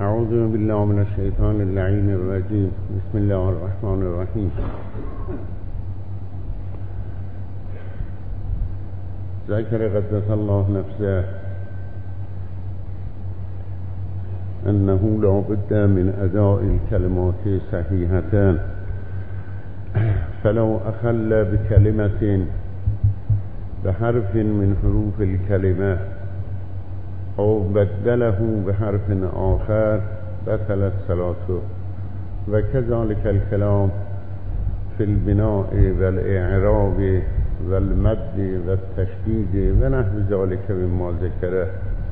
اعوذ بالله من الشیطان اللعین الرجیم. بسم الله الرحمن الرحیم. ذکر قدس الله نفسه انه لا بد من اداء الكلمات صحیحة، فلو اخل بكلمة بحرف من حروف الكلمة او بدله بحرف آخر بطلت صلاته، وكذلك الكلام في البناء والإعراب والمد والتشديد ونحو ذلك مما ذكره.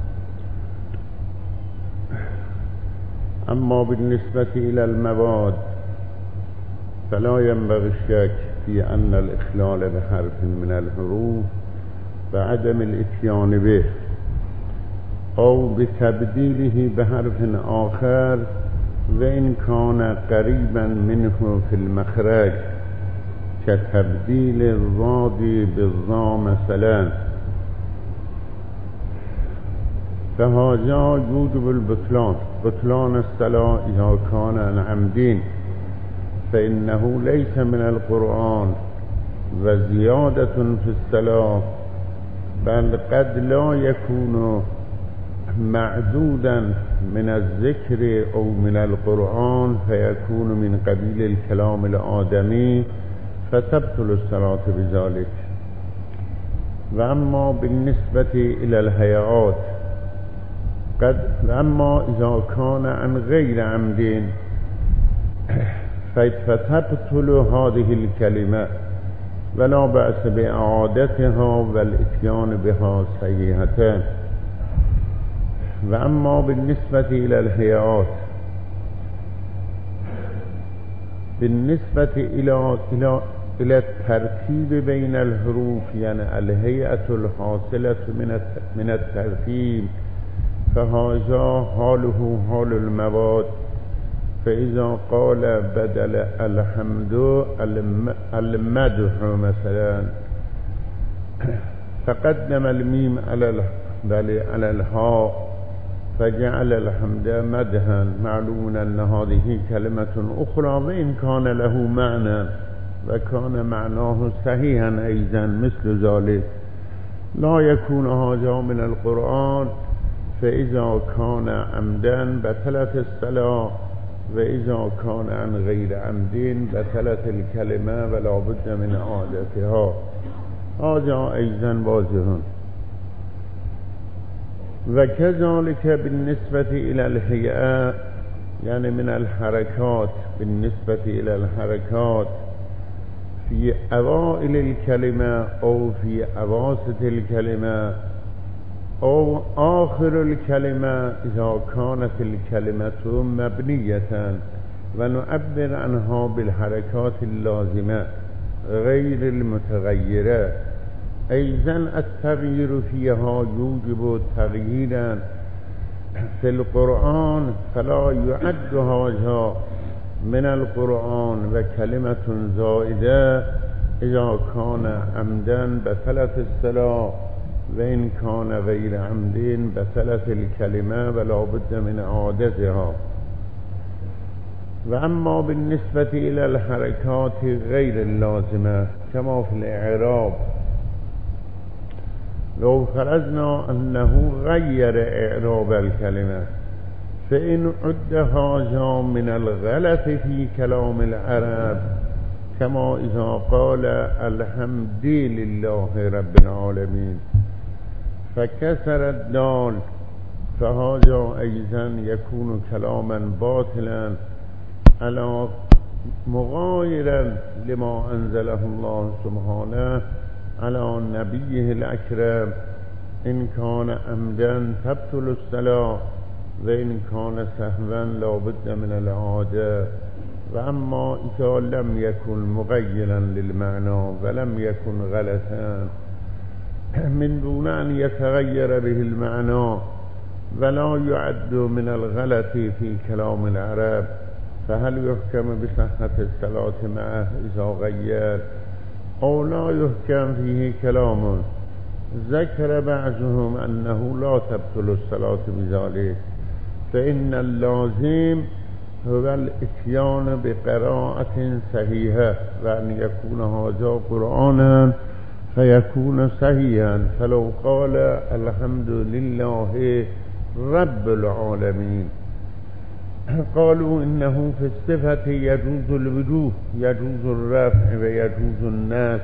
أما بالنسبة إلى المواد فلا ينبغي الشك في أن الإخلال بحرف من الحروف وعدم الإتيان به أو بتبديله بحرف آخر وإن كان قريبا منه في المخرج كتبديل الضاد بالضاء مثلا، فهذا يوجب البطلان، بطلان الصلاة إذا كان عن عمد، فإنه ليس من القرآن وزيادة في الصلاة، بل قد لا يكون معدودا من الذكر أو من القرآن فيكون من قبيل الكلام الآدمي فتبطل الصلاة بذلك. وأما بالنسبة إلى الهيئات أما إذا كان عن غير عمد فتبطل هذه الكلمة ولا بأس بإعادتها والإتيان بها صحيحة. وأما بالنسبة إلى الهيئات بالنسبة إلى الترتيب بين الحروف، يعني الهيئة الحاصلة من الترتيب، فهذا حاله حال المواد. فإذا قال بدل الحمد المدح مثلا فقدم الميم على الهاء فجعل الحمد مدحا، معلوم أن هذه كلمة أخرى وإن كان له معنى وكان معناه صحيحا أيضا مثل ذلك، لا يكون هذا من القرآن، فإذا كان عمدا بطلت الصلاة، وإذا كان عن غير عمد بطلت الكلمة ولا بد من إعادتها. هذا أيضا واضح. وكذلك بالنسبة إلى الهيئة، يعني من الحركات، بالنسبة إلى الحركات في أوائل الكلمة أو في أواسط الكلمة أو آخر الكلمة إذا كانت الكلمة مبنية، ونعبر عنها بالحركات اللازمة غير المتغيرة. أيضا التغيير فيها يوجب تغييرا في القرآن، فلا يعد هذا من القرآن وكلمة زائدة إذا كان عمدا بطلت الصلاة، وإن كان غير عمد بطلت الكلمة ولا بد من إعادتها. وأما بالنسبة إلى الحركات غير اللازمة كما في الإعراب، لو فرضنا أنه غير إعراب الكلمة فإن عد هذا من الغلط في كلام العرب، كما إذا قال الحمد لله رب العالمين فكسر الدال، فهذا أيضا يكون كلاما باطلا على مغايرا لما أنزله الله سبحانه على نبيه الأكرم. إن كان عمدا تبطل الصلاة، وإن كان سهوا لا بد من الإعادة. وأما إذا لم يكن مغيرا للمعنى ولم يكن غلطا من دون أن يتغير به المعنى ولا يعد من الغلط في كلام العرب، فهل يحكم بصحة الصلاة معه إذا غير أو لا يحكم فيه كلام؟ ذكر بعضهم أنه لا تبطل الصلاة بذلك، فإن اللازم هو الاتيان بقراءة صحيحة، وأن يكون هذا قرآنا فيكون صحيحا. فلو قال الحمد لله رب العالمين قالوا إنه في الصفة يجوز الوجوه، يجوز الرفع ويجوز الناس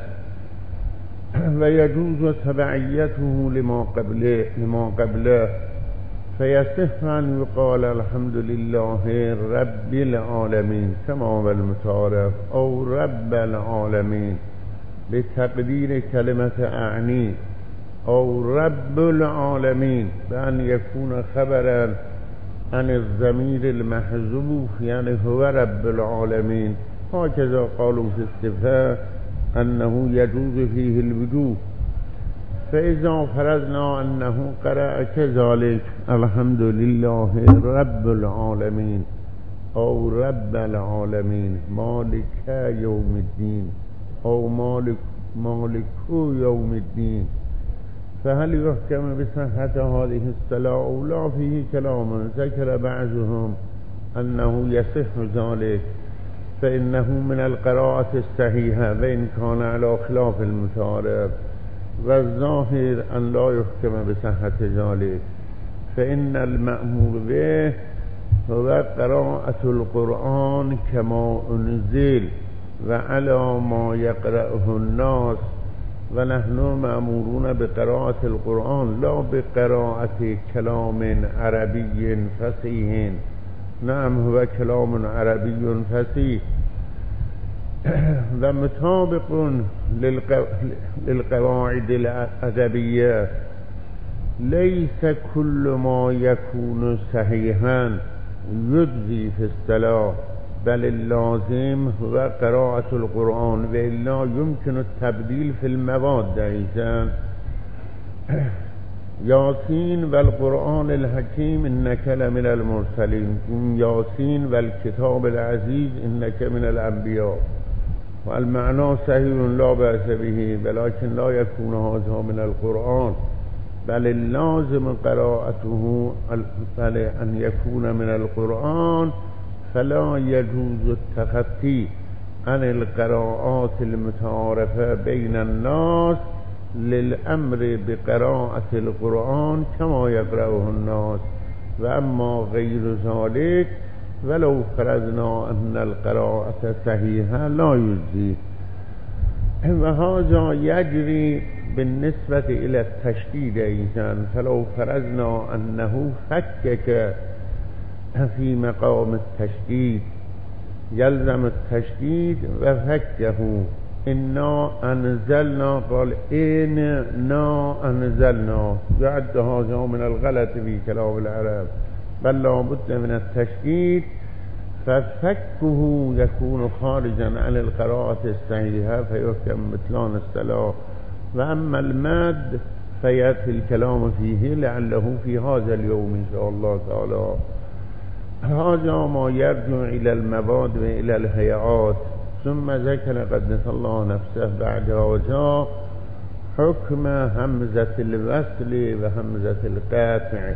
ويجوز تبعيته لما قبله فيصح أن يقال الحمد لله رب العالمين كما هو المتعارف، أو رب العالمين بتقدير كلمة أعني، أو رب العالمين بأن يكون خبرا عن الضمير المحذوف، يعني هو رب العالمين. هكذا قالوا في الصفة أنه يجوز فيه الوجوه. فإذا فرضنا أنه قرأ كذلك الحمد لله رب العالمين أو رب العالمين مالك يوم الدين أو مالك يوم الدين، فهل يحكم بصحة هذه الصلاة أو لا؟ فيه كلام. ذكر بعضهم أنه يصح ذلك، فإنه من القراءة الصحيحة وإن كان على خلاف المتعارف، والظاهر أن لا يحكم بصحة ذلك، فإن المأمور به هو قراءة القرآن كما أنزل وعلى ما يقرأه الناس، ونحن مأمورون بقراءة القرآن لا بقراءة كلام عربي فصيح. نعم هو كلام عربي فصيح ومطابق للقواعد الأدبية. ليس كل ما يكون صحيحا يجزي في الصلاة، بل اللازم هو قراءة القرآن، وإلا يمكن التبديل في المواد. أيضا ياسين والقرآن الحكيم إنك لمن المرسلين، ياسين والكتاب العزيز إنك من الأنبياء، والمعنى صحيح لا بأس به، ولكن لا يكون هذا من القرآن، بل اللازم قراءته بل أن يكون من القرآن. فلا يجوز التخطي عن القراءات المتعارفة بين الناس للأمر بقراءة القرآن كما يقرأه الناس، وأما غير ذلك ولو فرضنا أن القراءة صحيحة لا يجزي. وهذا يجري بالنسبة إلى التشديد أيضا، فلو فرضنا أنه فكك في مقام التشديد يلزم التشديد وفكه. إنا أنزلنا قال إنا أنزلنا، يعد هذا من الغلط في كلام العرب، بل لا بد من التشديد، ففكه يكون خارجا عن القراءة الصحيحة فيحكم مثلان الصلاة. وأما المد فيأتي الكلام فيه لعله في هذا اليوم إن شاء الله تعالى. هذا ما يرجع إلى المواد وإلى الهيئات. ثم ذكر قدس الله نفسه بعد هذا حكم همزة الوصل وهمزة القطع،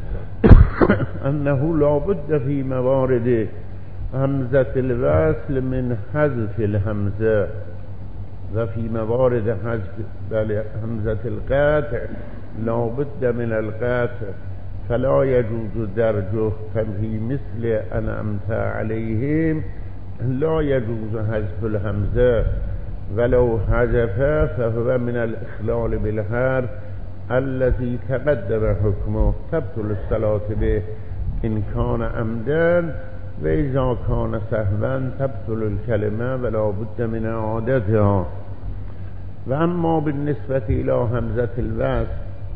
أنه لا بد في موارد همزة الوصل من حذف الهمزة، وفي موارد حذف همزة القطع لا بد من القطع، فلا يجوز درجه. ففي مثل أنعمت عليهم لا يجوز حذف الهمزة، ولو حذف فهو من الإخلال بالحرف الذي تقدم حكمه، تبطل الصلاة به إن كان عمدا، وإذا كان سهوا تبطل الكلمة ولا بد من إعادتها. وأما بالنسبة إلى همزة الوصل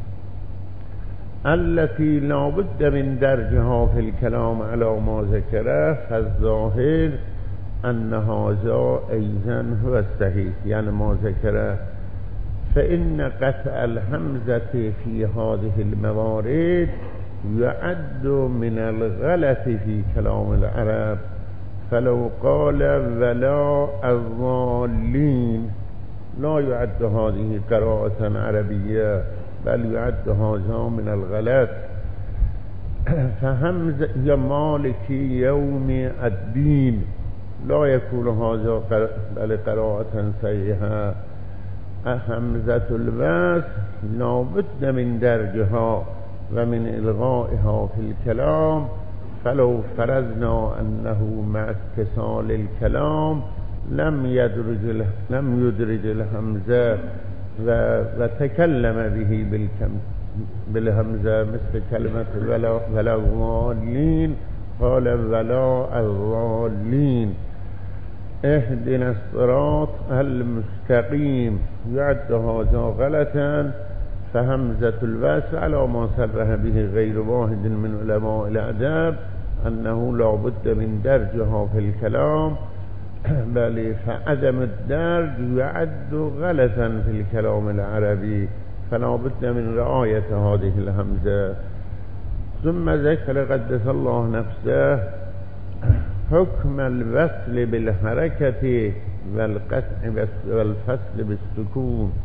التي لا بد من درجها في الكلام على ما ذكره، فالظاهر أن هذا أيضا هو الصحيح، يعني ما ذكره. فإن قطع الهمزة في هذه الموارد يعد من الغلط في كلام العرب، فلو قال ولا الضالين لا يعد هذه قراءة عربية، بل يعد هذا من الغلط. فهمزة يا مالك يوم الدين لا يكون هذا بل قراءة سيئة. همزة الوصل لا بد من درجها ومن إلغائها في الكلام، فلو فرضنا أنه مع اتصال الكلام لم يدرج الهمزة وتكلم به بالهمزة، مثل كلمة ولا الضالين قال ولا الضالين. اهدنا الصراط المستقيم يعد هذا غلطا، فهمزة الوصل على ما صرح به غير واحد من علماء الأدب أنه لا بد من درجها في الكلام، بل فعدم الدرج يعد غلطا في الكلام العربي، فلا بد من رعاية هذه الهمزة. ثم ذكر قدس الله نفسه حكم الوصل بالحركة والقطع والفصل بالسكون.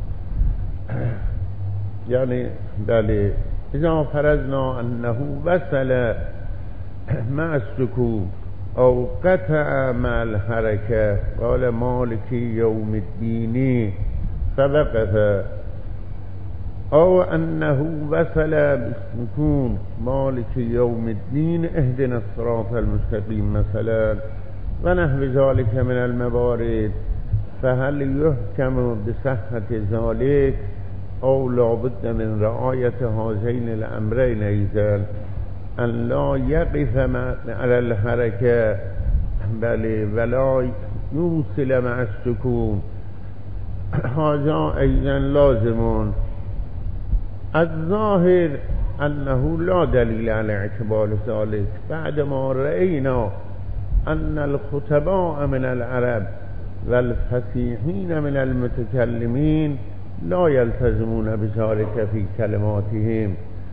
يعني بل إذا فرضنا أنه وصل مع السكون أو قطع مع الحركة، قال مالك يوم الدين فوقف، أو أنه وصل بالسكون مالك يوم الدين اهدنا الصراط المستقيم مثلا ونحو ذلك من الموارد، فهل يحكم بصحة ذلك أو لا بد من رعاية هذين الأمرين أيضا، أن لا يقف على الحركة بل ولا يوصل مع السكون، هذا أيضا لازم. الظاهر أنه لا دليل على اعتبار ذلك بعدما رأينا أن الخطباء من العرب والفصيحين من المتكلمين لا يلتزمون بذلك في كلماتهم،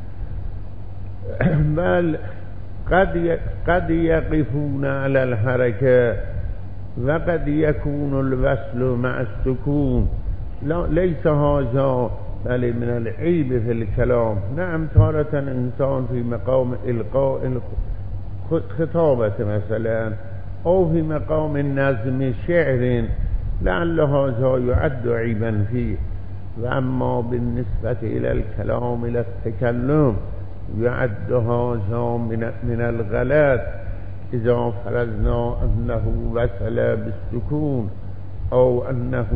بل قد يقفون على الحركة وقد يكون الوصل مع السكون. ليس هذا بل من العيب في الكلام. نعم تارة إنسان في مقام إلقاء خطابة مثلا أو في مقام نظم شعر لعل هذا يعد عيبا فيه، وأما بالنسبة إلى الكلام إلى التكلم يعد هذا من الغلط إذا فرضنا أنه وصل بالسكون أو أنه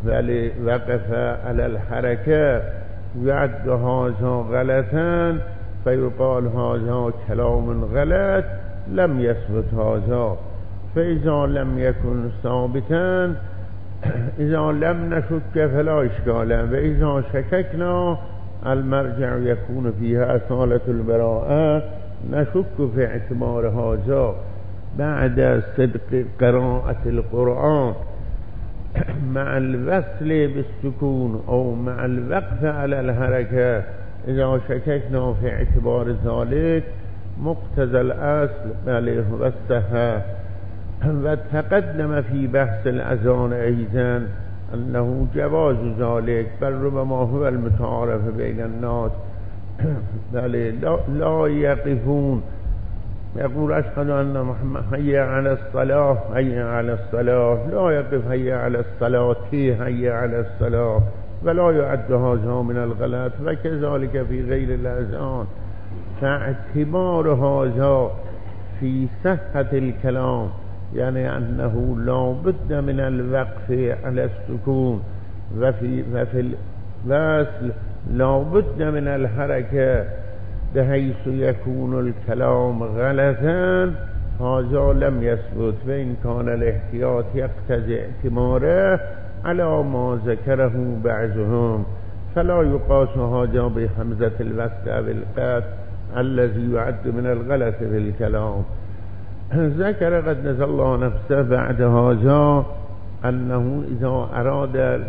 وقف على الحركة، يعد هذا غلطا فيقال هذا كلام غلط لم يثبت هذا. فإذا لم يكن ثابتا، إذا لم نشك فلا إشكال، وإذا شككنا المرجع يكون فيها أصالة البراءة، نشك في اعتبار هذا بعد صدق قراءة القرآن مع الوصل بالسكون أو مع الوقف على الحركة. إذا شككنا في اعتبار ذلك مقتضى الأصل بل والصحة. وتقدم في بحث الأذان أيضا أنه جواز ذلك، بل ربما هو المتعارف بين الناس، بل لا يقفون يقول أشهد أن محمد هيا على الصلاة هيا على الصلاة، لا يقف هيا على الصلاة هيا على الصلاة، ولا يعد هذا من الغلط. وكذلك في غير الأذان، فاعتبار هذا في صحة الكلام يعني أنه لا بد من الوقف على السكون، وفي الوصل لا بد من الحركة بحيث يكون الكلام غلطا، هذا لم يثبت. وإن كان الاحتياط يقتضي اعتماره على ما ذكره بعضهم، فلا يقاس هذا بحمزة الوصل أو القطع الذي يعد من الغلط في الكلام. ذكر قدس الله نفسه بعد هذا أنه إذا أراد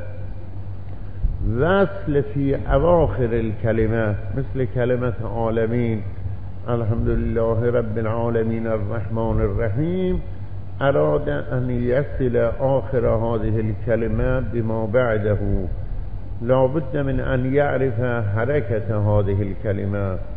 وصل في أواخر الكلمات مثل كلمة عالمين الحمد لله رب العالمين الرحمن الرحيم، أراد أن يصل آخر هذه الكلمات بما بعده، لا بد من أن يعرف حركة هذه الكلمات،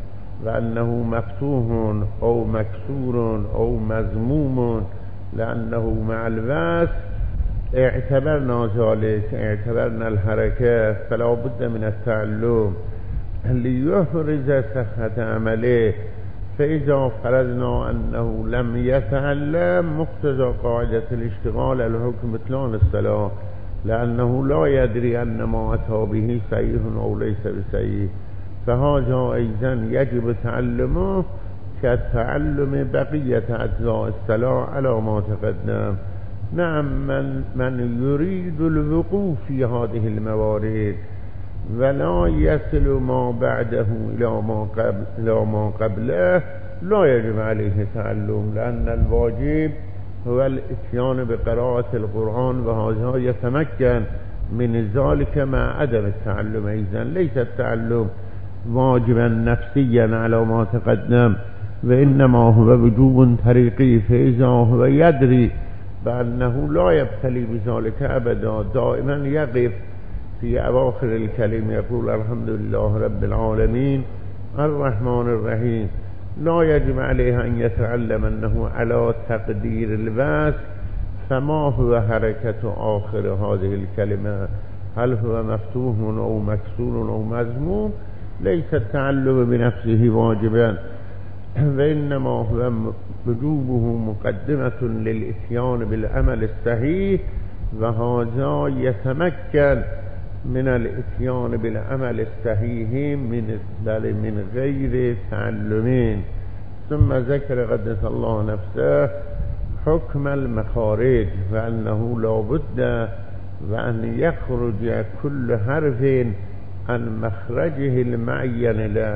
وأنه مفتوح أو مكسور أو مذموم لأنه مع الوصف اعتبرنا ذلك، اعتبرنا الحركة، فلا بد من التعلم ليحرز صحة عمله. فإذا فرضنا أنه لم يتعلم مقتضى قاعدة الاشتغال الحكم بطلان الصلاة، لأنه لا يدري أن ما أتى به صحيح أو ليس بصحيح، فهذا أيضا يجب تعلمه كتعلم بقية أجزاء الصلاة على ما تقدم. نعم، من يريد الوقوف في هذه الموارد ولا يصل ما بعده إلى ما قبله لا يجب عليه تعلم، لأن الواجب هو الاتيان بقراءة القرآن، وهذا يتمكن من ذلك مع عدم التعلم. أيضا ليس التعلم واجبا نفسيا على ما تقدم، وإنما هو وجوب طريقي، فإذا هو يدري بأنه لا يبتلي بذلك أبدا، دائما يقف في أواخر الكلمة يقول الحمد لله رب العالمين الرحمن الرحيم، لا يجب عليه أن يتعلم أنه على تقدير الوصف فما هو حركة آخر هذه الكلمة، هل هو مفتوح أو مكسور أو مذموم. ليس التعلم بنفسه واجبا، وإنما هو وجوبه مقدمة للإتيان بالعمل الصحيح، وهذا يتمكن من الاتيان بالعمل الصحيح من غير تعلمين. ثم ذكر قدس الله نفسه حكم المخارج، وأنه لا بد وأن يخرج كل حرف عن مخرجه المعين له.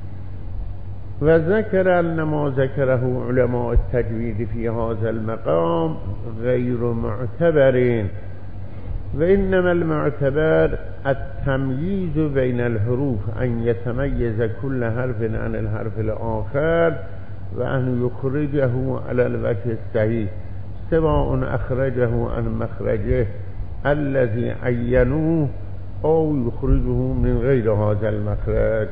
وذكر أن ما ذكره علماء التجويد في هذا المقام غير معتبرين، وإنما المعتبر التمييز بين الحروف، أن يتميز كل حرف عن الحرف الآخر وأن يخرجه على الوجه الصحيح، سواء أخرجه عن مخرجه الذي عينوه أو يخرجه من غير هذا المخرج.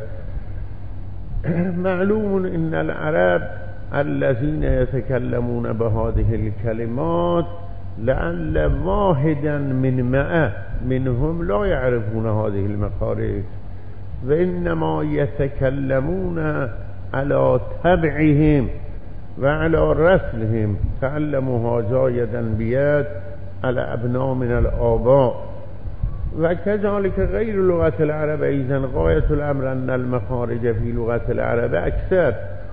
معلوم إن العرب الذين يتكلمون بهذه الكلمات لعل واحدا من 100 منهم لا يعرفون هذه المخارج، وإنما يتكلمون على تبعهم وعلى رسلهم، تعلموا هذا يدا بيد على أبناء من الآباء. وكذلك غير لغة العرب أيضا غاية الأمر أن المخارج في لغة العرب أكثر،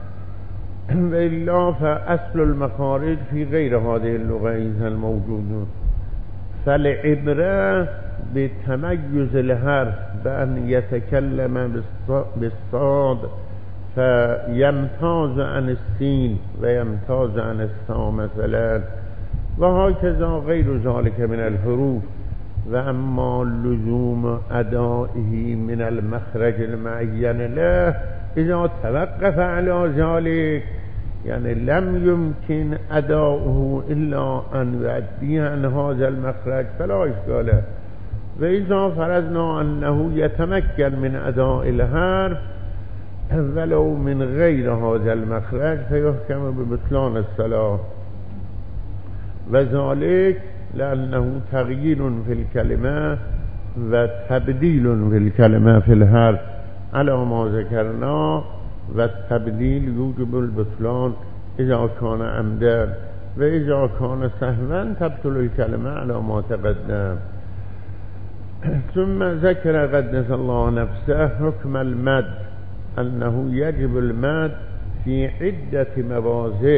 وإلا فأصل المخارج في غير هذه اللغة أيضا موجود. فالعبرة بتميز الحرف بأن يتكلم بالصاد فيمتاز عن السين ويمتاز عن السا مثلا، وهكذا غير ذلك من الحروف. وأما لزوم أدائه من المخرج المعين له إذا توقف على ذلك، يعني لم يمكن أداؤه إلا أن يؤدي عن هذا المخرج فلا إشكال. وإذا فرضنا أنه يتمكن من أداء الحرف ولو من غير هذا المخرج فيحكم ببطلان الصلاة، وذلك لأنه تغيير في الكلمة وتبديل في الكلمة في الحرف على ما ذكرنا، والتبديل يوجب البطلان إذا كان عمدا، وإذا كان سهوا تبطل الكلمة على ما تقدم. ثم ذكر قدس الله نفسه حكم المد، أنه يجب المد في عدة مواضع،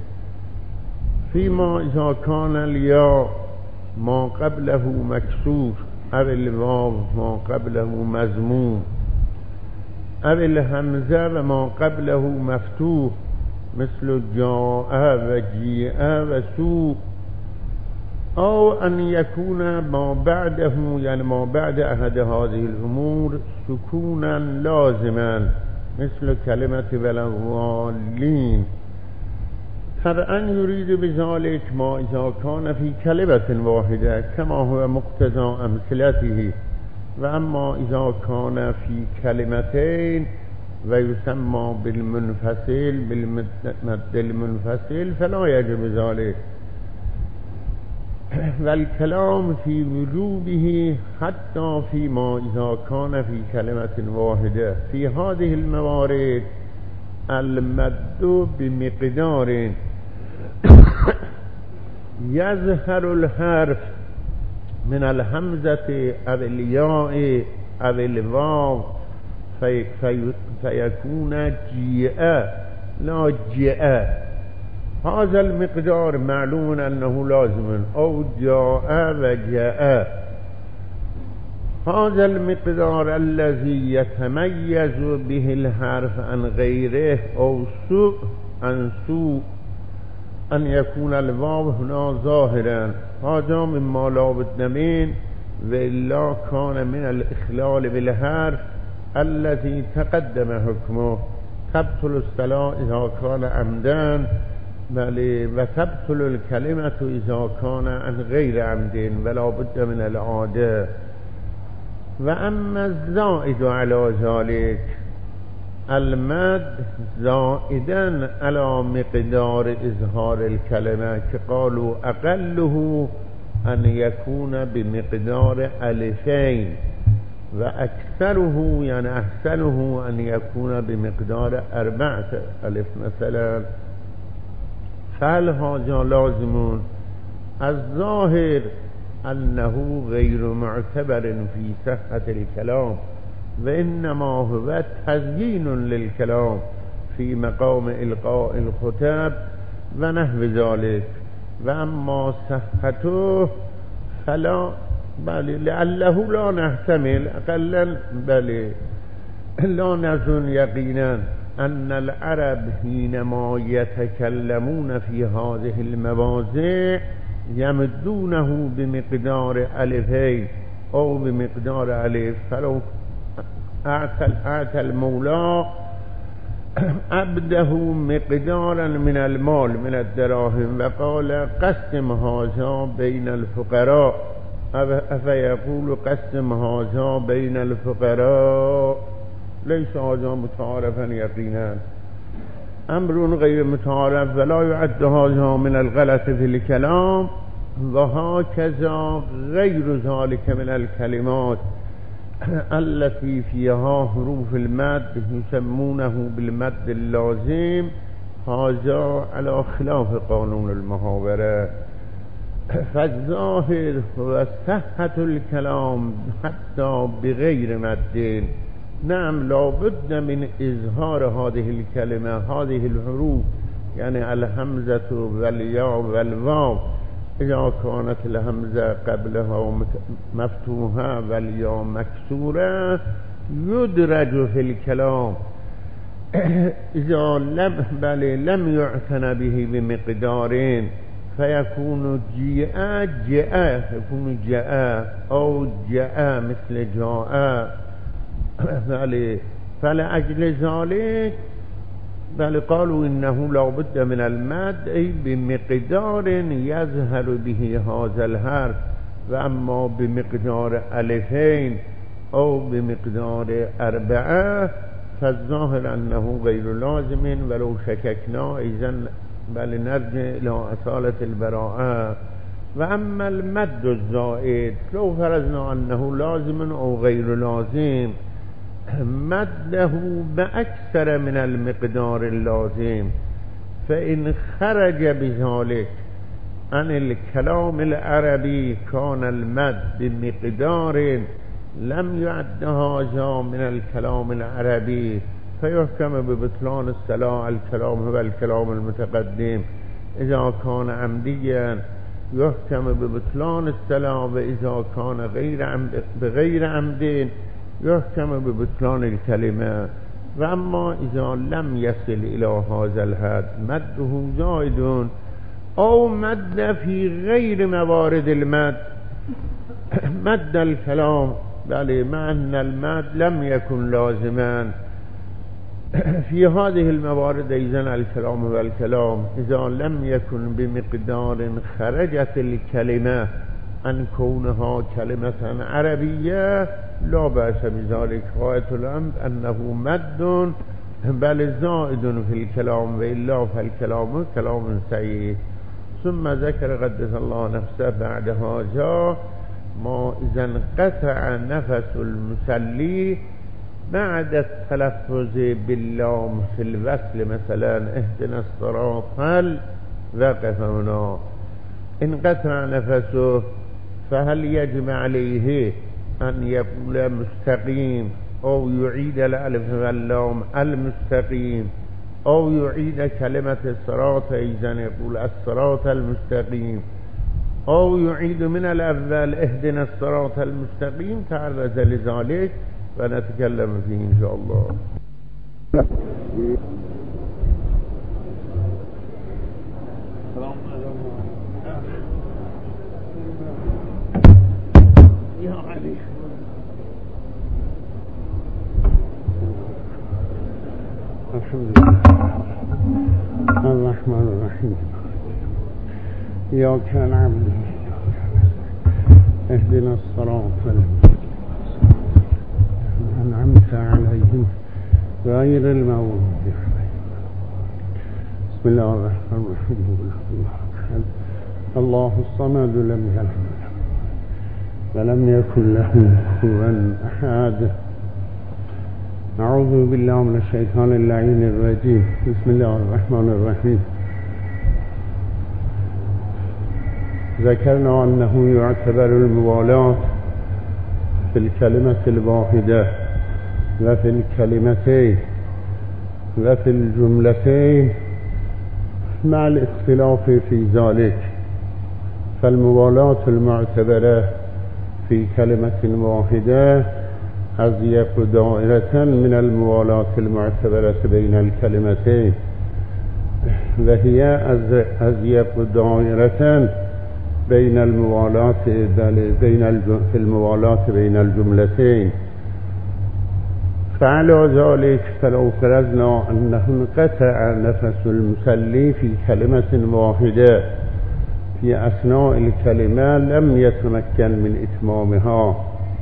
فيما إذا كان الياء ما قبله مكسور أو الواو ما قبله مضموم أو الهمزة وما قبله مفتوح مثل جاء وجيء وسوء، أو أن يكون ما بعده يعني ما بعد أحد هذه الأمور سكونا لازما مثل كلمة والضالين. طبعا يريد بذلك ما إذا كان في كلمة واحدة كما هو مقتضى أمثلته، وأما إذا كان في كلمتين و یسمى بالمنفصل بالمد المنفصل فلا یجب ذلك والكلام في وجوبه حتى فيما إذا كان في كلمة واحدة في هذه الموارد المد بمقدار يظهر الحرف من الهمزة أو الياء أو الواو فيكون جاء لا جاء. هذا المقدار معلوم أنه لازم أو جاء وجاء. هذا المقدار الذي يتميز به الحرف عن غيره أو سوء عن سوء أن يكون الواو هنا ظاهرا، هذا مما لا بد منه، وإلا كان من الإخلال بالحرف الذي تقدم حكمه. تبطل الصلاة إذا كان عمدا وتبطل الكلمة إذا كان عن غير عمد ولا بد من العادة. وأما الزائد على ذلك المد زائدا على مقدار إظهار الكلمة كقالوا أقله أن يكون بمقدار ألفين وأكثره يعني أحسنه أن يكون بمقدار 4 ألف مثلا. فهل هذا لازم؟ الظاهر أنه غير معتبر في صحة الكلام، وإنما هو تزيين للكلام في مقام إلقاء الخطاب ونحو ذلك. وأما صحته فلا لعله لا نحتمل أقلا لا نظن يقينا أن العرب حينما يتكلمون في هذه المواضع يمدونه بمقدار ألفين أو بمقدار ألف. فلو أعطى المولى عبده مقدارا من المال من الدراهم وقال قسم هذا بين الفقراء أفيقول قسم هذا بين الفقراء، ليس هذا متعارفا يقينا، أمر غير متعارف ولا يعد هذا من الغلط في الكلام. وهكذا غير ذلك من الكلمات التي فيها حروف المد يسمونه بالمد اللازم، هذا على خلاف قانون المحاورة. فالظاهر هو صحة الكلام حتى بغير مد. نعم لا بد من إظهار هذه الكلمة هذه الحروف يعني الهمزة والياء والواو إذا كانت الهمزة قبلها مفتوحة والياء مكسورة يدرج في الكلام إذا لم يعتنى به بمقدارين فيكون جاء يكون جاء أو جاء مثل جاء. فلأجل ذلك قالوا إنه لا بد من المد أي بمقدار يظهر به هذا الحرف. وأما بمقدار ألفين أو بمقدار 4 فالظاهر أنه غير لازم. ولو شككنا إذن نرجع إلى أصالة البراءة. وأما المد الزائد لو فرضنا أنه لازم أو غير لازم مده بأكثر من المقدار اللازم، فإن خرج بذلك عن الكلام العربي كان المد بمقدار لم يعد هذا من الكلام العربي فيحكم ببطلان الصلاة. الكلام هو الكلام المتقدم. إذا كان عمديا يحكم ببطلان الصلاة، وإذا كان بغير عمد يحكم ببطلان الكلمة. وأما إذا لم يصل إلى هذا الحد مده زائد أو مد في غير موارد المد مد الكلام مع أن المد لم يكن لازما في هذه الموارد. إذن الكلام هو الكلام إذا لم يكن بمقدار خرجت الكلمة عن كونها كلمة عربية لا بأس بذلك. غاية الأمر أنه مد بل زائد في الكلام وإلا فالكلام كلام صحيح. ثم ذكر قدس الله نفسه بعدها جاء ما إذا انقطع نفس المصلي بعد التلفظ باللام في الوصل، مثلا اهدنا الصراط وقف هنا انقطع نفسه، فهل يجب عليه أن يقول مستقيم أو يعيد الألف واللام المستقيم، أو يعيد كلمة الصراط إذا يقول الصراط المستقيم، أو يعيد من الأول اهدنا الصراط المستقيم؟ تعرض لذلك ونتكلم فيه إن شاء الله. الحمد لله الرحمن الرحيم إياك نعبد اهدنا الصراط المستقيم أنعمت عليهم غير المغضوب عليهم. بسم الله الرحمن الرحيم. الله الصمد لم يلد ولم يكن له كفوا أحد. أعوذ بالله من الشيطان اللعين الرجيم. بسم الله الرحمن الرحيم. ذكرنا أنه يعتبر الموالاة في الكلمة الواحدة وفي الكلمتين وفي الجملتين مع الاختلاف في ذلك. فالموالاة المعتبرة في كلمة واحدة أضيق دائرة من الموالاة المعتبرة بين الكلمتين، وهي أضيق دائرة بين الموالاة في الموالاة بين الجملتين. فعلى ذلك فلو فرضنا أنه انقطع نفس المصلي في كلمة واحدة في أثناء الكلمة لم يتمكن من إتمامها،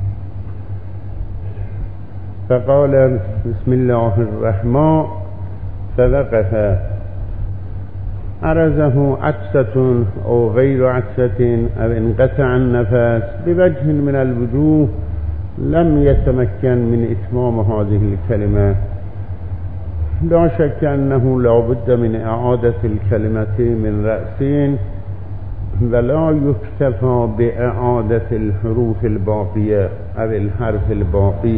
فقال بسم الله الرحمن فوقف، عرضه عطسة أو غير عطسة أو انقطع النفس بوجه من الوجوه لم يتمكن من إتمام هذه الكلمة. لا شك أنه لا بد من إعادة الكلمة من رأسين، ولا يكتفى بإعادة الحروف الباقية أو الحرف الباقي،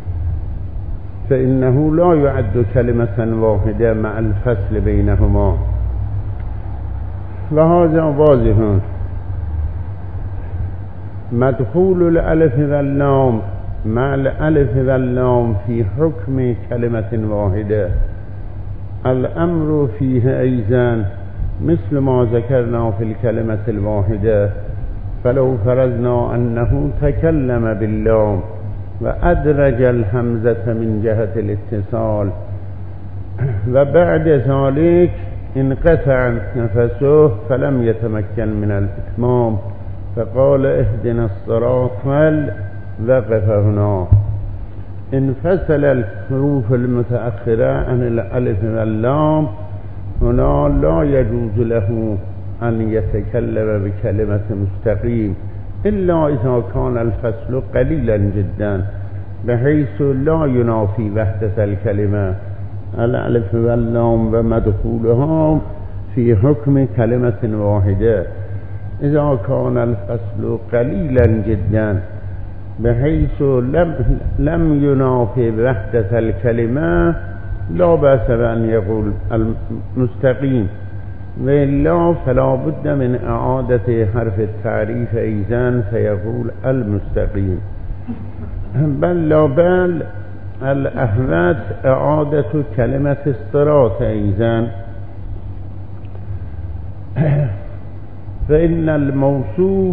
فإنه لا يعد كلمة واحدة مع الفصل بينهما، وهذا واضح. مدخول الألف واللام مع الألف واللام في حكم كلمة واحدة الأمر فيه أيضا مثل ما ذكرنا في الكلمة الواحدة. فلو فرضنا أنه تكلم باللام وأدرج الهمزة من جهة الاتصال وبعد ذلك انقطع نفسه فلم يتمكن من الإتمام، فقال اهدنا الصراط وقف هنا، انفصل الحروف المتأخرة عن الألف واللام، هنا لا يجوز له أن يتكلم بكلمة مستقيم إلا إذا كان الفصل قليلا جدا بحيث لا ينافي وحدة الكلمة. الألف واللام ومدخولها في حكم كلمة واحدة. إذا كان الفصل قليلا جدا بحيث لم ينافي وحدة الكلمة لا بأس بأن يقول المستقيم، وإلا فلا بد من إعادة حرف التعريف أيضا فيقول المستقيم. بل الأحمد إعادة كلمة الصراط أيضا، فإن الموصوف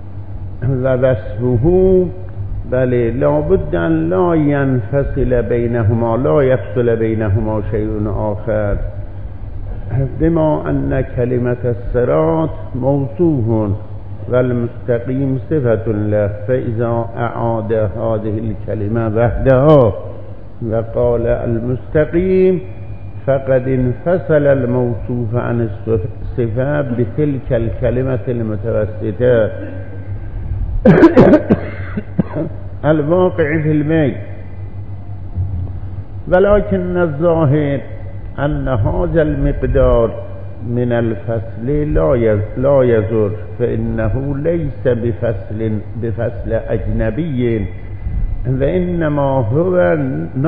ووصفه بل لا بد أن لا ينفصل بينهما، لا يفصل بينهما شيء آخر، بما أن كلمة الصراط موصوف والمستقيم صفة له، فإذا أعاد هذه الكلمة وحدها وقال المستقيم فقد انفصل الموصوف عن الصفة بتلك الكلمة المتوسطة الواقع في الميت. ولكن الظاهر أن هذا المقدار من الفصل لا يزر، فإنه ليس بفصل أجنبي، وإنما هو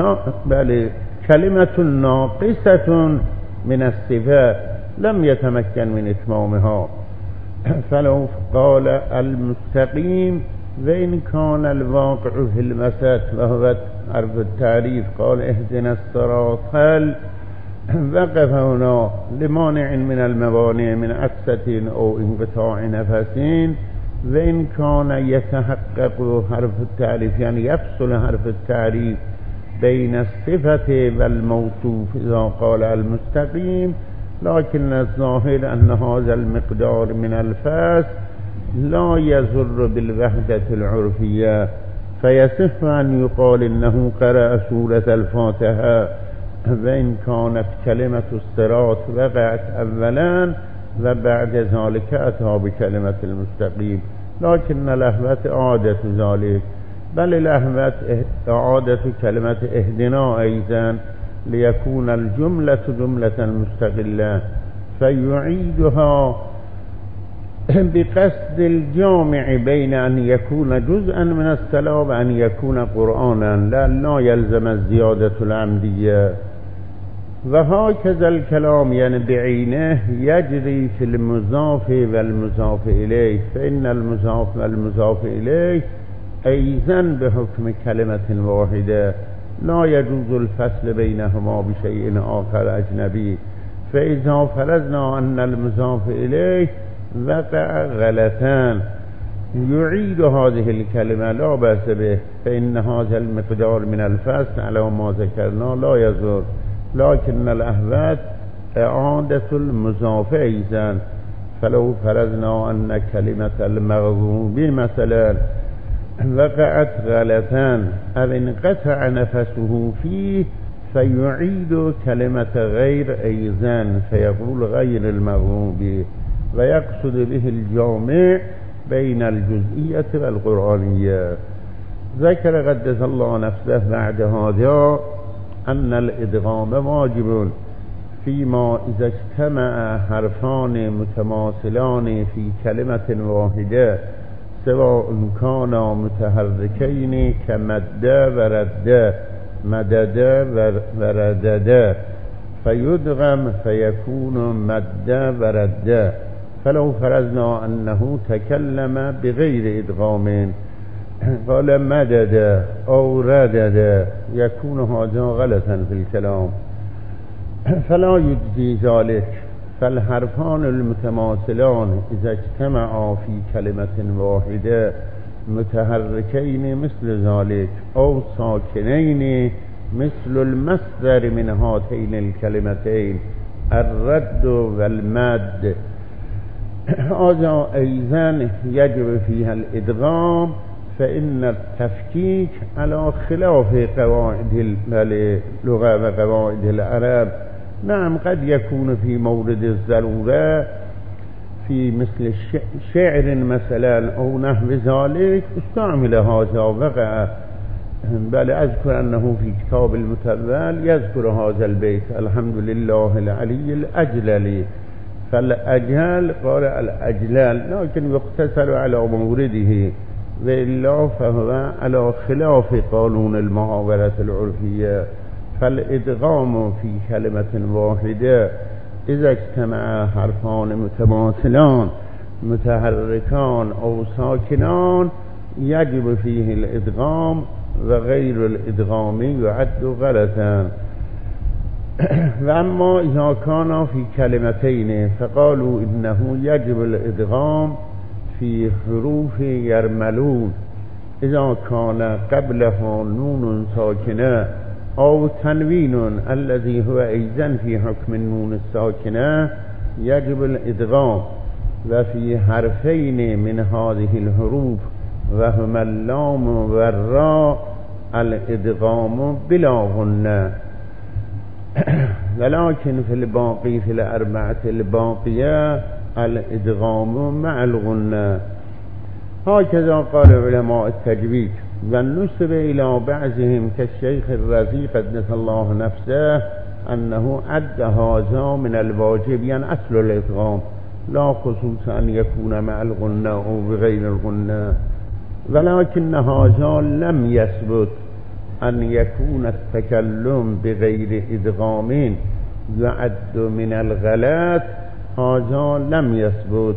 كلمة ناقصة من الصفات لم يتمكن من إتمامها. فلو قال المستقيم وإن كان الواقع في المسات وهو عرف التعريف قال اهدنا الصراط، هل وقف هنا لمانع من الموانع من عطسة أو انقطاع نفس، وإن كان يتحقق حرف التعريف يعني يفصل حرف التعريف بين الصفة والموصوف إذا قال المستقيم، لكن الظاهر أن هذا المقدار من الفصل لا يزر بالوحدة العرفية، فيصح أن يقال إنه قرأ سورة الفاتحة وإن كانت كلمة الصراط وقعت أولا وبعد ذلك أتى بكلمة المستقيم، لكن لهوة عادة ذلك، بل لهوة عادة كلمة اهدنا أيضا ليكون الجملة جملة مستقلة فيعيدها بقصد الجامع بين أن يكون جزءا من الصلاة وأن يكون قرآنا لا يلزم الزيادة العمدية. وهكذا الكلام يعني بعينه يجري في المضاف والمضاف إليه، فإن المضاف والمضاف إليه أيضا بحكم كلمة واحدة لا يجوز الفصل بينهما بشيء آخر أجنبي. فإذا فرضنا أن المضاف إليه وقع غلطان يعيد هذه الكلمة لا بأس به، فإن هذا المقدار من الفصل على ما ذكرنا لا يزور، لكن الأهوات إعادة المضاف أيضا. فلو فرضنا أن كلمة المغضوب مثلا وقعت غلطان أو انقطع نفسه فيه فيعيد كلمة غير أيضا فيقول غير المغضوب، ويقصد به الجامع بين الجزئية والقرآنية. ذكر قدس الله نفسه بعد هذا أن الإدغام واجب فيما إذا اجتمع حرفان متماثلان في كلمة واحدة سواء كانا متحركين كمد ورد، مدد وردد، فيدغم فيكون مد ورد. فلو فرضنا أنه تكلم بغير إدغام قال مدد أو ردد يكون هذا غلطا في الكلام، فلا يجزي ذلك. فالحرفان المتماثلان إذا اجتمعا في كلمة واحدة متحركين مثل ذلك أو ساكنين مثل المصدر من هاتين الكلمتين الرد والمد، هذا أيضا يجب فيها الإدغام، فإن التفكيك على خلاف قواعد اللغة وقواعد العرب. نعم قد يكون في مورد الضرورة في مثل شعر مثلا أو نحو ذلك استعمل هذا وقع، بل أذكر أنه في كتاب المتول يذكر هذا البيت الحمد لله العلي الأجلل، فالأجل قال الأجلال لكن يقتصر على مورده، وإلا فهو على خلاف قانون المحاورة العرفية. فالإدغام في كلمة واحدة إذا اجتمع حرفان متماثلان متحركان أو ساكنان يجب فيه الإدغام، وغير الإدغام يعد غلطا. وأما إذا كان في كلمتين فقالوا إنه يجب الإدغام في حروف يرملون إذا كان قبلها نون ساكنة أو تنوين الذي هو أيضا في حكم النون الساكنة يجب الإدغام. وفي حرفين من هذه الحروف وهما اللام والراء الادغام بلا غنه ولكن في الباقي في الأربعة الباقية الادغام مع الغنه. هكذا قال علماء التجويد. والنسب إلى بعضهم كالشيخ الرازي قدس الله نفسه أنه أدى هذا من الواجب، يعني أصل الإدغام، لا خصوص أن يكون مع الغنة أو بغير الغنة. ولكن هذا لم يثبت أن يكون التكلم بغير إدغام يعد من الغلط، هذا لم يثبت.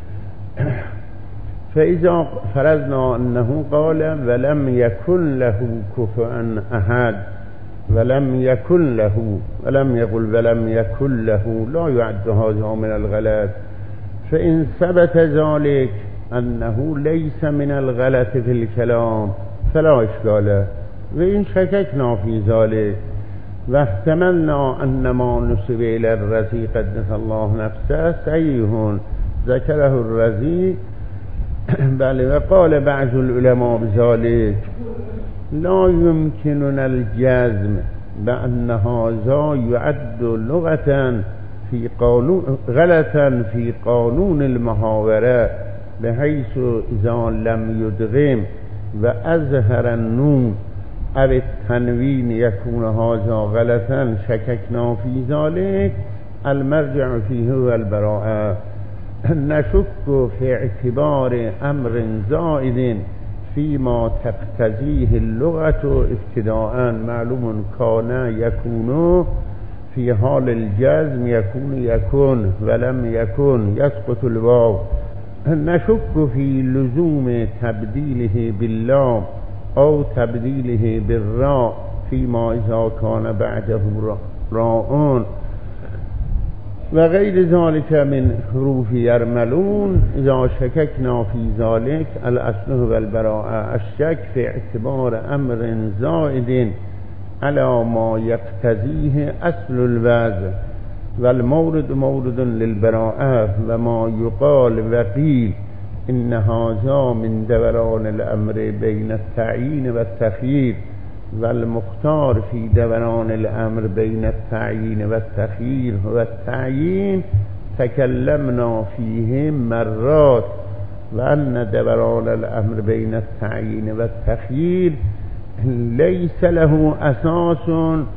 فإذا فرضنا أنه قال ولم يكن له كفوا أحد ولم يكن له، ولم يقل ولم يكن له، لا يعد هذا من الغلط. فإن ثبت ذلك أنه ليس من الغلط في الكلام فلا إشكال، وإن شككنا في ذلك واحتملنا أن ما نسب إلى الرازي قدس الله نفسه صحيح ذكره الرازي بل وقال بعض العلماء بذلك، لا يمكننا الجزم بأن هذا يعد لغة في قانون غلطا في قانون المحاورة، بحيث إذا لم يدغم وأظهر النون أو التنوين يكون هذا غلطا شككنا في ذلك. المرجع فيه هو البراءة. نشك في اعتبار أمر زائد فيما تقتضيه اللغة ابتداء، معلوم كان يكون في حال الجزم يكون ولم يكن يسقط الواو. نشك في لزوم تبديله باللام أو تبديله بالراء فيما إذا كان بعده راء وغير ذلك من حروف يرملون. إذا شككنا في ذلك الأصل هو البراءة. الشك في اعتبار أمر زائد على ما يقتضيه أصل الوضع، والمورد مورد للبراءة. وما يقال وقيل إن هذا من دوران الأمر بين التعيين والتخيير، والمختار في دوران الأمر بين التعيين والتخيير هو التعيين، تكلمنا فيه مرات، وأن دوران الأمر بين التعيين والتخيير ليس له أساس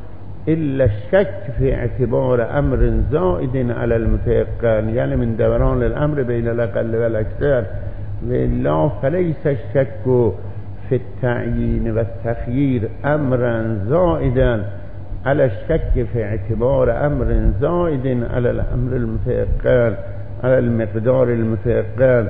إلا الشك في اعتبار أمر زائد على المتيقن، يعني من دوران الأمر بين الأقل والأكثر، وإلا فليس الشك في التعيين والتخيير أمرا زائدا على الشك في اعتبار أمر زائد على الأمر المتيقن، على المقدار المتيقن.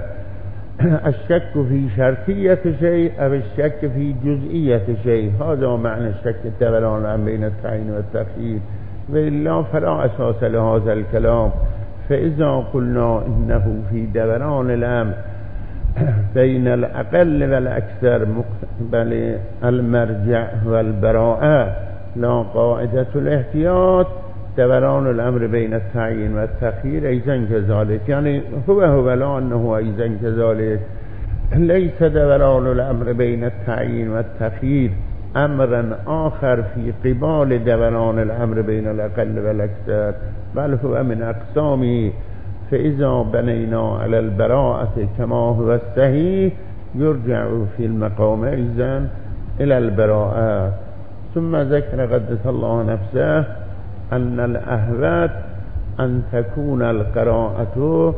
الشك في شرطية شيء أو الشك في جزئية شيء، هذا معنى الشك الدوران بين التعيين والتخيير، وإلا فلا أساس لهذا الكلام. فإذا قلنا إنه في دوران الأمر بين الأقل والأكثر بل المرجع والبراءة لا قاعدة الاحتياط، دوران الأمر بين التعيين والتخيير أيضا كذلك، يعني هو لا أنه أيضا كذلك. ليس دوران الأمر بين التعيين والتخيير أمرا آخر في قبال دوران الأمر بين الأقل والأكثر، بل هو من أقسامه. فإذا بنينا على البراءة كما هو الصحيح يرجع في المقام إذن إلى البراءة. ثم ذكر قدس الله نفسه أن الأهوات أن تكون القراءة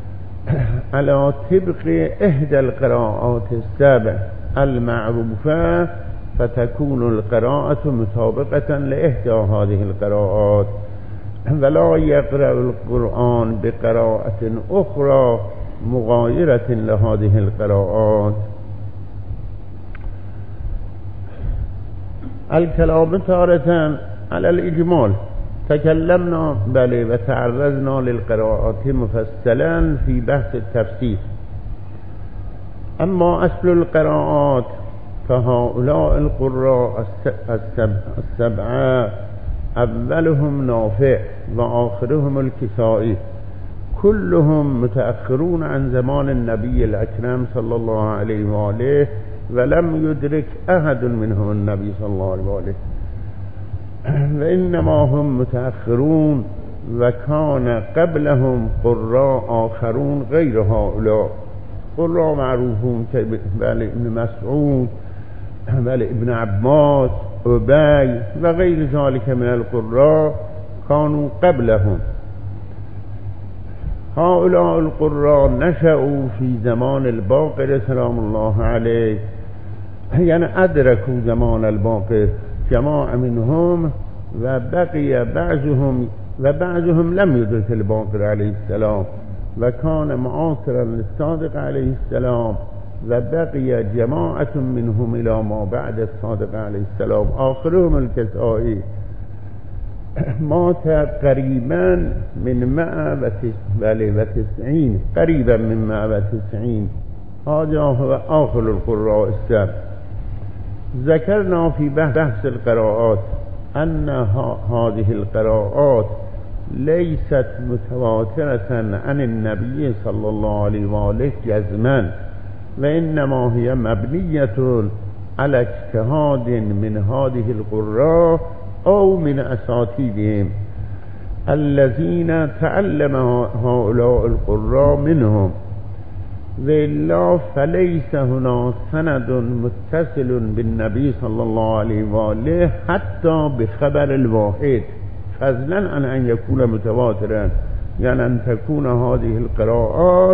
على طبق إحدى القراءات السبع المعروفة، فتكون القراءة مطابقة لإحدى هذه القراءات، ولا يقرأ القرآن بقراءة أخرى مغايرة لهذه القراءات. الكلام تارة على الإجمال، تكلمنا بل وتعرضنا للقراءات مفصلا في بحث التفسير. أما أصل القراءات فهؤلاء القراء السبعة أولهم نافع وآخرهم الكسائي، كلهم متأخرون عن زمان النبي الأكرم صلى الله عليه وآله، ولم يدرك أحد منهم النبي صلى الله عليه وآله وإنما هم متأخرون وكان قبلهم قراء آخرون غير هؤلاء. قراء معروفون بل ابن مسعود بل ابن عباس أبي وغير ذلك من القراء كانوا قبلهم. هؤلاء القراء نشأوا في زمان الباقر سلام الله عليه، يعني أدركوا زمان الباقر جماعة منهم وبقي بعضهم لم يدرك الباقر عليه السلام وكان معاصرا للصادق عليه السلام، وبقي جماعة منهم إلى ما بعد الصادق عليه السلام. آخرهم الكسائي مات قريبا من 190 قريبا من 190. هذا هو آخر القراء السبع. ذكرنا في بحث القراءات أن هذه القراءات ليست متواترة عن النبي صلى الله عليه وآله جزما، وإنما هي مبنية على اجتهاد من هذه القراء أو من أساتذتهم الذين تعلم هؤلاء القراء منهم، وإلا فليس هنا سند متصل بالنبي صلى الله عليه وآله حتى بخبر الواحد، فضلا عن أن يكون متواترا، يعني أن تكون هذه القراءات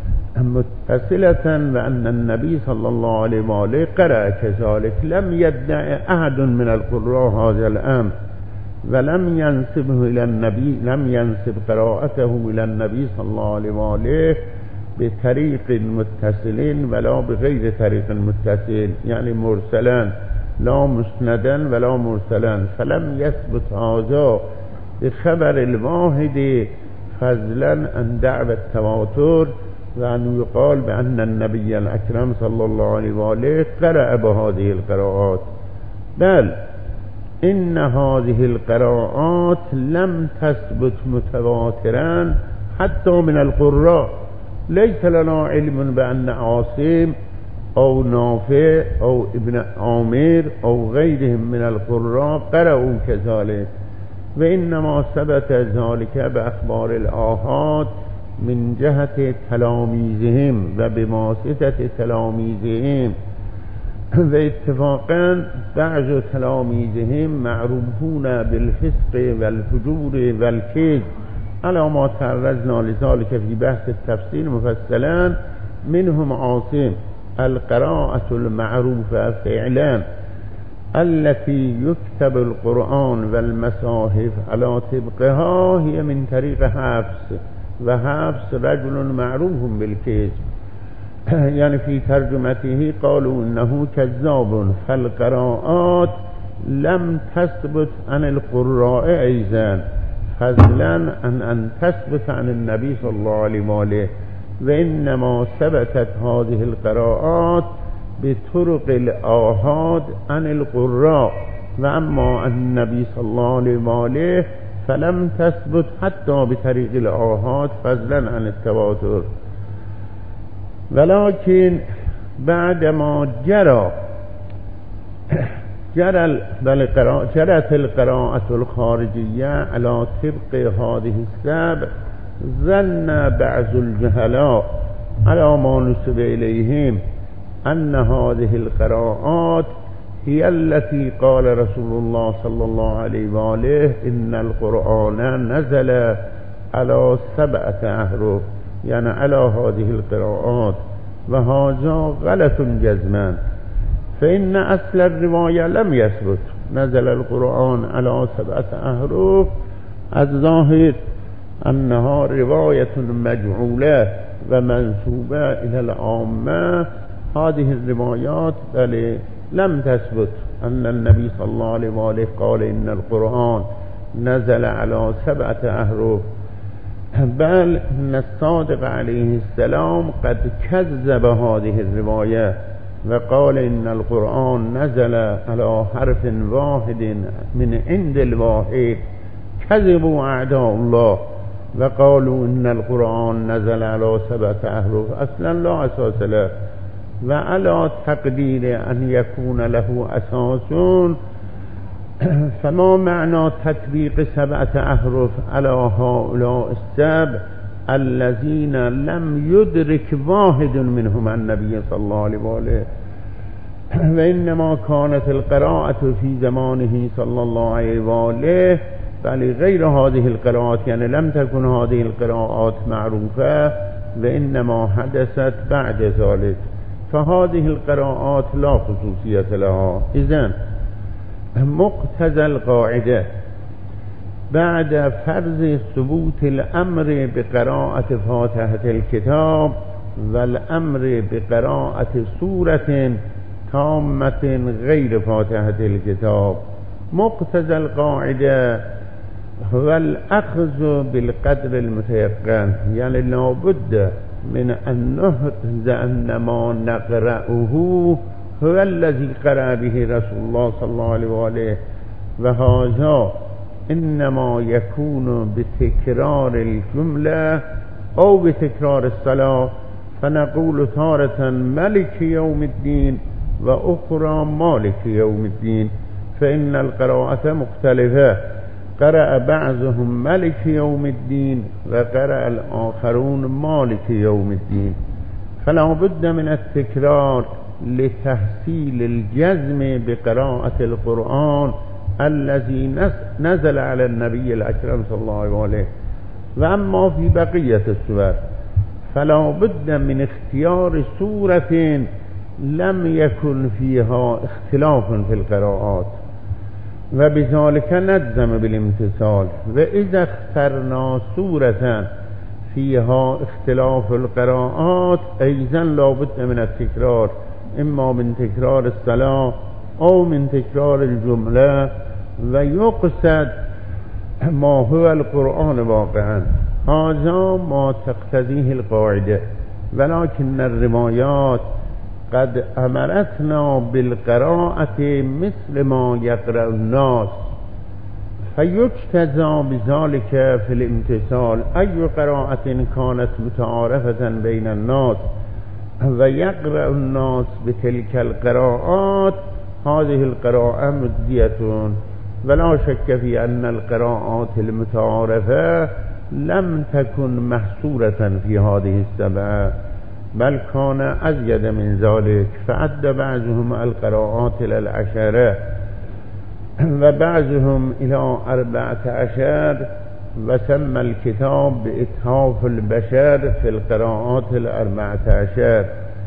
متصلة وأن النبي صلى الله عليه وآله قرأ كذلك. لم يدعي أحد من القراء هذا الأمر ولم ينسبه إلى النبي، لم ينسب قراءته إلى النبي صلى الله عليه وآله بطريق متصل ولا بغير طريق متصل، يعني مرسلا لا مسندا ولا مرسلا، فلم يثبت هذا بخبر الواحد فضلا عن دعوى التواتر وأن يقال بأن النبي الأكرم صلى الله عليه وآله قرأ بهذه القراءات. بل إن هذه القراءات لم تثبت متواترا حتى من القراء. ليس لنا علم بأن عاصم أو نافع أو ابن عامر أو غيرهم من القراء قرأوا كذلك، وإنما ثبت ذلك بأخبار الآحاد من جهة تلاميذهم وبواسطة تلاميذهم، واتفاقا بعض تلاميذهم معروفون بالفسق والفجور والكذب على ما تعرضنا لذلك في بحث التفسير مفصلا. منهم عاصم. القراءة المعروفة فعلا التي يكتب القرآن والمصاحف على طبقها هي من طريق حفص، وحفص رجل معروف بالكذب، يعني في ترجمته قالوا إنه كذاب. فالقراءات لم تثبت عن القراء أيضا فضلا عن أن تثبت عن النبي صلى الله عليه وآله، وإنما ثبتت هذه القراءات بطرق الآحاد عن القراء، وأما النبي صلى الله عليه وآله فلم تثبت حتى بطريق الآحاد فضلا عن التواتر. ولكن بعدما جرت القراءة الخارجية على طبق هذه السبع، ظن بعض الجهلاء على ما نسب إليهم أن هذه القراءات هي التي قال رسول الله صلى الله عليه وآله إن القرآن نزل على 7 أحرف، يعني على هذه القراءات، وهذا غلط جزما، فإن أصل الرواية لم يثبت نزل القرآن على 7 أحرف. الظاهر أنها رواية مجعولة ومنسوبة إلى العامة. هذه الروايات بل لم تثبت أن النبي صلى الله عليه وآله قال إن القرآن نزل على 7 أحرف، بل إن الصادق عليه السلام قد كذب هذه الرواية وقال إن القرآن نزل على حرف واحد من عند الواحد. كذبوا أعداء الله وقالوا إن القرآن نزل على 7 أحرف، أصلا لا أساس له. وعلى تقدير أن يكون له أساس فما معنى تطبيق 7 أحرف على هؤلاء السبع الذين لم يدرك واحد منهم النبي صلى الله عليه وآله، وإنما كانت القراءة في زمانه صلى الله عليه وآله بل غير هذه القراءات، يعني لم تكن هذه القراءات معروفة وإنما حدثت بعد ذلك، فهذه القراءات لا خصوصية لها. إذن مقتضى القاعدة بعد فرض ثبوت الأمر بقراءة فاتحة الكتاب والأمر بقراءة سورة تامة غير فاتحة الكتاب، مقتضى القاعدة هو الأخذ بالقدر المتيقن، يعني لابد من أن نحفظ أن ما نقرأه هو الذي قرأ به رسول الله صلى الله عليه وآله، وهذا إنما يكون بتكرار الجملة أو بتكرار الصلاة، فنقول تارة ملك يوم الدين وأخرى مالك يوم الدين، فإن القراءة مختلفة، قرأ بعضهم ملك يوم الدين وقرأ الآخرون مالك يوم الدين، فلا بد من التكرار لتحصيل الجزم بقراءة القرآن الذي نزل على النبي الأكرم صلى الله عليه وآله. وأما في بقية السور فلا بد من اختيار سورة لم يكن فيها اختلاف في القراءات، وبذلك نجزم بالامتثال. وإذا اخترنا سورة فيها اختلاف القراءات أيضا لا بد من التكرار، إما من تكرار الصلاة أو من تكرار الجملة، ويقصد ما هو القرآن واقعا، هذا ما تقتضيه القاعدة. ولكن الروايات قد أمرتنا بالقراءة مثل ما يقرأ الناس، فيجتزى بذلك في الامتثال أي قراءة كانت متعارفة بين الناس ويقرأ الناس بتلك القراءات، هذه القراءة مجزية. ولا شك في أن القراءات المتعارفة لم تكن محصورة في هذه السبعة، بل كان أزيد من ذلك، فعد بعضهم القراءات إلى 10 وبعضهم إلى 14، وسمى الكتاب بإتحاف البشر في القراءات 14،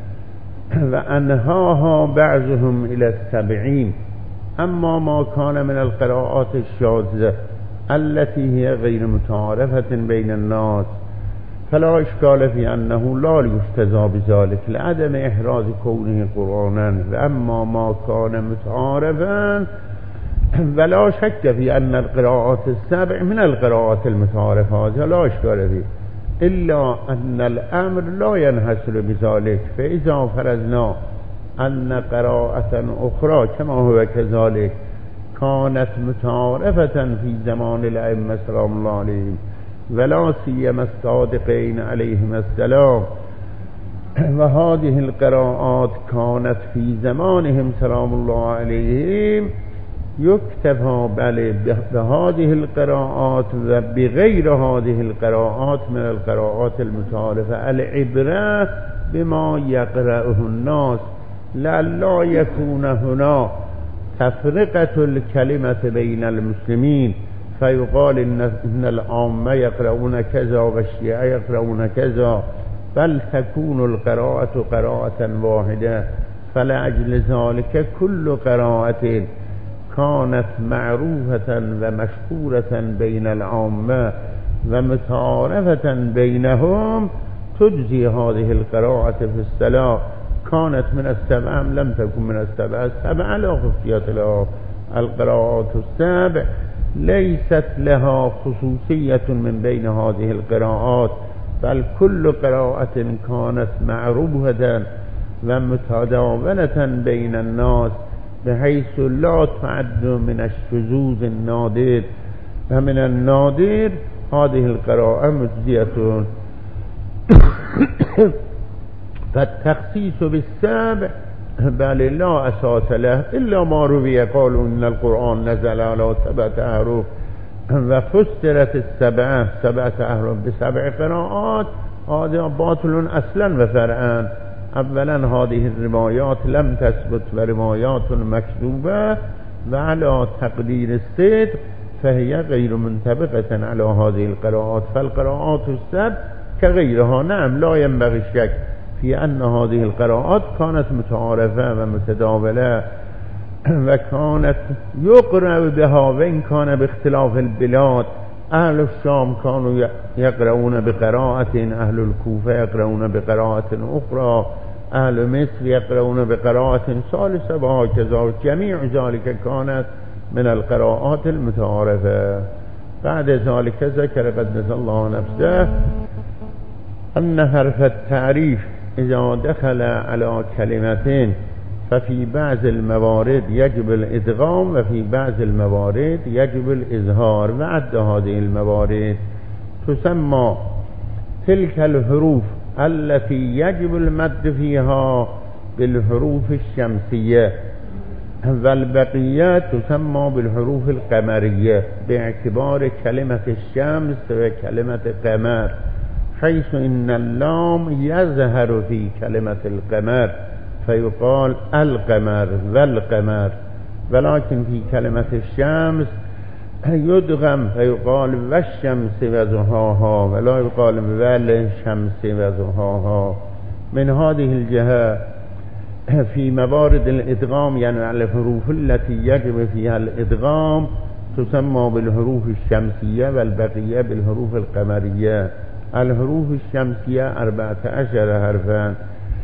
وأنهاها بعضهم إلى 70. أما ما كان من القراءات الشاذة التي هي غير متعارفة بين الناس فلا إشكال في أنه لا يجتزى بذلك لعدم إحراز كونه قرآنا. وأما ما كان متعارفا ولا شك في أن القراءات السبع من القراءات المتعارفة، هذا لا إشكال فيه، إلا أن الأمر لا ينحصر بذلك. فإذا فرضنا أن قراءة أخرى كما هو كذلك كانت متعارفة في زمان الأئمة سلام الله عليهم ولا سيما الصادقين عليهم السلام، وهذه القراءات كانت في زمانهم سلام الله عليهم، يكتفى بهذه القراءات وبغير هذه القراءات من القراءات المتعارفة. العبرة بما يقرأه الناس لئلا يكون هنا تفرقة الكلمة بين المسلمين فيقال إن العامة يقرؤون كذا والشيعة يقرؤون كذا، بل تكون القراءة قراءة واحدة. فلأجل ذلك كل قراءة كانت معروفة ومشهورة بين العامة ومتعارفة بينهم تجزي هذه القراءة في الصلاة، كانت من السبع لم تكن من السبع، السبع لا خصوصية لها. القراءات السبع ليست لها خصوصية من بين هذه القراءات، بل كل قراءة كانت معروفة ومتداولة بين الناس بحيث لا تعد من الشذوذ النادر، ومن النادر هذه القراءة مجزية. فالتخصيص بالسبع بل لا أساس له إلا ما روي قالوا إن القرآن نزل على 7 أحرف وفسرت سبعة أحرف ب7 قراءات، هذا باطل أصلا وفرعا. اولا هذه الروايات لم تثبت وروايات مكذوبة، وعلى تقدير الصدق فهي غير منطبقة على هذه القراءات، فالقراءات السبع كغيرها. نعم لا ينبغي الشك في أن هذه القراءات كانت متعارفة ومتداولة وكانت يقرأ بها، وإن كان باختلاف البلاد. أهل الشام كانوا يقرؤون بقراءة، أهل الكوفة يقرؤون بقراءة أخرى، أهل مصر يقرؤون بقراءة ثالثة، وهكذا. جميع ذلك كانت من القراءات المتعارفة. بعد ذلك ذكر قدس الله نفسه أن حرف التعريف إذا دخل على كلمتين ففي بعض الموارد يجب الإدغام وفي بعض الموارد يجب الإظهار. وعد هذه الموارد تسمى تلك الحروف التي يجب المد فيها بالحروف الشمسية، والبقية تسمى بالحروف القمرية باعتبار كلمة الشمس وكلمة قمر، حيث إن اللام يظهر في كلمة القمر فيقال القمر والقمر، ولكن في كلمة الشمس يدغم فيقال والشمس وضحاها ولا يقال والشمس وضحاها. من هذه الجهة في موارد الإدغام يعني الحروف التي يجب فيها الإدغام تسمى بالحروف الشمسية والبقية بالحروف القمرية. الحروف الشمسية 14 حرفا،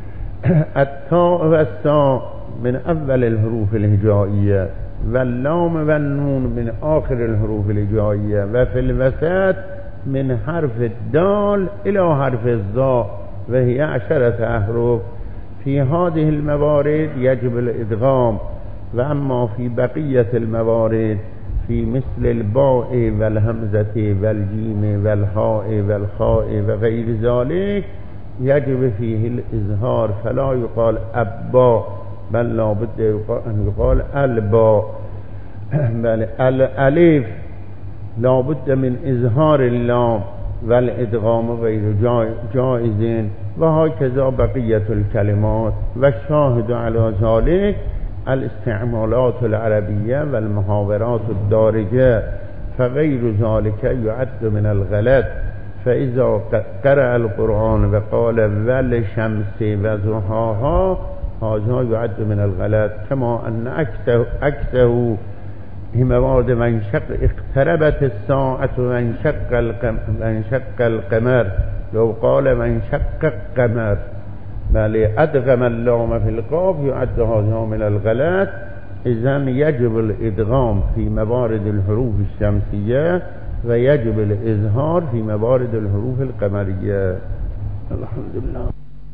التاء والثاء من أول الحروف الهجائية، واللام والنون من آخر الحروف الهجائية، وفي الوسط من حرف الدال إلى حرف الظاء، وهي 10 أحرف. في هذه الموارد يجب الإدغام، وأما في بقية الموارد في مثل الباء والهمزة والجيم والهاء والخاء وغير ذلك يجب فيه الإظهار، فلا يقال أبا بل لا بد أن يقال الباء، بل الألف لا بد من إظهار اللام، والإدغام غير جائز، وهكذا بقية الكلمات. والشاهد على ذلك الاستعمالات العربية والمحاورات الدارجة، فغير ذلك يعد من الغلط. فإذا قرأ القرآن وقال والشمس وضحاها هذا يعد من الغلط، كما أن أكثر موارد وانشق اقتربت الساعة وانشق القمر، لو قال وانشق القمر بل أدغم اللام في القاف يعد هذا من الغلط. إذن يجب الإدغام في موارد الحروف الشمسية ويجب الإظهار في موارد الحروف القمرية. الحمد لله.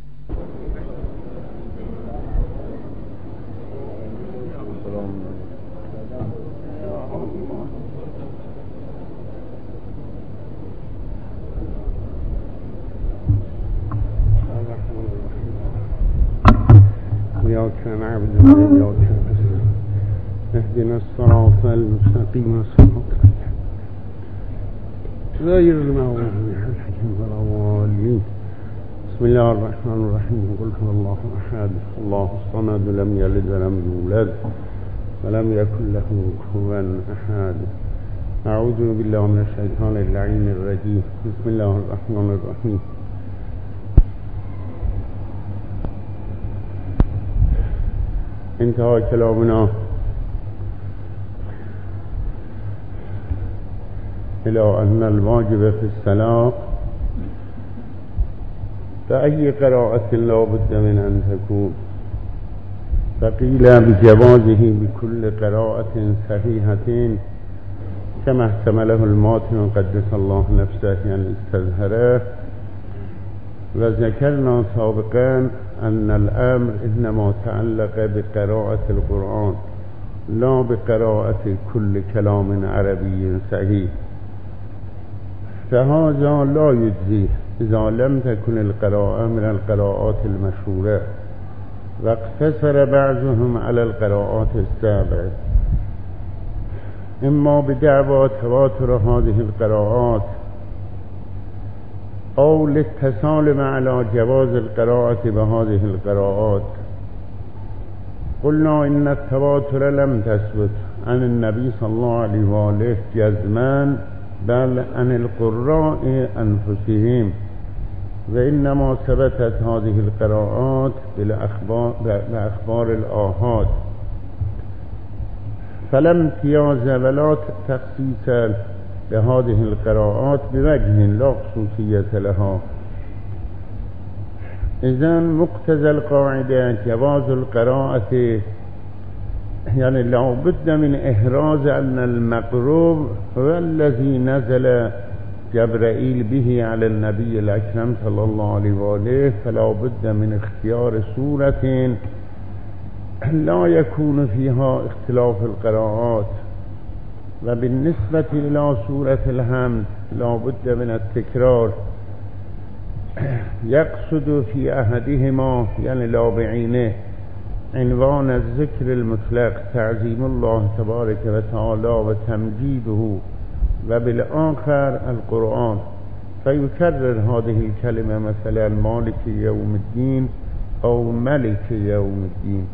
إياك نعبد وإياك نستعين اهدنا الصراط المستقيم صراط غير المغضوب عليهم ولا الضالين. بسم الله الرحمن الرحيم. قل هو الله أحد الله الصمد لم يلد ولم يولد ولم يكن له كفوا أحد. أعوذ بالله من الشيطان اللعين الرجيم. بسم الله الرحمن الرحيم. انتهى كلامنا إلى أن الواجب في الصلاة فأي قراءة لا بد من أن تكون، فقيل بجوازه بكل قراءة صحيحة كما احتمله الماتن قدس الله نفسه أن استظهره. وذكرنا سابقا أن الأمر إنما تعلق بقراءة القرآن لا بقراءة كل كلام عربي صحيح، فهذا لا يجزي إذا لم تكن القراءة من القراءات المشهورة، واقتصر بعضهم على القراءات السابعة، إما بدعوى تواتر هذه القراءات أو للتسالم على جواز القراءة بهذه القراءات. قلنا إن التواتر لم تثبت عن النبي صلى الله عليه وآله جزما، بل عن القراء أنفسهم، وإنما ثبتت هذه القراءات بأخبار الآحاد، فلا امتياز ولا تخصيص لهذه القراءات بوجه لا خصوصية لها. إذن مقتضى القاعدة جواز القراءة، يعني لا بد من إحراز أن المقروء هو الذي نزل جبرائيل به على النبي الأكرم صلى الله عليه وآله، فلا بد من اختيار سورة لا يكون فيها اختلاف القراءات. وبالنسبة إلى سورة الحمد لا بد من التكرار، يقصد في أحدهما يعني لا بعينه عنوان الذكر المطلق تعظيم الله تبارك وتعالى وتمجيده، وبالآخر القرآن، فيكرر هذه الكلمة مثلا مالك يوم الدين أو ملك يوم الدين.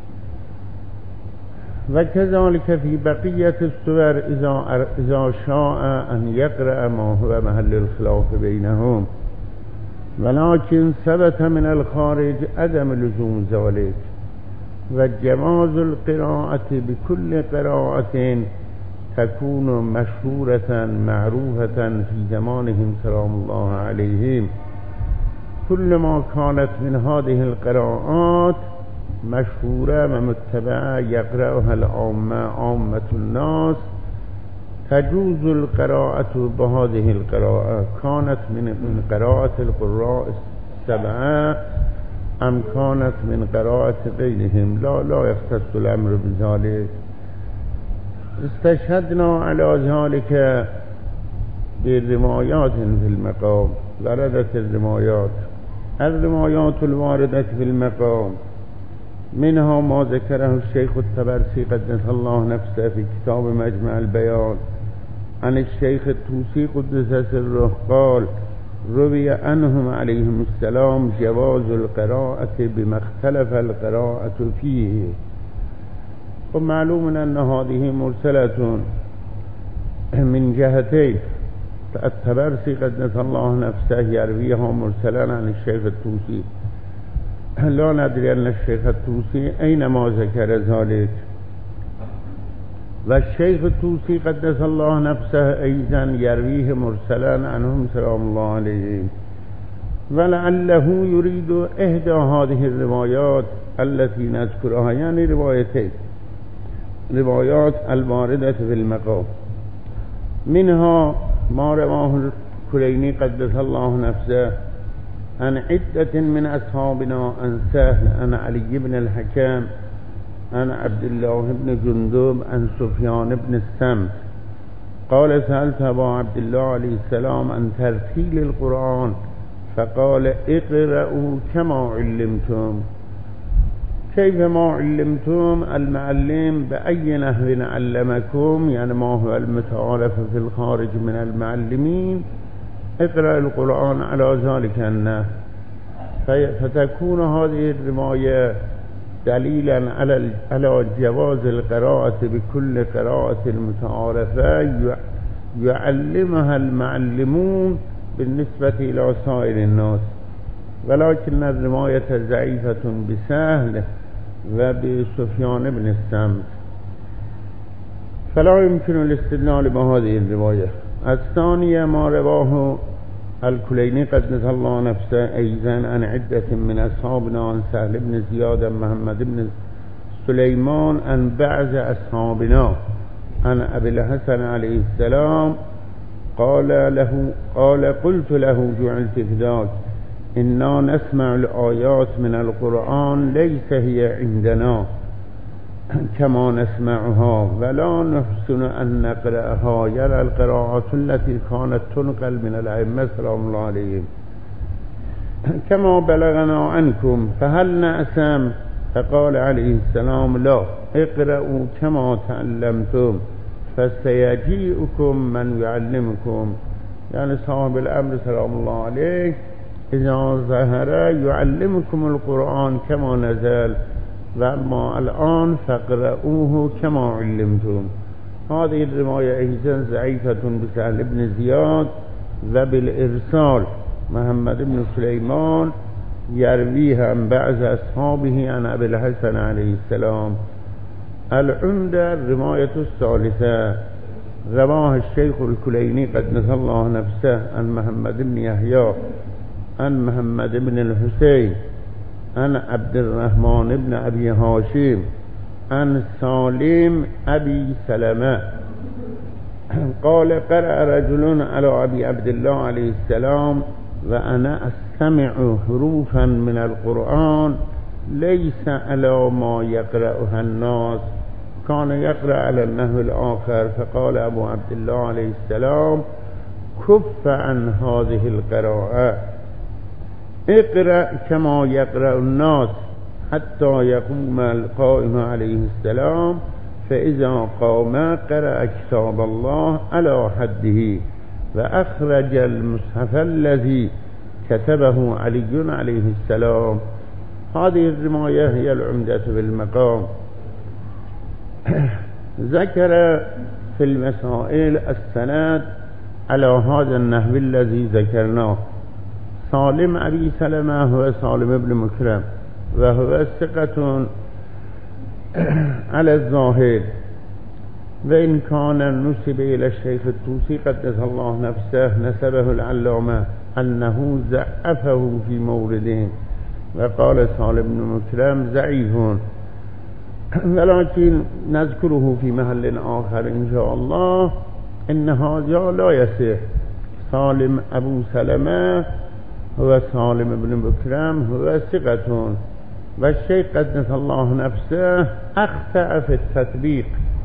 وكذلك في بقية السور إذا شاء أن يقرأ ما هو محل الخلاف بينهم، ولكن ثبت من الخارج عدم لزوم ذلك، وجواز القراءة بكل قراءة تكون مشهورة معروفة في زمانهم سلام الله عليهم. كل ما كانت من هذه القراءات مشهورة ومتبعة يقرأها عامة الناس، تجوز القراءة بهذه القراءة، كانت من قراءة القراء السبعة أم كانت من قراءة غيرهم، لا يختص الأمر بذلك. استشهدنا على ذلك بروايات في المقام. وردت الروايات الواردة في المقام، منها ما ذكره الشيخ الطبرسي قدس الله نفسه في كتاب مجمع البيان عن الشيخ الطوسي قدس سره قال: روي عنهم عليهم السلام جواز القراءة بما اختلف القراءة فيه. ومعلوم أن هذه مرسلة من جهتين، الطبرسي قدس الله نفسه يرويها مرسلا عن الشيخ الطوسي، لا ندري أن الشيخ الطوسي أينما ذكر ذلك، والشيخ الطوسي قدس الله نفسه أيضا يرويه مرسلا عنهم سلام الله عليهم، ولعله يريد إحدى هذه الروايات التي نذكرها، يعني روايات الواردة في المقام، منها ما رواه الكليني قدس الله نفسه عن عدة من أصحابنا عن سهل عن علي بن الحكام عن عبد الله بن جندب عن سفيان بن السمت قال: سألت أبا عبد الله عليه السلام عن ترتيل القرآن فقال: اقرأوا كما علمتم. كيف ما علمتم؟ المعلم بأي نحو علمكم، يعني ما هو المتعارف في الخارج من المعلمين، اقرأ القرآن على ذلك النحو، فتكون هذه الرواية دليلا على جواز القراءة بكل قراءة متعارفة يعلمها المعلمون بالنسبة إلى سائر الناس. ولكن الرواية ضعيفة بسهل وبسفيان بن السمت، فلا يمكن الاستدلال بهذه الرواية. الثانية ما رواه الكليني قدس الله نفسه أيضا عن عدة من أصحابنا عن سهل بن زياد محمد بن سليمان عن بعض أصحابنا عن أبي الحسن عليه السلام قال: قلت له جعلت فداك، إنا نسمع الآيات من القرآن ليس هي عندنا كما نسمعها ولا نحسن أن نقرأها، يرى القراءات التي كانت تنقل من الأئمة سلام الله عليهم. كما بلغنا عنكم فهل نأسم؟ فقال عليه السلام لا، اقرأوا كما تعلمتم فسيجيئكم من يعلمكم. يعني صاحب الأمر سلام الله عليه إذا ظهر يعلمكم القرآن كما نزل، وأما الآن فاقرؤوه كما علمتم. هذه الرواية أيضا ضعيفة بسهل بن زياد وبالإرسال محمد بن سليمان يرويها عن بعض أصحابه عن أبي الحسن عليه السلام. العمدة الرواية الثالثة رواه الشيخ الكليني قدس الله نفسه عن محمد بن يحيى عن محمد بن الحسين عن عبد الرحمن بن أبي هاشم عن سالم أبي سلمة قال قرأ رجل على أبي عبد الله عليه السلام وأنا أستمع حروفا من القرآن ليس على ما يقرأها الناس، كان يقرأ على النحو الآخر. فقال أبو عبد الله عليه السلام كف عن هذه القراءة، اقرأ كما يقرأ الناس حتى يقوم القائم عليه السلام، فإذا قام قرأ كتاب الله على حده وأخرج المصحف الذي كتبه علي عليه السلام. هذه الرواية هي العمدة بالمقام. ذكر في المسائل السند على هذا النحو الذي ذكرناه. سالم أبي سلمة هو سالم بن مكرم وهو ثقة على الظاهر، وإن كان نسب إلى الشيخ الطوسي قدس الله نفسه نسبه العلامة أنه ضعفه في موردين وقال سالم بن مكرم ضعيف، ولكن نذكره في محل آخر إن شاء الله. إن هذا لا يصح. سالم أبو سلمة هو سالم بن مكرم هو ثقة، والشيخ قدس الله نفسه أخطأ في التطبيق.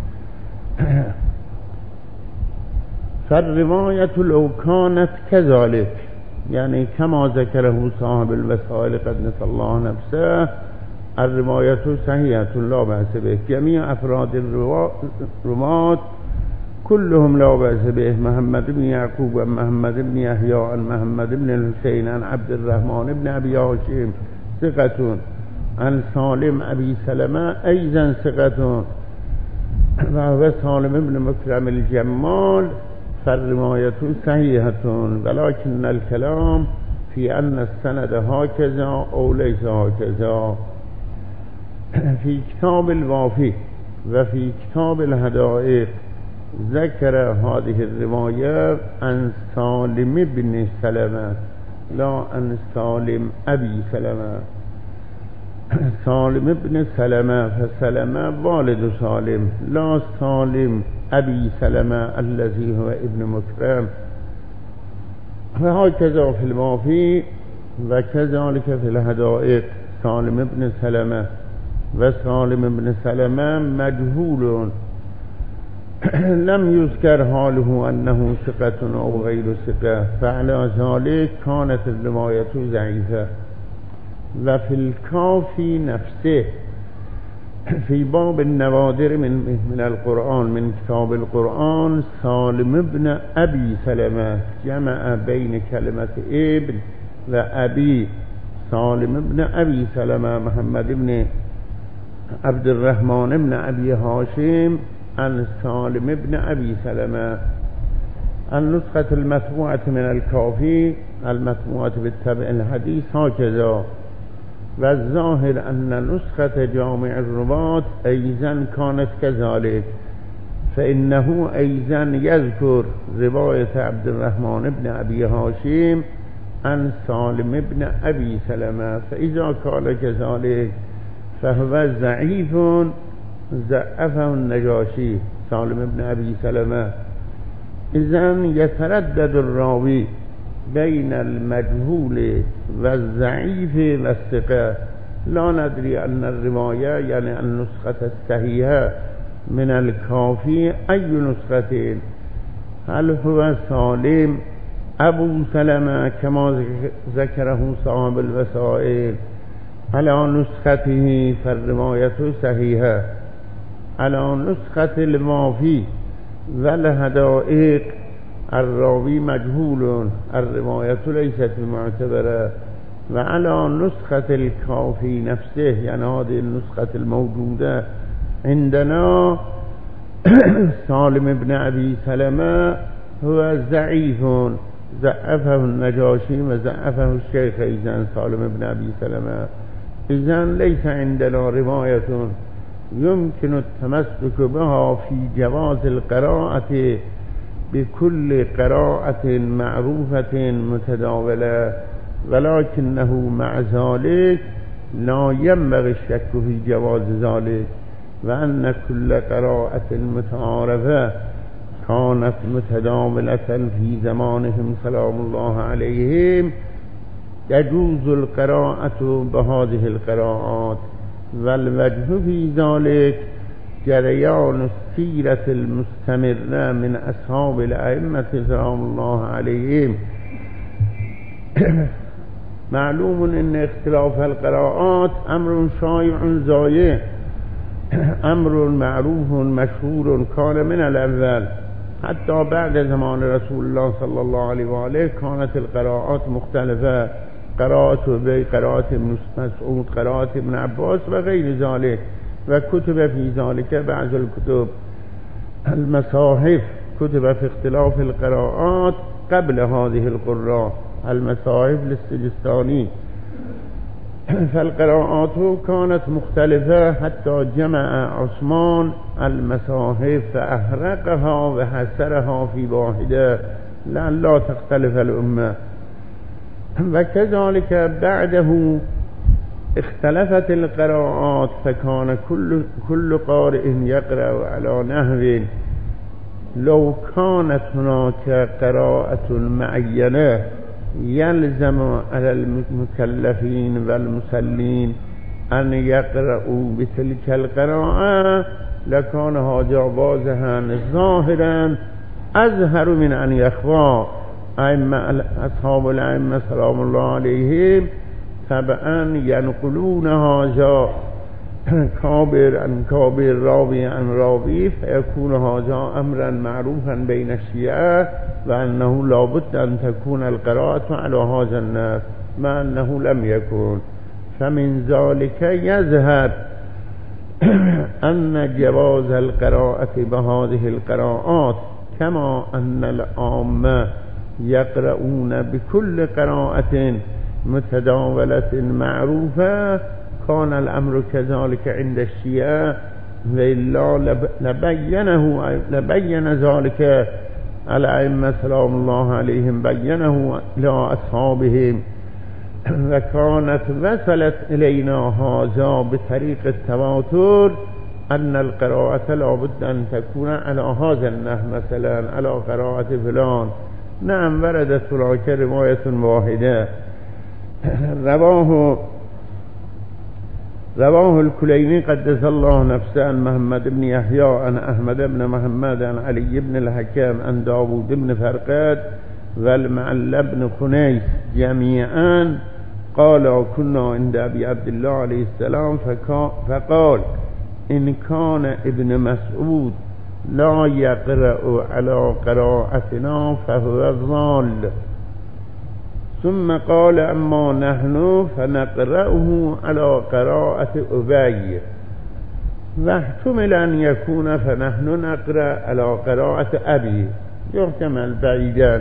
فالرواية لو كانت كذلك يعني كما ذكره صاحب الوسائل قدس الله نفسه الرواية صحيحة لا بأس به، جميع أفراد الرواة كلهم لا بأس به، محمد بن يعقوب ومحمد بن يحيى عن محمد بن الحسين عن عبد الرحمن بن أبي هاشم ثقة عن سالم أبي سلمة أيضا ثقة وهو سالم بن مكرم الجمال. فالرواية صحيحة، ولكن الكلام في أن السند هكذا أو ليس هكذا. في كتاب الوافي وفي كتاب الهدائق ذكر هذه الرواية عن سالم بن سلمة لا عن سالم أبي سلمة. سالم بن سلمة فسلمة والد سالم لا سالم أبي سلمة الذي هو ابن مكرم. فهكذا في الوافي وكذلك في الهدائق سالم بن سلمة وسالم بن سلمة مجهول لم يذكر حاله أنه ثقة أو غير ثقة، فعلى ذلك كانت الرواية ضعيفة. وفي الكافي نفسه في باب النوادر من القرآن من كتاب القرآن سالم بن أبي سلمة جمع بين كلمة ابن وأبي. سالم بن أبي سلمة محمد بن عبد الرحمن بن أبي هاشم عن سالم بن أبي سلمة. النسخة المطبوعة من الكافي المطبوعة بالتبع الحديث هكذا، والظاهر أن نسخة جامع الرواة أيضا كانت كذلك، فإنه أيضا يذكر رواية عبد الرحمن بن أبي هاشم عن سالم بن أبي سلمة، فإذا كان كذلك فهو ضعيف ضعفه النجاشي سالم بن أبي سلمة. إذن يتردد الراوي بين المجهول والضعيف والثقة. لا ندري أن الرواية يعني النسخة الصحيحة من الكافي أي نسختين، هل هو سالم ابو سلمة كما ذكره صاحب الوسائل على نسخته فالرواية صحيحة، على نسخة المافي والهدائق الراوي مجهول، الرواية ليست معتبرة. وعلى نسخة الكافي نفسه، يعني هذه النسخة الموجودة عندنا، سالم بن أبي سلمة هو ضعيف، ضعفه النجاشي وضعفه الشيخ أيضا سالم بن أبي سلمة. إذن ليس عندنا رواية يمكن التمسك بها في جواز القراءة بكل قراءة معروفة متداولة، ولكنه مع ذلك لا ينبغي الشك في جواز ذلك، وأن كل قراءة متعارفة كانت متداولة في زمانهم سلام الله عليهم يجوز القراءة بهذه القراءات. والوجه في ذلك جريان السيرة المستمرة من أصحاب الأئمة سلام الله عليهم. معلوم أن اختلاف القراءات أمر شائع زايع، أمر معروف مشهور كان من الأول، حتى بعد زمان رسول الله صلى الله عليه وآله كانت القراءات مختلفة، قراءة أبي، قراءة ابن مسعود، قراءة ابن عباس وغير ذلك، وكتب في ذلك بعض الكتب. المصاحف كتب في اختلاف القراءات قبل هذه القراء، المصاحف للسجستاني، فالقراءات كانت مختلفة حتى جمع عثمان المصاحف فأحرقها وحسرها في واحدة لئلا تختلف الأمة. وكذلك بعده اختلفت القراءات، فكان كل قارئ يقرأ على نحو. لو كانت هناك قراءة معينة يلزم على المكلفين والمسلين أن يقرأوا بتلك القراءة لكان هذا واضحا ظاهرا أظهر من أن يخفى. أصحاب الأئمة سلام الله عليهم طبعا ينقلون هذا كابر عن كابر، راوي عن راوي، فيكون هذا أمرا معروفا بين الشيعة، وأنه لابد أن تكون القراءة على هذا النحو، مع أنه لم يكن. فمن ذلك يظهر أن جواز القراءة بهذه القراءات، كما أن العامة يقرؤون بكل قراءة متداولة معروفة، كان الأمر كذلك عند الشيعة، وإلا لبين ذلك الأئمة سلام الله عليهم، بينه إلى أصحابهم، وكانت وصلت إلينا هذا بطريق التواتر أن القراءة لابد أن تكون على هذا النحو، مثلا على قراءة فلان. نعم وردت هناك رواية واحدة رواه الكليني قدس الله نفسه عن محمد بن يحيى عن أحمد بن محمد عن علي بن الحكم عن داود بن فرقد والمعلى بن خنيس جميعا قال كنا عند أبي عبد الله عليه السلام فقال إن كان ابن مسعود لا يقرأ على قراءتنا فهو ضال، ثم قال أما نحن فنقرأه على قراءة أبي، واحتمل أن يكون فنحن نقرأ على قراءة أبي، يحتمل بعيدا.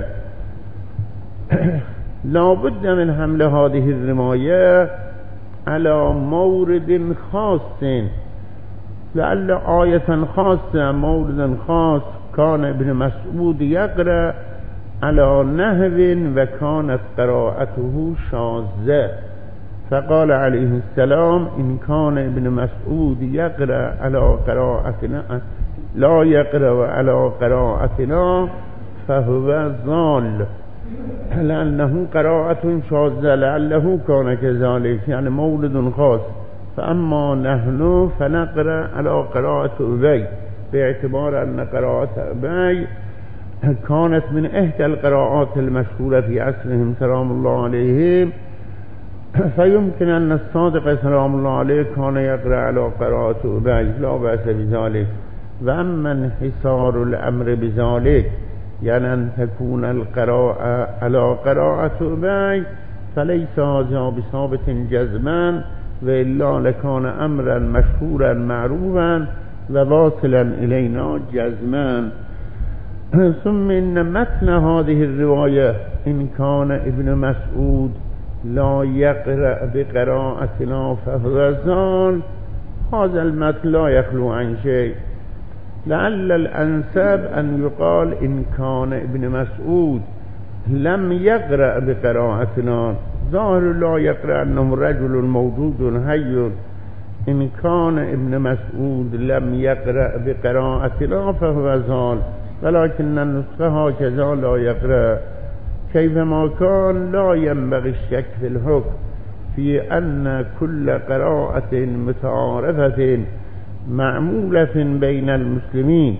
لا بد من حمل هذه الرواية على مورد خاص، لعل آية خاصة، مورد خاص كان ابن مسعود يقرأ على نحو وكانت قراءته شاذة، فقال عليه السلام إن كان ابن مسعود يقرأ على قراءتنا لا يقرأ على قراءتنا فهو ضال، لأنه قراءة شاذة، لعله كان كذلك، يعني مورد خاص. فأما نحن فنقرأ على قراءة أبي، باعتبار أن قراءة أبي كانت من إحدى القراءات المشهورة في عصرهم سلام الله عليهم، فيمكن أن الصادق سلام الله عليه كان يقرأ على قراءة أبي، لا بأس بذلك. وأما انحصار الأمر بذلك يعني أن تكون القراءة على قراءة أبي فليس هذا بثابت جزما، وإلا لكان أمرا مشهورا معروفا وواصلا إلينا جزما. ثم إن متن هذه الرواية إن كان ابن مسعود لا يقرأ بقراءتنا فهو زال، هذا المتن لا يخلو عن شيء. لعل الأنسب أن يقال إن كان ابن مسعود لم يقرأ بقراءتنا، ظاهر لا يقرأ أنه رجل موجود حي. إن كان ابن مسعود لم يقرأ بقراءتنا فهو زال، ولكن النسخة هكذا لا يقرأ. كيفما كان لا ينبغي الشك في الحكم في أن كل قراءة متعارفة معمولة بين المسلمين،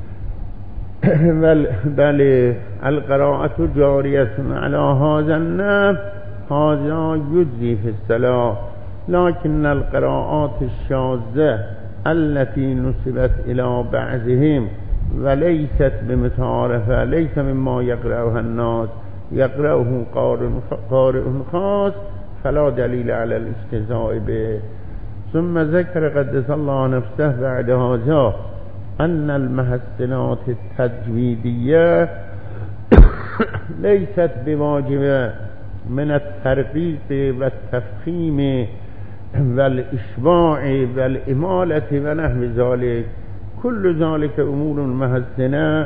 بل القراءة جارية على هذا النحو، هذا يجزي في الصلاة. لكن القراءات الشاذة التي نسبت إلى بعضهم وليست بمتعارفة ليس مما يقرأها الناس، يقرأه قارئ خاص، فلا دليل على الاستهزاء به. ثم ذكر قدس الله نفسه بعد هذا أن المحسنات التجويدية ليست بواجبة من الترقيق والتفخيم والإشباع والإمالة ونحو ذلك، كل ذلك أمور محسنة،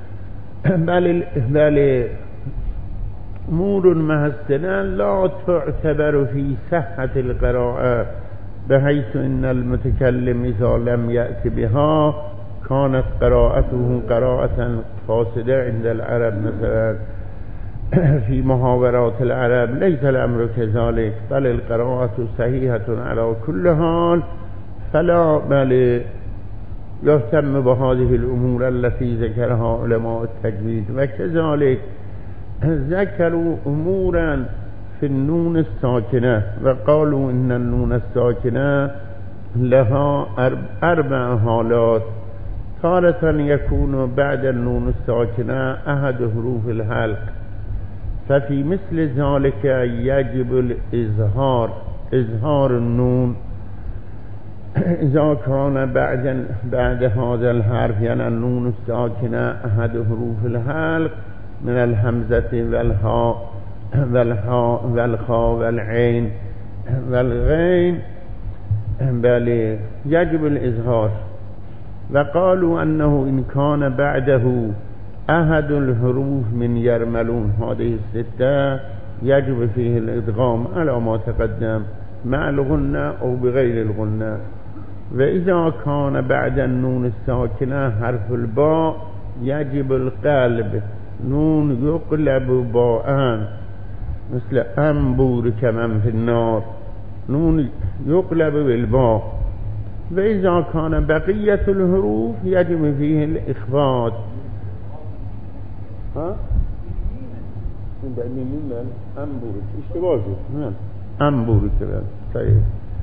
بل أمور محسنة لا تعتبر في صحة القراءة، بحيث إن المتكلم إذا لم يأتي بها كانت قراءته قراءة فاسدة عند العرب. مثلا في محاورات العرب ليس الأمر كذلك، بل القراءة صحيحة على كل حال، فلا بل يهتم بهذه الأمور التي ذكرها علماء التجويد. وكذلك ذكروا أمورا في النون الساكنة، وقالوا إن النون الساكنة لها 4 حالات. تارة يكون بعد النون الساكنة أحد حروف الحلق، ففي مثل ذلك يجب إظهار النون إذا كان بعد هذا الحرف، يعني النون الساكنة أحد حروف الحلق من الهمزة والخاء والعين والغين، بل يجب الإظهار. وقالوا أنه إن كان بعده أحد الحروف من يرملون، هذه 6 يجب فيه الإدغام على ما تقدم مع الغنة أو بغير الغنة. وإذا كان بعد النون الساكنة حرف الباء يجب القلب، نون يقلب باءً مثل أنبورك من في النار، نون يقلب بالباء. وإذا كان بقية الحروف يجب فيه الإخفاض. أنبورك اشتباه أنبورك طيب،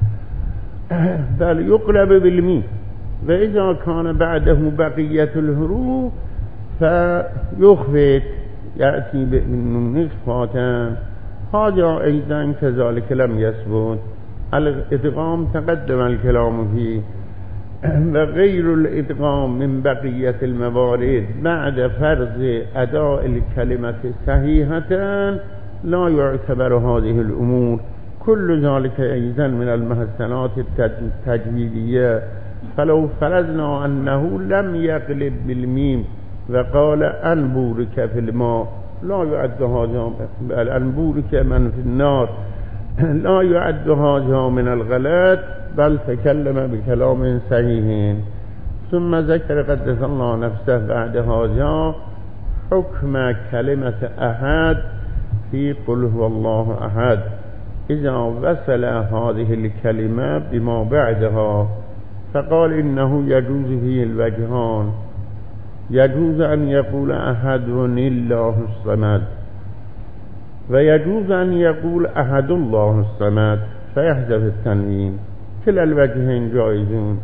بل يقلب بالميم. وإذا كان بعده بقية الحروف فيخفت، يأتي من إخفاتا. هذا أيضا كذلك لم يثبت. الإدغام تقدم الكلام فيه، وغير الإدغام من بقية الموارد بعد فرض أداء الكلمة صحيحة لا يعتبر هذه الأمور. كل ذلك أيضا من المحسنات التجويدية. فلو فرضنا أنه لم يقلب بالميم وقال أنبورك في الماء لا يعد هذا، بل أنبورك من في النار لا يعد هذا من الغلط، بل تكلم بكلام صحيح. ثم ذكر قدس الله نفسه بعد هذا حكم كلمة أحد في قل هو الله أحد إذا وصل هذه الكلمة بما بعدها، فقال إنه يجوز فيه الوجهان. يجوز أن يقول أحد الله الصمد ويجوز أن يقول أحد الله الصمد فيحذف التنوين. كلا الوجهين جائزون.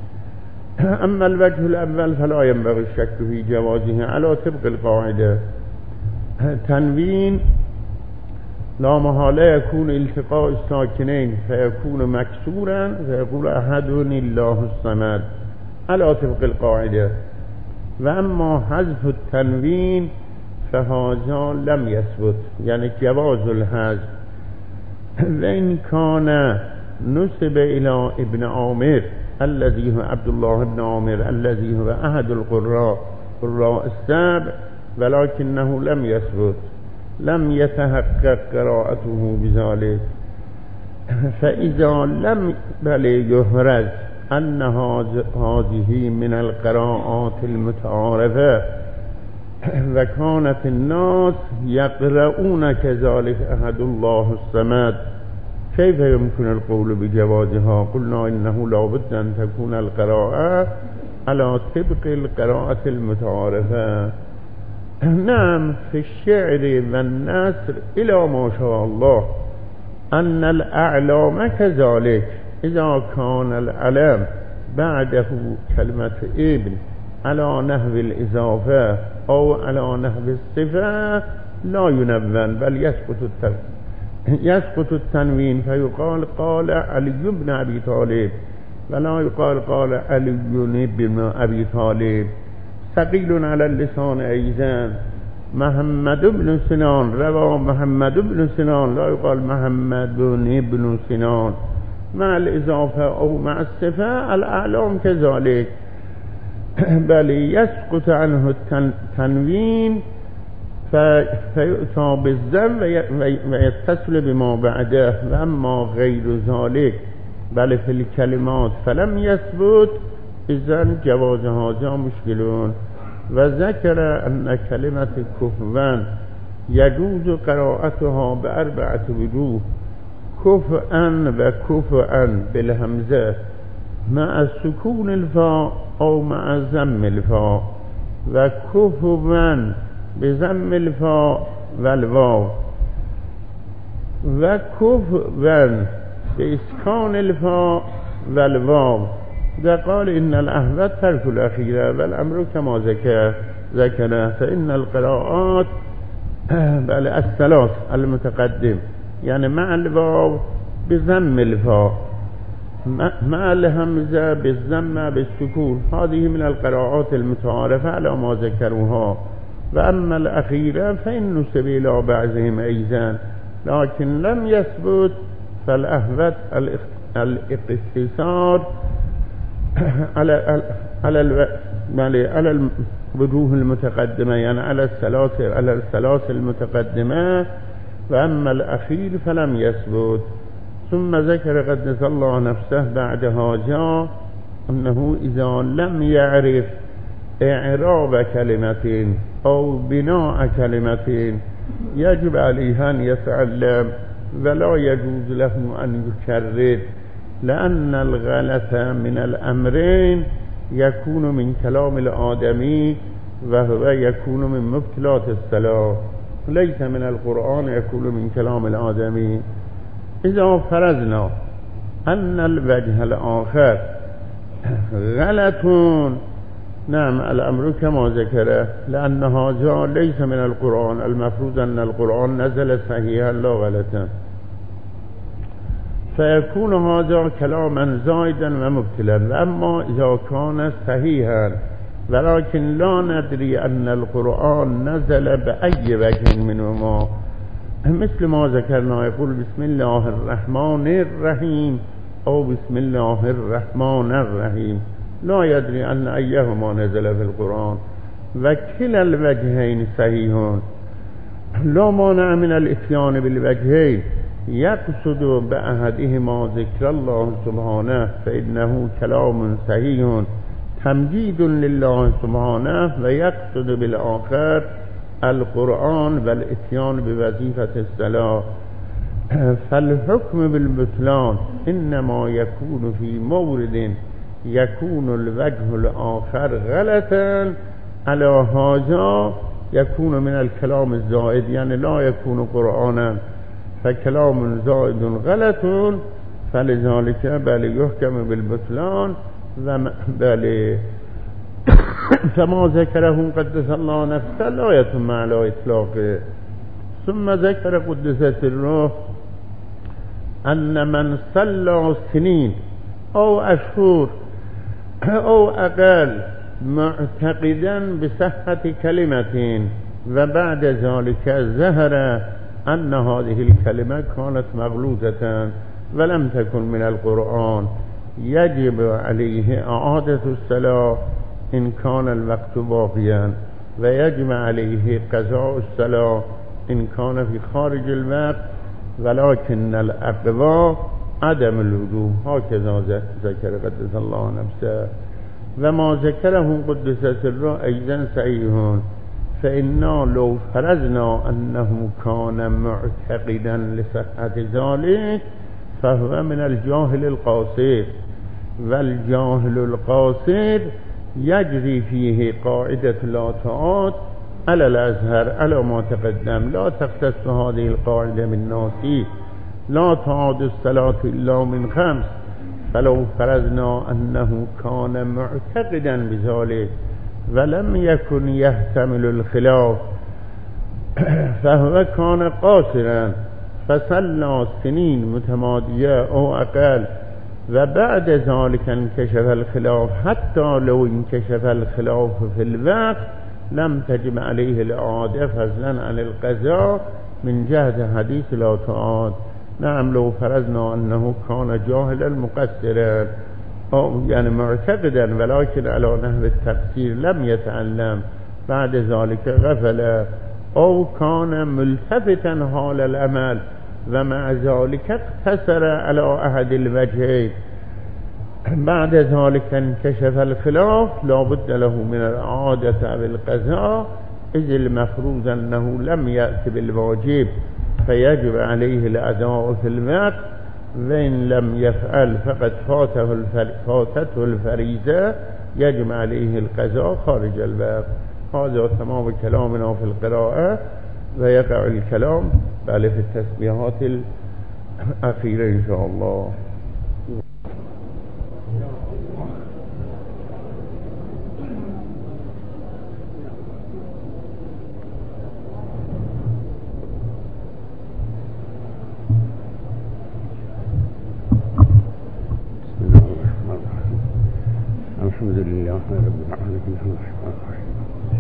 أما الوجه الأول فلا ينبغي الشك في جوازه على طبق القاعدة. تنوين لا محالة يكون التقاء الساكنين فيكون مكسورا فيقول أحد الله الصمد على طبق القاعدة. وأما حذف التنوين فهذا لم يثبت، يعني جواز الحذف. وإن كان نسب إلى ابن عامر الذي هو عبد الله بن عامر الذي هو أحد قراء السبع، ولكنه لم يثبت، لم يتحقق قراءته بذلك. فإذا لم يحرز أن هذه من القراءات المتعارفة وكانت الناس يقرؤون كذلك أحد الله الصمد، كيف يمكن القول بجوازها؟ قلنا إنه لا بد أن تكون القراءة على طبق القراءة المتعارفة. نعم، في الشعر والنثر إلى ما شاء الله أن الأعلام كذلك، إذا كان العلم بعده كلمة ابن على نحو الإضافة أو على نحو الصفة لا ينون بل يسقط التنوين، فيقال قال علي بن أبي طالب ولا يقال قال علي بن أبي طالب. ثقيل على اللسان أيضا محمد بن سنان روى محمد بن سنان، لا يقال محمد بن سنان مع الإضافة أو مع الصفة. الأعلام كذلك بل يسقط عنه التنوين فيؤتى بالذم ويتصل بما بعده. وأما غير ذلك بل في الكلمات فلم يثبت، إذن جواز هذا مشكلون. وذكر أن كلمة كفوا يجوز قراءتها بأربعة وجوه: كفءا وكفءا بالهمزة مع سكون الفاء أو مع ضم الفاء، وكفوا بضم الفاء والواو، وكفوا بإسكان الفاء والواو. وقال إن الأحوط ترك الأخيرة والأمر كما ذكر فإن القراءات بل الثلاث المتقدم يعني مع الواو بضم الفاء مع الهمزة بالضمة بالسكون، هذه من القراءات المتعارفة على ما ذكروها. وأما الأخيرة فإن نسب إلى بعضهم أيضا لكن لم يثبت، فالأحوط الاقتصار على الوجوه المتقدمة، يعني على الثلاث المتقدمة. وأما الأخير فلم يثبت. ثم ذكر قدس الله نفسه بعدها جاء أنه إذا لم يعرف إعراب كلمة أو بناء كلمة يجب عليه أن يتعلم، ولا يجوز له أن يكرر، لأن الغلط من الأمرين يكون من كلام الآدمي وهو يكون من مبتلات الصلاة، ليس من القرآن يكون من كلام الآدمي. إذا فرضنا أن الوجه الآخر غلط، نعم الأمر كما ذكره، لأن هذا ليس من القرآن، المفروض أن القرآن نزل صحيحا لا غلطا، فيكون هذا كلاما زائدا ومبتلا. وأما إذا كان صحيحا ولكن لا ندري أن القرآن نزل بأي وجه منهما، مثل ما ذكرنا يقول بسم الله الرحمن الرحيم أو بسم الله الرحمن الرحيم، لا يدري أن أيهما نزل في القرآن، وكلا الوجهين صحيح، لا مانع من الاتيان بالوجهين. يقصد بأحدهما ذكر الله سبحانه فإنه كلام صحيح تمجيد لله سبحانه، ويقصد بالآخر القرآن والاتيان بوظيفة الصلاة. فالحكم بالبطلان إنما يكون في مورد يكون الوجه الآخر غلطا على هذا يكون من الكلام الزائد، يعني لا يكون قرآنا فكلام زائد غلط، فلذلك بل يحكم بالبطلان بل فما ذكره قدس الله نفسه لا يتم على إطلاقه. ثم ذكر قدس سره أن من صلى سنين أو أشهر أو أقل معتقدا بصحة كلمة وبعد ذلك ظهر أن هذه الكلمة كانت مغلوطة ولم تكن من القرآن، يجب عليه إعادة الصلاة إن كان الوقت باقيا، ويجب عليه قضاء الصلاة إن كان في خارج الوقت، ولكن الأقوى عدم الوضوء. هكذا ذكر قدس الله نفسه. وما ذكره قدس سره أيضا صحيح، فإنا لو فرضنا أنه كان معتقدا لصحة ذلك فهو من الجاهل القاصر، والجاهل القاصر يجري فيه قاعدة لا تعاد على الأزهر على ما تقدم. لا تختص هذه القاعدة من ناسي، لا تعاد الصلاة إلا من 5. فلو فرضنا أنه كان معتقدا بذلك ولم يكن يحتمل الخلاف فهو كان قاصرا فصلى سنين متمادية أو أقل، وبعد ذلك انكشف الخلاف، حتى لو انكشف الخلاف في الوقت لم تجب عليه الإعادة فضلا عن القضاء من جهة حديث لا تعاد. نعم، لو فرضنا أنه كان جاهلا مقصرا أو يعني معتقدا ولكن على نحو التقصير لم يتعلم، بعد ذلك غفل، أو كان ملتفتا حال العمل ومع ذلك اقتصر على أحد الوجهين، بعد ذلك انكشف الخلاف، لا بد له من الإعادة بالقضاء، إذ المفروض أنه لم يأتي بالواجب فيجب عليه الأداء في الوقت، وإن لم يفعل فقد فاتته الفريضة يجب عليه القضاء خارج الوقت. هذا تمام كلامنا في القراءة، ويقع الكلام بل في التسبيحات الأخيرة إن شاء الله. الحمد لله رب العالمين الرحمن الرحيم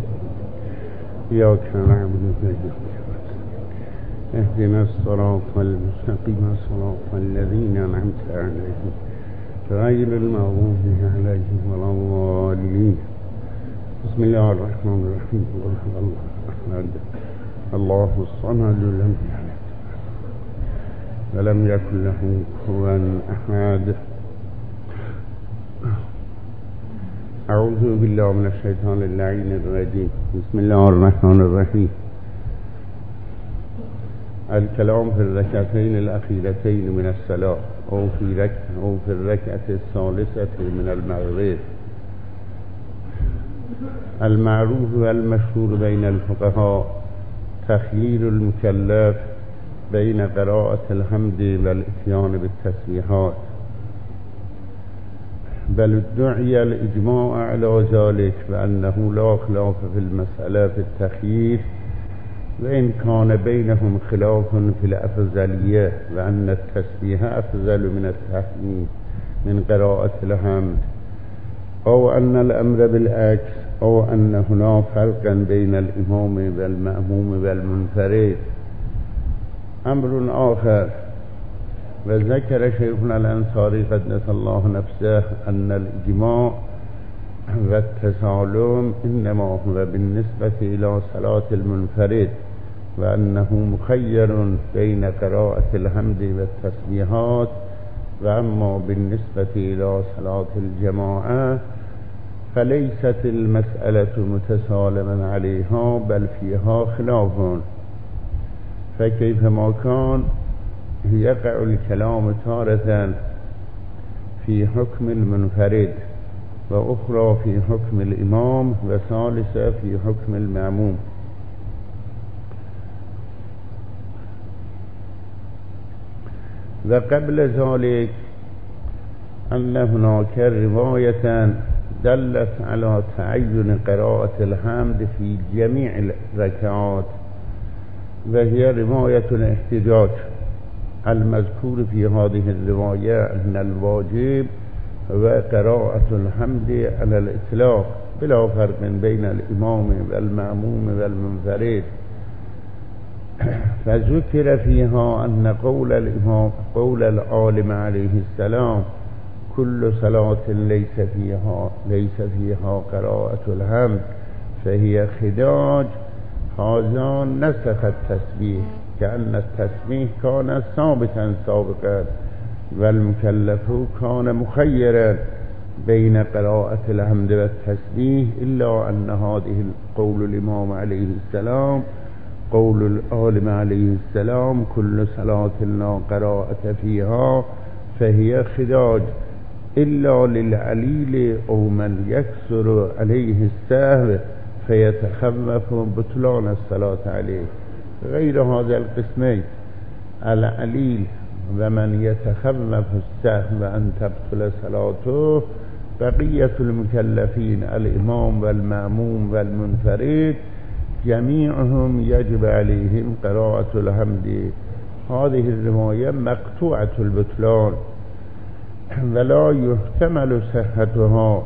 إياك نعبد وإياك نستعين اهدنا الصراط المستقيم صراط الذين أنعمت عليهم غير المغضوب عليهم ولا الضالين. بسم الله الرحمن الرحيم. الله الأحد الله الصمد لم يلد ولم يكن له كفوا أحد. أعوذ بالله من الشيطان اللعين الرجيم. بسم الله الرحمن الرحيم. الكلام في الركعتين الأخيرتين من الصلاة أو في الركعة الثالثة من المغرب. المعروف والمشهور بين الفقهاء تخيير المكلف بين قراءة الحمد والإتيان بالتسبيحات، بل ادعي الإجماع على ذلك وأنه لا خلاف في المسألة في التخيير، وإن كان بينهم خلاف في الأفضلية، وأن التسبيح أفضل من التحميد من قراءة الحمد، أو أن الأمر بالعكس، أو أن هناك فرقا بين الإمام والمأموم والمنفرد. أمر آخر، وذكر شيخنا الأنصاري قدس الله نفسه أن الإجماع والتسالم إنما هو بالنسبة إلى صلاة المنفرد، وأنه مخير بين قراءة الحمد والتسبيحات، وأما بالنسبة إلى صلاة الجماعة فليست المسألة متسالما عليها بل فيها خلاف، فكيفما كان يقع الكلام تارة في حكم المنفرد وأخرى في حكم الإمام وثالثة في حكم المأموم. وقبل ذلك أن هناك رواية دلت على تعين قراءة الحمد في جميع الركعات، وهي رواية الاحتجاج المذكور في هذه الرواية أن الواجب هو قراءة الحمد على الإطلاق بلا فرق بين الإمام والمأموم والمنفرد. فذكر فيها أن قول العالم عليه السلام كل صلاة ليس فيها قراءة الحمد فهي خداج، هذا نسخ التسبيح كأن التسبيح كان ثابتا سابقا، والمكلف كان مخيرا بين قراءة الحمد والتسبيح، إلا أن هذه قول الإمام عليه السلام قول العالم عليه السلام كل صلاة لا قراءة فيها فهي خداج إلا للعليل أو من يكسر عليه السهو فيتخوف بطلان الصلاة عليه. غير هذا القسمين العليل ومن يتخوف السهو أن تبطل صلاته، بقية المكلفين الإمام والمأموم والمنفرد جميعهم يجب عليهم قراءة الحمد. هذه الرواية مقطوعة البطلان ولا يحتمل صحتها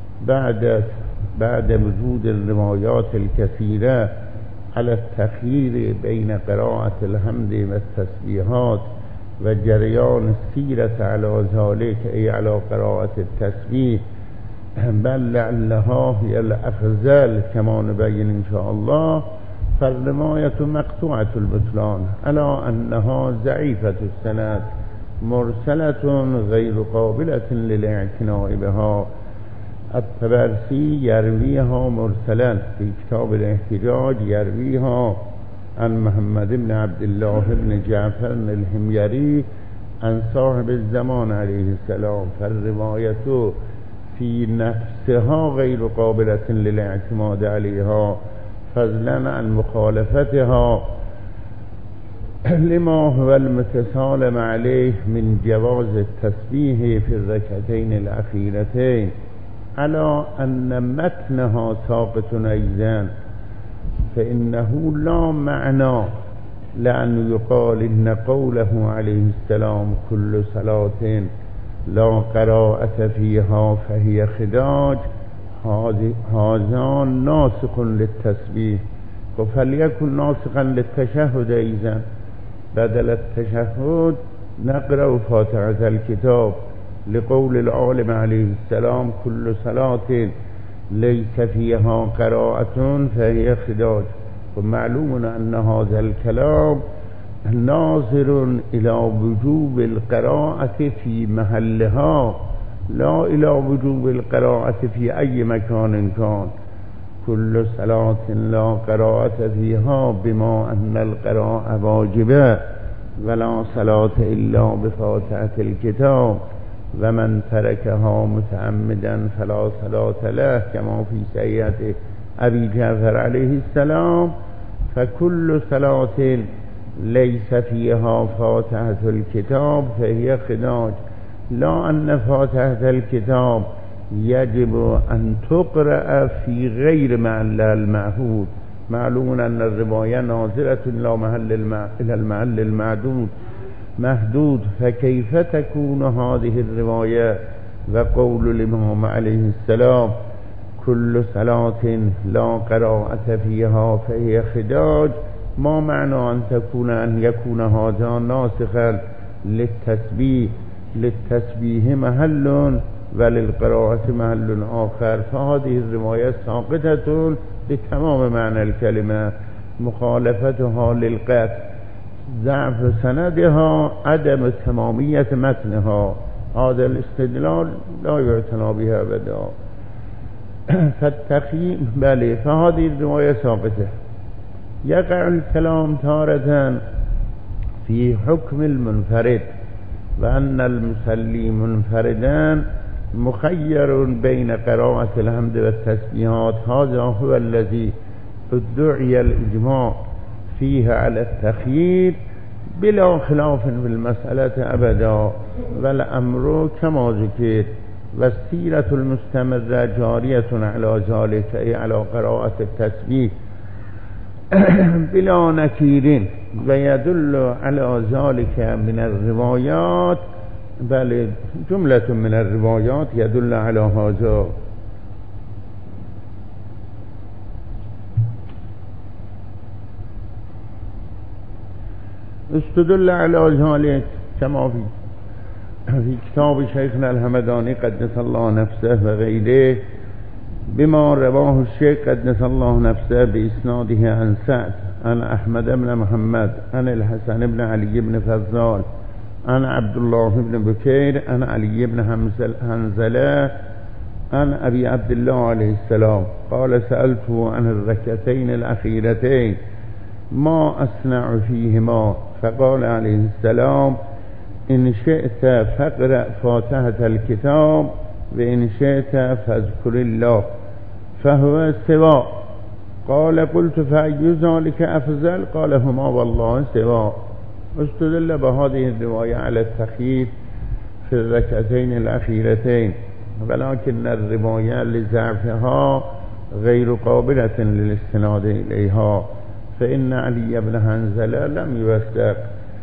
بعد وجود الروايات الكثيرة على التخيير بين قراءة الحمد والتسبيحات وجريان السيرة على ذلك، أي على قراءة التسبيح، بل لعلها هي الأفضل كما نبين إن شاء الله. فالرواية مقطوعة البطلان على أنها ضعيفة السند مرسلة غير قابلة للاعتناء بها. الطبرسي يرويها مرسلا في كتاب الاحتجاج، يرويها عن محمد بن عبد الله بن جعفر الحميري عن صاحب الزمان عليه السلام، فالرواية في نفسها غير قابلة للاعتماد عليها، فضلا عن مخالفتها لما هو المتسالم عليه من جواز التسبيح في الركعتين الأخيرتين، على أن متنها ساقط أيضا، فإنه لا معنى لأن يقال إن قوله عليه السلام كل صلاة لا قراءة فيها فهي خداج هذا ناسخ للتسبيح، فليكن ناسخا للتشهد أيضا. بدل التشهد نقرأ فاتحة الكتاب لقول العالم عليه السلام كل صلاة ليس فيها قراءة فهي خداج. ومعلوم أن هذا الكلام ناظر إلى وجوب القراءة في محلها، لا إلى وجوب القراءة في أي مكان كان. كل صلاة لا قراءة فيها بما أن القراءة واجبة، ولا صلاة إلا بفاتحة الكتاب، ومن تركها متعمدا فلا صلاة له كما في سيئة أبي جعفر عليه السلام. فكل صلاة ليس فيها فاتحة الكتاب فهي خداج، لا أن فاتحة الكتاب يجب أن تقرأ في غير محل المعهود. معلوم أن الرواية نازلة إلى المحل المعدود محدود، فكيف تكون هذه الرواية وقول الإمام عليه السلام كل صلاة لا قراءة فيها فهي خداج؟ ما معنى أن يكون هذا ناسخا للتسبيح محل وللقراءة محل آخر؟ فهذه الرواية ساقطة بتمام معنى الكلمة، مخالفتها للقطع، ضعف سندها، عدم تمامية متنها، هذا الاستدلال لا يعتنى بها أبدا. فالتقييم بلي، فهذه الرواية ساقطة. يقع الكلام تارة في حكم المنفرد، وأن المصلي منفردا مخير بين قراءة الحمد والتسبيحات هذا هو الذي ادعي الإجماع فيه على التخيير بلا خلاف في المسألة أبدا، والأمر كما ذكر والسيرة المستمرة جارية على ذلك، أي على قراءة التسبيح بلا نكير، ويدل على ذلك من الروايات، بل جملة من الروايات يدل على هذا. استدل على ذلك كما في كتاب شيخنا الهمداني قدس الله نفسه وغيره بما رواه الشيخ قدس الله نفسه بإسناده عن سعد عن أحمد بن محمد عن الحسن بن علي بن فضال عن عبد الله بن بكير عن علي بن حنزلة عن أبي عبد الله عليه السلام قال سألته عن الركعتين الأخيرتين ما أصنع فيهما، فقال عليه السلام إن شئت فاقرأ فاتحة الكتاب وإن شئت فاذكر الله فهو سواء. قال قلت فأي ذلك أفضل؟ قال هما والله سواء. استدل بهذه الرواية على التخيير في الركعتين الأخيرتين، ولكن الرواية لضعفها غير قابلة للاستناد إليها، فإن علي بن حنزلة لم يوثق،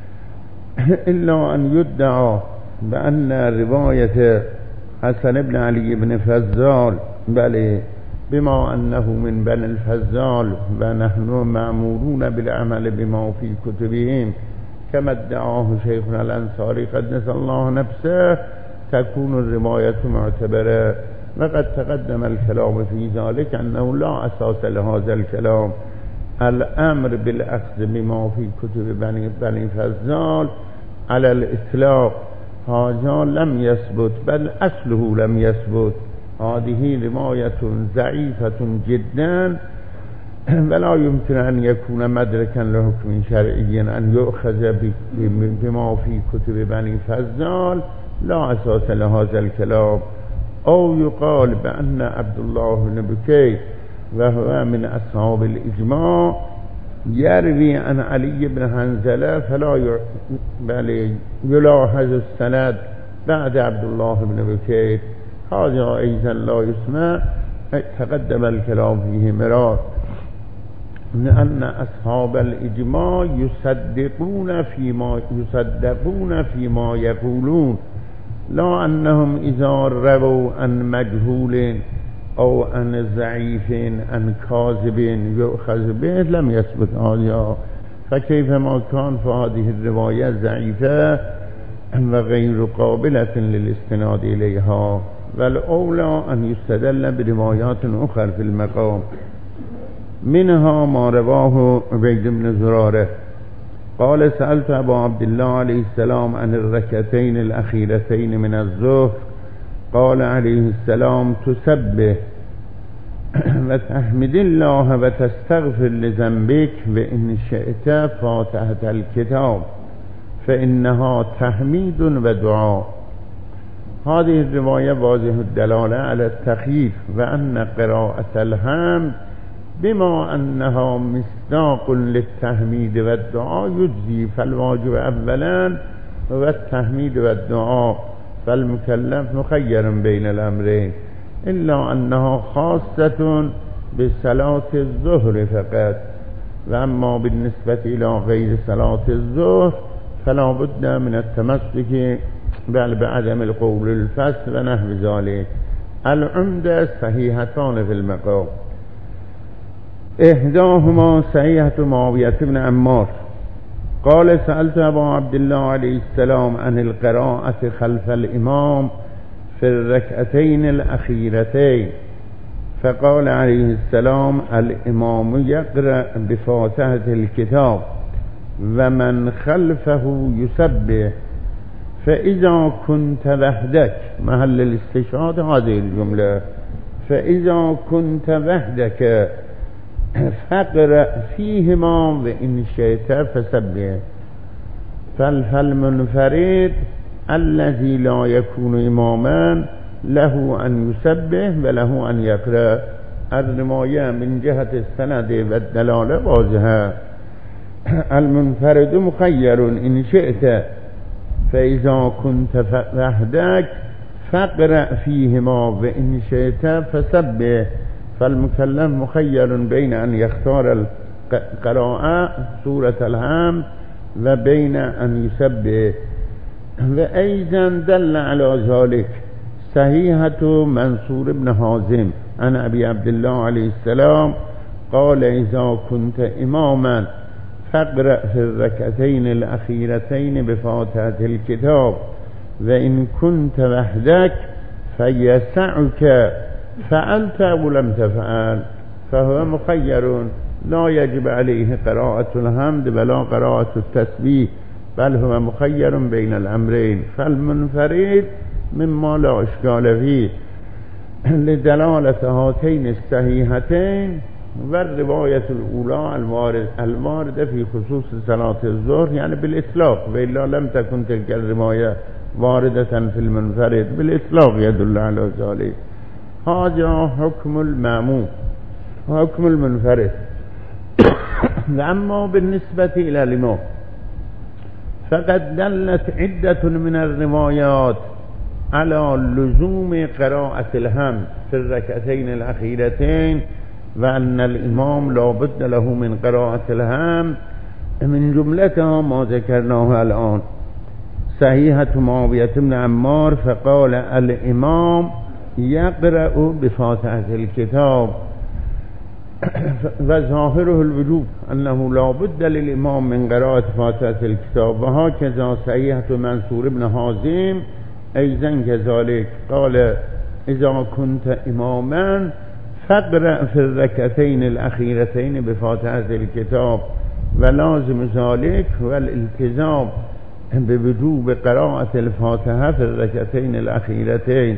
إلا أن يدعى بأن رواية حسن بن علي بن فضال بل بما أنه من بني الفضال ونحن مأمورون بالعمل بما في كتبهم كما ادعاه شيخنا الأنصاري قدس الله نفسه تكون الرواية معتبرة. وقد تقدم الكلام في ذلك أنه لا أساس لهذا الكلام. الأمر بالأخذ بما في كتب بني فضال على الإطلاق هذا لم يثبت، بل أصله لم يثبت. هذه رواية ضعيفة جدا، ولا يمكن أن يكون مدركا لحكم شرعي أن يؤخذ بما في كتب بني فضال، لا أساس لهذا الكلام. أو يقال بأن عبد الله بن بكير وهو من أصحاب الإجماع يروي عن علي بن حنزلة فلا بل يلاحظ السند بعد عبد الله بن بكير، هذا أيضا لا يسمع. تقدم الكلام فيه مرار أن أصحاب الإجماع يصدقون فيما يقولون، لا أنهم إذا رووا عن مجهول أو عن ضعيف عن كاذب يؤخذ به لم يثبت هذا، فكيفما كان فهذه الرواية ضعيفة وغير قابلة للاستناد إليها، والأولى أن يستدل بروايات أخرى في المقام، منها ما رواه عبيد بن زرارة قال سألت أبا عبد الله عليه السلام عن الركعتين الأخيرتين من الظهر، قال عليه السلام تسبح وتحمد الله وتستغفر لذنبك وإن شئت فاتحة الكتاب فإنها تحميد ودعاء. هذه الرواية واضح الدلالة على التخيير، وأن قراءة الحمد بما أنها مصداق للتحميد والدعاء يجزي، فالواجب أولا هو التحميد والدعاء، فالمكلف مخير بين الأمرين، إلا أنها خاصة بصلاة الظهر فقط، وأما بالنسبة إلى غير صلاة الظهر فلا بد من التمسك بل بعدم القول الفصل ونحو ذلك. العمدة صحيحتان في المقام، إحداهما صحيحة معاوية بن عمار قال سألت أبا عبد الله عليه السلام عن القراءة خلف الإمام في الركعتين الأخيرتين، فقال عليه السلام الإمام يقرأ بفاتحة الكتاب ومن خلفه يسبح، فإذا كنت وحدك، محل الاستشهاد هذه الجملة، فإذا كنت وحدك فاقرأ فيهما وإن شئت فسبح. فالمنفرد الذي لا يكون إماما له أن يسبح وله أن يقرأ. الرواية من جهة السند والدلالة واضحة. المنفرد مخير إن شئت فإذا كنت وحدك فاقرأ فيهما وإن شئت فسبح. فالمكلف مخير بين أن يختار القراءة سورة الحمد وبين أن يسبح. وأيضا دل على ذلك صحيحة منصور بن حازم عن أبي عبد الله عليه السلام قال إذا كنت إماما فاقرأ في الركعتين الأخيرتين بفاتحة الكتاب وإن كنت وحدك فيسعك فعلت ولم تفعل. فهو مخير لا يجب عليه قراءة الحمد ولا قراءة التسبيح، بل هو مخير بين الأمرين. فالمنفرد مما لا إشكال فيه لدلالة هاتين الصحيحتين والرواية الأولى الواردة في خصوص صلاة الظهر يعني بالإطلاق، وإلا لم تكن تلك الرواية واردة في المنفرد. بالإطلاق يدل على ذلك. هذا حكم المأموم وحكم المنفرد. أما بالنسبة إلى الإمام فقد دلت عدة من الروايات على لزوم قراءة الحمد في الركعتين الأخيرتين، وأن الإمام لا بد له من قراءة الحمد. من جملتها ما ذكرناه الآن صحيحة معاوية بن عمار فقال الإمام يقرأ بفاتحة الكتاب، وظاهره الوجوب أنه لا بد للإمام من قراءة فاتحة الكتاب. وهكذا صحيحة منصور بن حازم أيضا كذلك قال إذا كنت إماما فاقرأ في الركعتين الأخيرتين بفاتحة الكتاب، ولازم ذلك والالتزام بوجوب قراءة الفاتحة في الركعتين الأخيرتين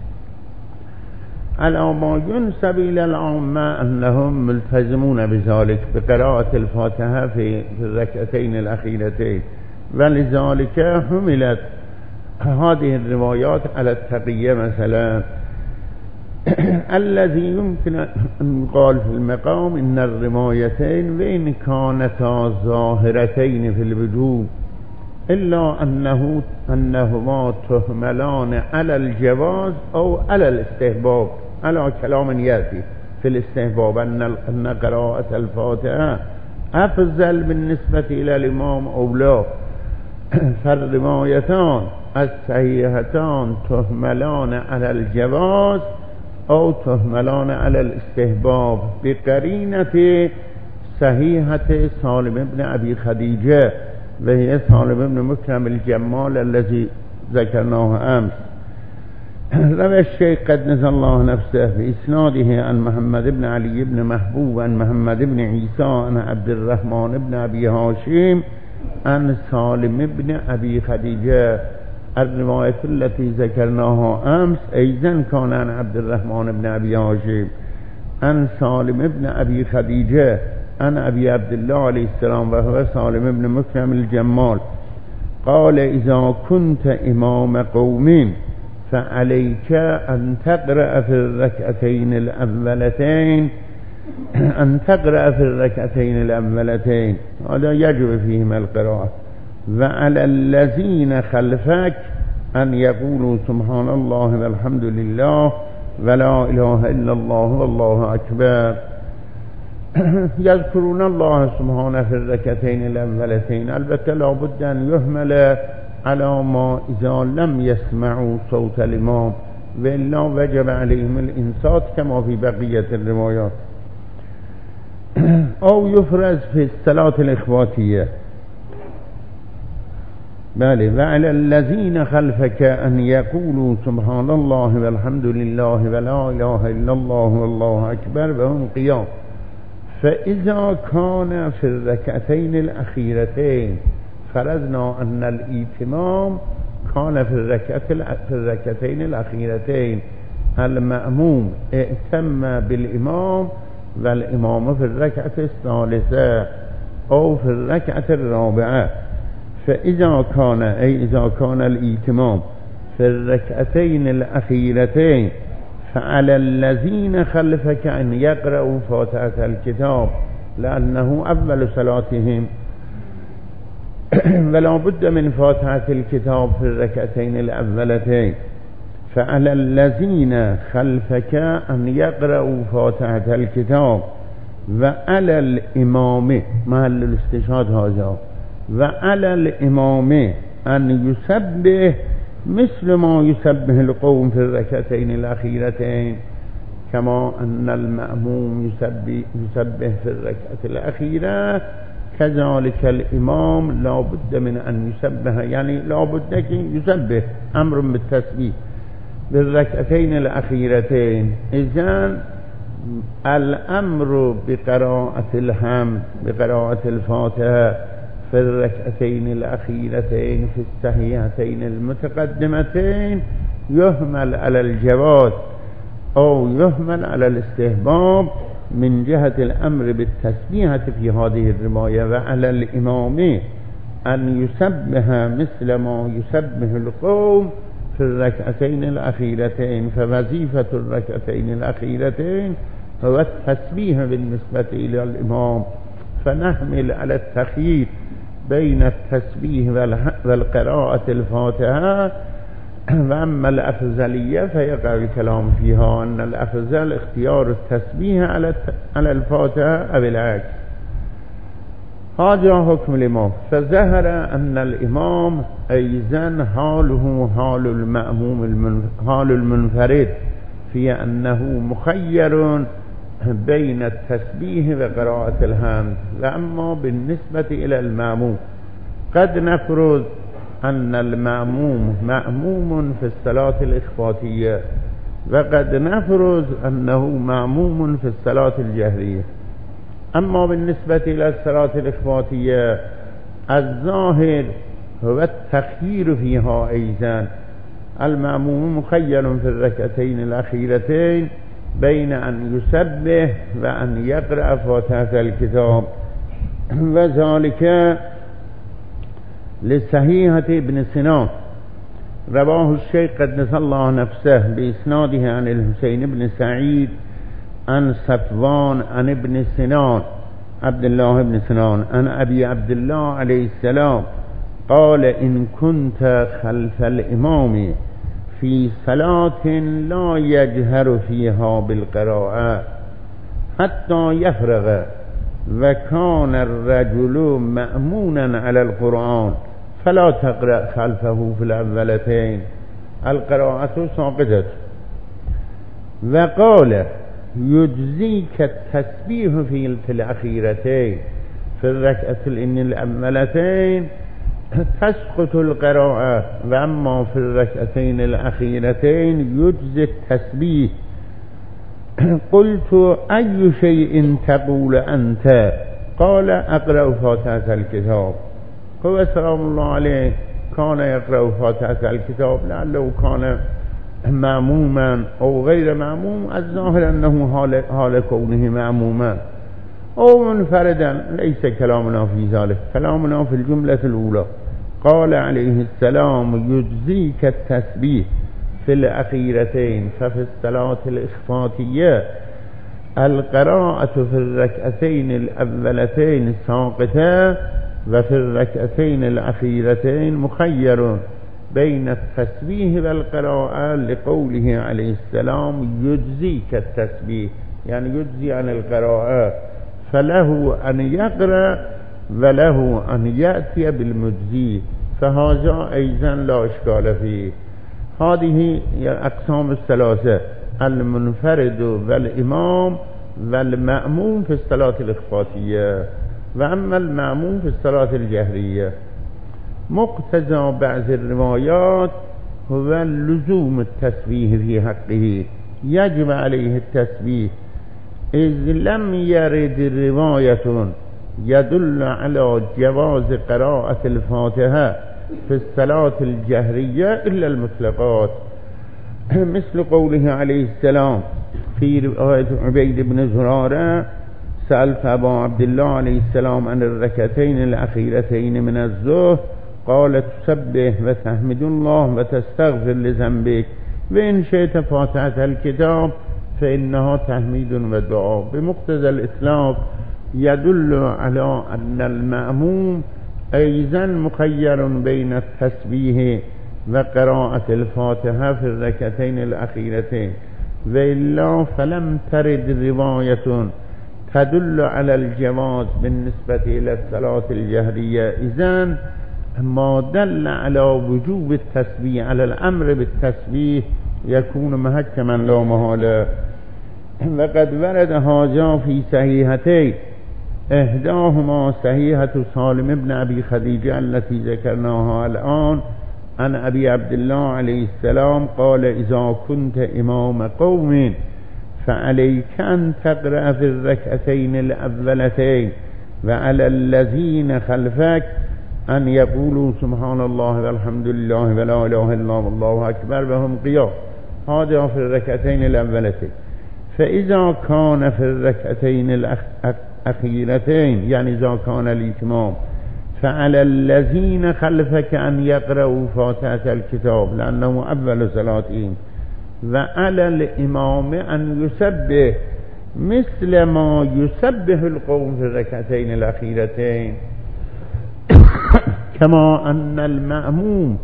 على ما ينسب إلى العامة أنهم ملتزمون بذلك بقراءة الفاتحة في الركعتين الأخيرتين. ولذلك حملت هذه الروايات على التقية مثلا. الذي يمكن أن يقال في المقام إن الروايتين وإن كانتا ظاهرتين في الوجوب إلا أنهما تهملان على الجواز أو على الاستحباب، على كلام يأتي في الاستحباب أن قراءة الفاتحة أفضل بالنسبة إلى الإمام أو لا. فالروايتان الصحيحتان تهملان على الجواز أو تهملان على الاستحباب بقرينة صحيحة سالم بن أبي خديجة، وهي سالم بن مكرم الجمال الذي ذكرناه أمس. روى الشيخ قدس الله نفسه بإسناده عن محمد بن علي بن محبوب عن محمد بن عيسى عن عبد الرحمن بن أبي هاشم عن سالم بن أبي خديجة. الرواية التي ذكرناها أمس أيضا كان عن عبد الرحمن بن أبي هاشم عن سالم بن أبي خديجة عن أبي عبد الله عليه السلام وهو سالم بن مكرم الجمال قال إذا كنت إمام قوم فعليك أن تقرأ في الركعتين الأولتين هذا يجب فيهما القراءة. وعلى الذين خلفك أن يقولوا سبحان الله والحمد لله ولا إله إلا الله والله أكبر. يذكرون الله سبحانه في الركعتين الأولتين. البته لا بد أن يهمل على ما إذا لم يسمعوا صوت الإمام، وإلا وجب عليهم الإنصات كما في بقية الروايات، أو يفرز في الصلاة الإخواتية. بل وعلى الذين خلفك أن يقولوا سبحان الله والحمد لله ولا إله إلا الله والله أكبر وهم قيام. فإذا كان في الركعتين الأخيرتين فرضنا أن الإتمام كان في الركعتين الأخيرتين، المأموم ائتم بالإمام والإمام في الركعة الثالثة أو في الركعة الرابعة. فإذا كان إذا كان الإتمام في الركعتين الأخيرتين فعلى الذين خلفك أن يقرأوا فاتحة الكتاب لأنه أول صلاتهم ولا بد من فاتحة الكتاب في الركعتين الأولتين فعلى الذين خلفك أن يقرأوا فاتحة الكتاب وعلى الإمام محل الاستشهاد هذا وعلى الإمام أن يسبح مثل ما يسبح القوم في الركعتين الأخيرتين كما أن المأموم يسبح في الركعة الأخيرة كذلك الإمام لا بد من أن يسبح يعني لا بد أن يسبح أمر بالتسبيح بالركعتين الأخيرتين. إذن الأمر بقراءة الحمد بقراءة الفاتحة في الركعتين الأخيرتين في التحياتين المتقدمتين يهمل على الجواز أو يهمل على الاستحباب من جهة الأمر بالتسبيحة في هذه الرواية وعلى الإمام أن يسبح مثل ما يسبح القوم في الركعتين الأخيرتين فوظيفة الركعتين الأخيرتين هو التسبيح بالنسبة إلى الإمام فنحمل على التخيير بين التسبيح والقراءة الفاتحة وأما الأفضلية فيقع الكلام فيها أن الأفضل اختيار التسبيح على الفاتحة أو العكس. هذا حكم الإمام. فظهر أن الإمام أيضا حاله حال المأموم حال المنفرد في أنه مخير بين التسبيح وقراءة الحمد. وأما بالنسبة إلى المأموم قد نفرض أن المأموم مأموم في الصلاة الإخفاتية وقد نفرض أنه مأموم في الصلاة الجهرية. أما بالنسبة إلى الصلاة الإخفاتية الظاهر هو التخيير فيها أيضا. المأموم مخير في الركعتين الأخيرتين بين أن يسبح وأن يقرأ فاتحة الكتاب وذلك لصحيحة ابن سنان رواه الشيخ قدس الله نفسه بإسناده عن الحسين بن سعيد عن صفوان عن ابن سنان عبد الله بن سنان عن أبي عبد الله عليه السلام قال إن كنت خلف الإمام في صلاة لا يجهر فيها بالقراءة حتى يفرغ وكان الرجل مأمونا على القرآن فلا تقرأ خلفه في الأولتين القراءة ساقطة. وقال يجزيك التسبيح في الأخيرتين في الركعة الأولتين تسقط القراءة وأما في الركعتين الأخيرتين يجزي التسبيح. قلت أي شيء تقول أنت؟ قال أقرأ فاتحة الكتاب. هو سلام الله عليه كان يقرأ فاتحة الكتاب لعله كان مأموما أو غير مأموم الظاهر أنه حال كونه مأموما أو منفردا ليس كلامنا في ذلك كلامنا في الجملة الأولى. قال عليه السلام يجزيك التسبيح في الأخيرتين ففي الصلاة الإخفاتية القراءة في الركعتين الأولتين ساقطة وفي الركعتين الأخيرتين مخير بين التسبيح والقراءة لقوله عليه السلام يجزيك التسبيح يعني يجزي عن القراءة فله أن يقرأ وله أن يأتي بالمجزي فهذا أيضا لا إشكال فيه. هذه أقسام الثلاثة المنفرد والإمام والمأموم في الصلاة الإخفاتية. وأما المأموم في الصلاة الجهرية مقتضى بعض الروايات هو لزوم التسبيح في حقه يجب عليه التسبيح إذ لم يرد رواية يدل على جواز قراءة الفاتحة في الصلاة الجهرية إلا المطلقات مثل قوله عليه السلام في رواية عبيد بن زرارة سألت أبا عبد الله عليه السلام عن الركعتين الأخيرتين من الظهر قال تسبح وتحمد الله وتستغفر لذنبك وإن شئت فاتحة الكتاب فإنها تحميد ودعاء. بمقتضى الإطلاق يدل على أن المأموم أيضا مخير بين التسبيح وقراءة الفاتحة في الركعتين الأخيرتين، وإلا فلم ترد رواية تدل على الجواز بالنسبة إلى الصلاة الجهرية. إذن ما دل على وجوب التسبيح على الأمر بالتسبيح يكون محكما لا محالة. وقد ورد هذا في صحيحتين، إحداهما صحيحة سالم بن أبي خديجة التي ذكرناها الآن عن أبي عبد الله عليه السلام قال: إذا كنت إمام قوم فعليك أن تقرأ في الركعتين الأولتين وعلى الذين خلفك أن يقولوا سبحان الله والحمد لله ولا إله إلا الله والله أكبر وهم قيام. هذا في الركعتين الأولتين. فإذا كان في الركعتين الأخيرتين يعني إذا كان الإتمام فعلى الذين خلفك أن يقرأوا فاتحة الكتاب لأنه أول صلاتهم، وعلى الإمام أن يسبح مثل ما يسبح القوم في الركعتين الأخيرتين، كما أن المأموم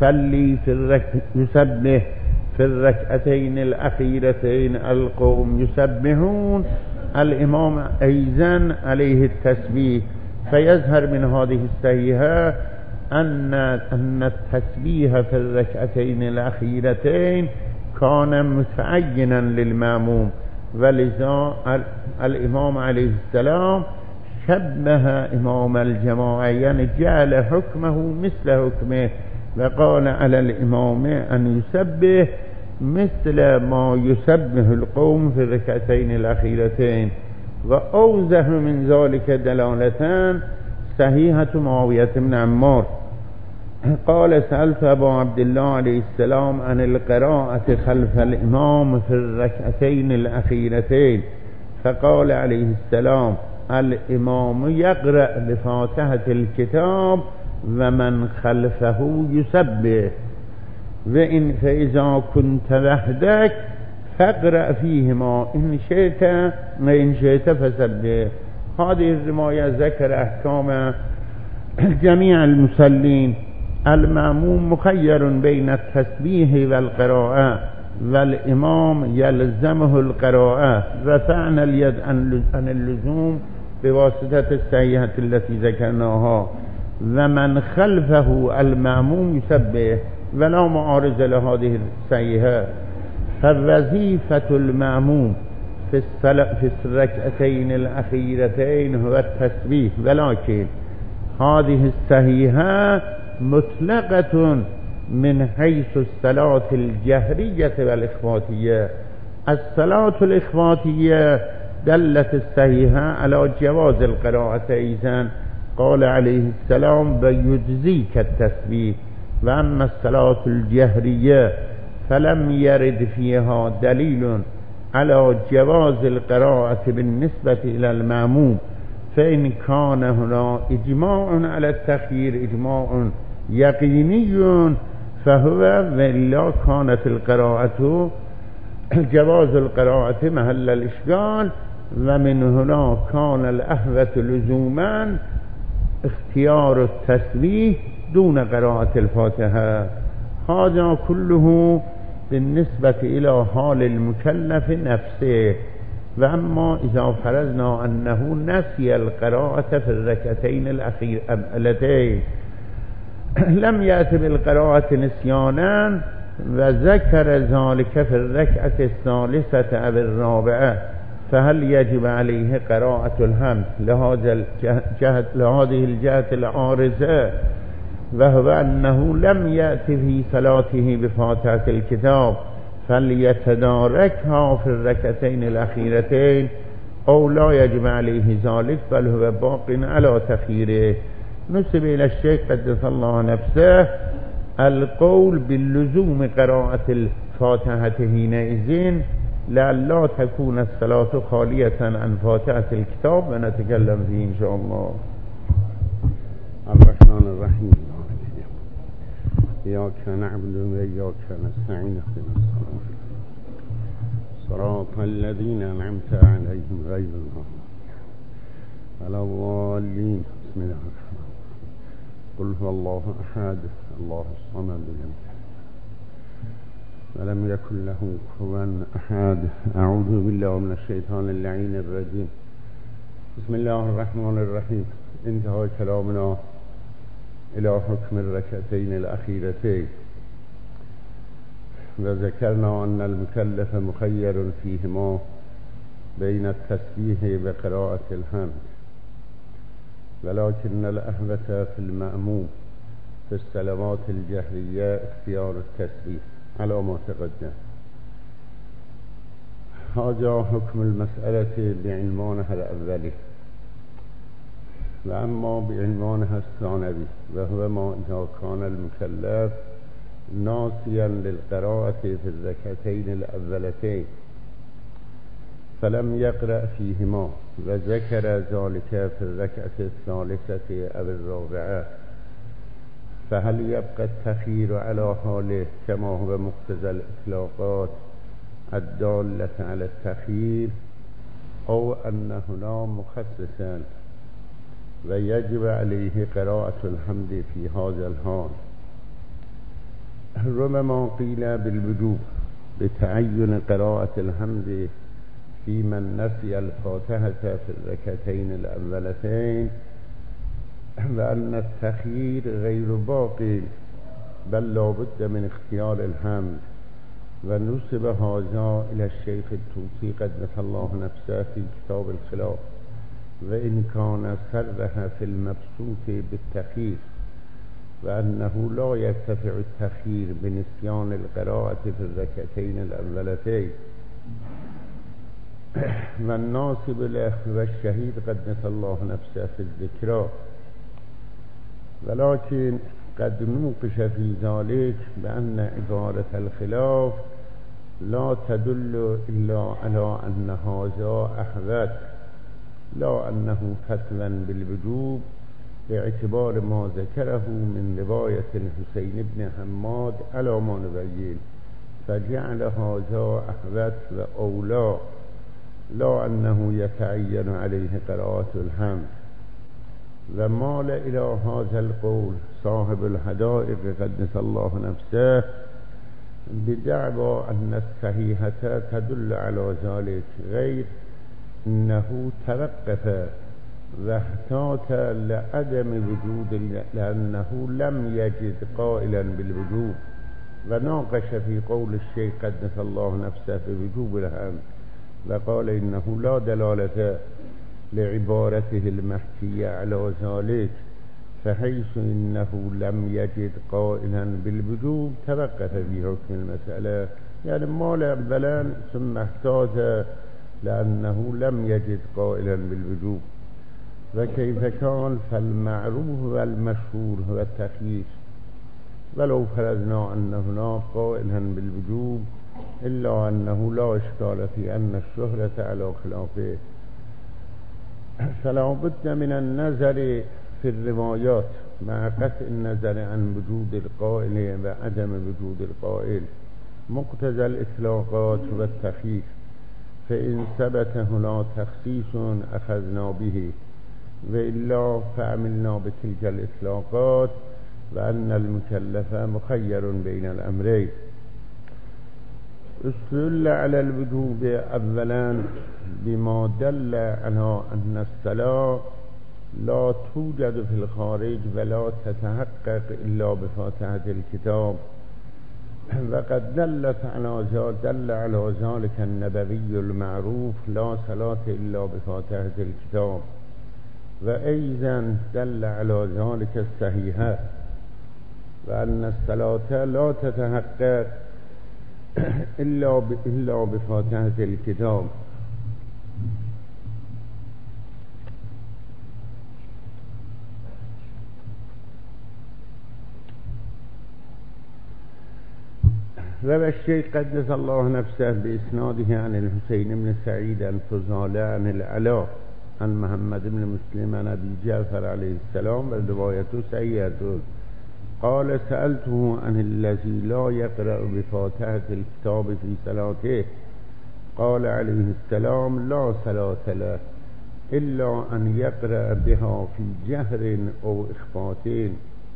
يسبح في الركعتين الأخيرتين القوم يسبحون، الإمام أيضا عليه التسبيح. فيظهر من هذه الصحيحة أن التسبيح في الركعتين الأخيرتين كان متعينا للمأموم، ولذا الإمام عليه السلام شبه إمام الجماعة يعني جعل حكمه مثل حكمه، وقال على الإمام أن يسبح مثل ما يسبح القوم في الركعتين الأخيرتين. وأوضح من ذلك دلالتان صحيحة معاوية بن عمار قال: سألت أبا عبد الله عليه السلام عن القراءة خلف الإمام في الركعتين الأخيرتين، فقال عليه السلام: الإمام يقرأ بفاتحة الكتاب ومن خلفه يسبح، فإذا كنت وحدك فاقرأ فيهما إن شئت فسبح. هذه الرواية ذكر أحكام جميع المصلين. المأموم مخير بين التسبيح والقراءة، والإمام يلزمه القراءة. رفعنا اليد عن اللزوم بواسطة الصحيحة التي ذكرناها. ومن خلفه المأموم يسبح ولا معارض لهذه الصحيحة. فوظيفة المأموم في الركعتين الأخيرتين هو التسبيح، ولكن هذه الصحيحة مطلقة من حيث الصلاة الجهرية والإخفاتية. الصلاة الإخفاتية دلت الصحيحة على جواز القراءة أيضا، قال عليه السلام: ويجزيك التسبيح. وأما الصلاة الجهرية فلم يرد فيها دليل على جواز القراءة بالنسبة إلى المأموم، فإن كان هنا إجماع على التخيير إجماع يقيني فهو، وإلا كانت القراءة جواز القراءة محل الإشكال. ومن هنا كان الأهوة لزوما اختيار التسبيح دون قراءة الفاتحة. هذا كله بالنسبة إلى حال المكلف نفسه. وأما إذا فرضنا أنه نسي القراءة في الركعتين الأخيرتين لم يأتي بالقراءة نسيانا وذكر ذلك في الركعة الثالثة أو الرابعة، فهل يجب عليه قراءة الحمد لهذه الجهة العارضة، وهو أنه لم يأتي في صلاته بفاتحة الكتاب، فليتداركها في الركعتين الأخيرتين، أو لا يجب عليه ذلك بل هو باق على تخييره؟ نسب إلى الشيخ قدس الله نفسه القول باللزوم قراءة الفاتحة حينئذ لئلا تكون الصلاة خالية عن فاتحة الكتاب، ونتكلم فيه إن شاء الله. الرحمن الرحيم. إياك نعبد وإياك نستعين اهدنا صراط الذين أنعمت عليهم غير المغضوب ولا الضالين. بسم الله الرحمن الرحيم. قل هو الله أحد الله الصمد ولم يكن له كفوا أحد. أعوذ بالله من الشيطان اللعين الرجيم. بسم الله الرحمن الرحيم. انتهى كلامنا إلى حكم الركعتين الأخيرتين، وذكرنا أن المكلف مخير فيهما بين التسبيح وقراءة الحمد، ولكن الأهوة في المأموم في الصلوات الجهرية اختيار التسبيح على ما تقدم. هذا حكم المسألة بعنوانها الأولي، وأما بعنوانها الثانوي وهو ما إذا كان المكلف ناسيا للقراءة في الركعتين الأولتين فلم يقرأ فيهما وذكر ذلك في الركعة الثالثة أو الرابعة، فهل يبقى التخيير على حاله كما هو مقتضى الإطلاقات الدالة على التخيير، أو أن هنا مخصصا ويجب عليه قراءة الحمد في هذا الحال؟ ربما قيل بالوجوب بتعين قراءة الحمد في من نسي الفاتحة في الركعتين الأولتين، وأن التخيير غير باقي بل لا بد من اختيار الحمد. ونسب هذا إلى الشيخ الطوسي قدس الله نفسه في كتاب الخلاف، وإن كان صرح في المبسوط بالتخيير، وأنه لا يرتفع التخيير بنسيان القراءة في الركعتين الأولتين. والناصب له والشهيد قدس الله نفسه في الذكرى، ولكن قد نوقش في ذلك بأن عبارة الخلاف لا تدل إلا على أن هذا أحوط، لا أنه فتوى بالوجوب، باعتبار ما ذكره من رواية الحسين بن حماد على ما نبين، فجعل هذا أحوط وأولى، لا أنه يتعين عليه قراءة الحمد. ومال إلى هذا القول صاحب الحدائق قدس الله نفسه بدعوى أن الصحيحة تدل على ذلك، غير إنه توقف واحتاط لعدم وجود لأنه لم يجد قائلا بالوجوب، وناقش في قول الشيخ قدس الله نفسه بوجوب الحمد، وقال إنه لا دلالة لعبارته المحكية على ذلك، فحيث إنه لم يجد قائلا بالوجوب توقف في حكم المسألة، يعني مال أولا ثم احتاج لأنه لم يجد قائلا بالوجوب. وكيف كان فالمعروف والمشهور هو التخيير، ولو فرضنا أن هناك قائلا بالوجوب، إلا أنه لا إشكال في أن الشهرة على خلافه، فلا بد من النظر في الروايات مع قطع النظر عن وجود القائل وعدم وجود القائل. مقتضى الإطلاقات والتخيير، فإن ثبت هنا تخصيص أخذنا به، وإلا فعملنا بتلك الإطلاقات، وأن المكلف مخير بين الأمرين. استدل على الوجوب أولا بما دل على أن الصلاة لا توجد في الخارج ولا تتحقق إلا بفاتحة الكتاب، وقد دل على ذلك النبوي المعروف لا صلاة إلا بفاتحة الكتاب، وأيضا دل على ذلك الصحيحة، وأن الصلاة لا تتحقق إلا بفاتحة الكتاب. روى الشيخ قدس الله نفسه بإسناده عن الحسين بن سعيد الفضالي عن العلاء عن محمد بن مسلم عن أبي جعفر عليه السلام، والرواية صحيحة، قال سألته عن الذي لا يقرأ بفاتحة الكتاب في صلاته قال عليه السلام لا صلاة له إلا أن يقرأ بها في جهر أو إخفات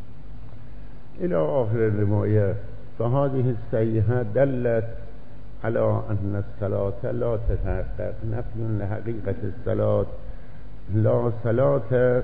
إلى آخر الرواية. فهذه الصحيحة دلت على أن الصلاة لا تتحقق، نفي لحقيقة الصلاة، لا صلاة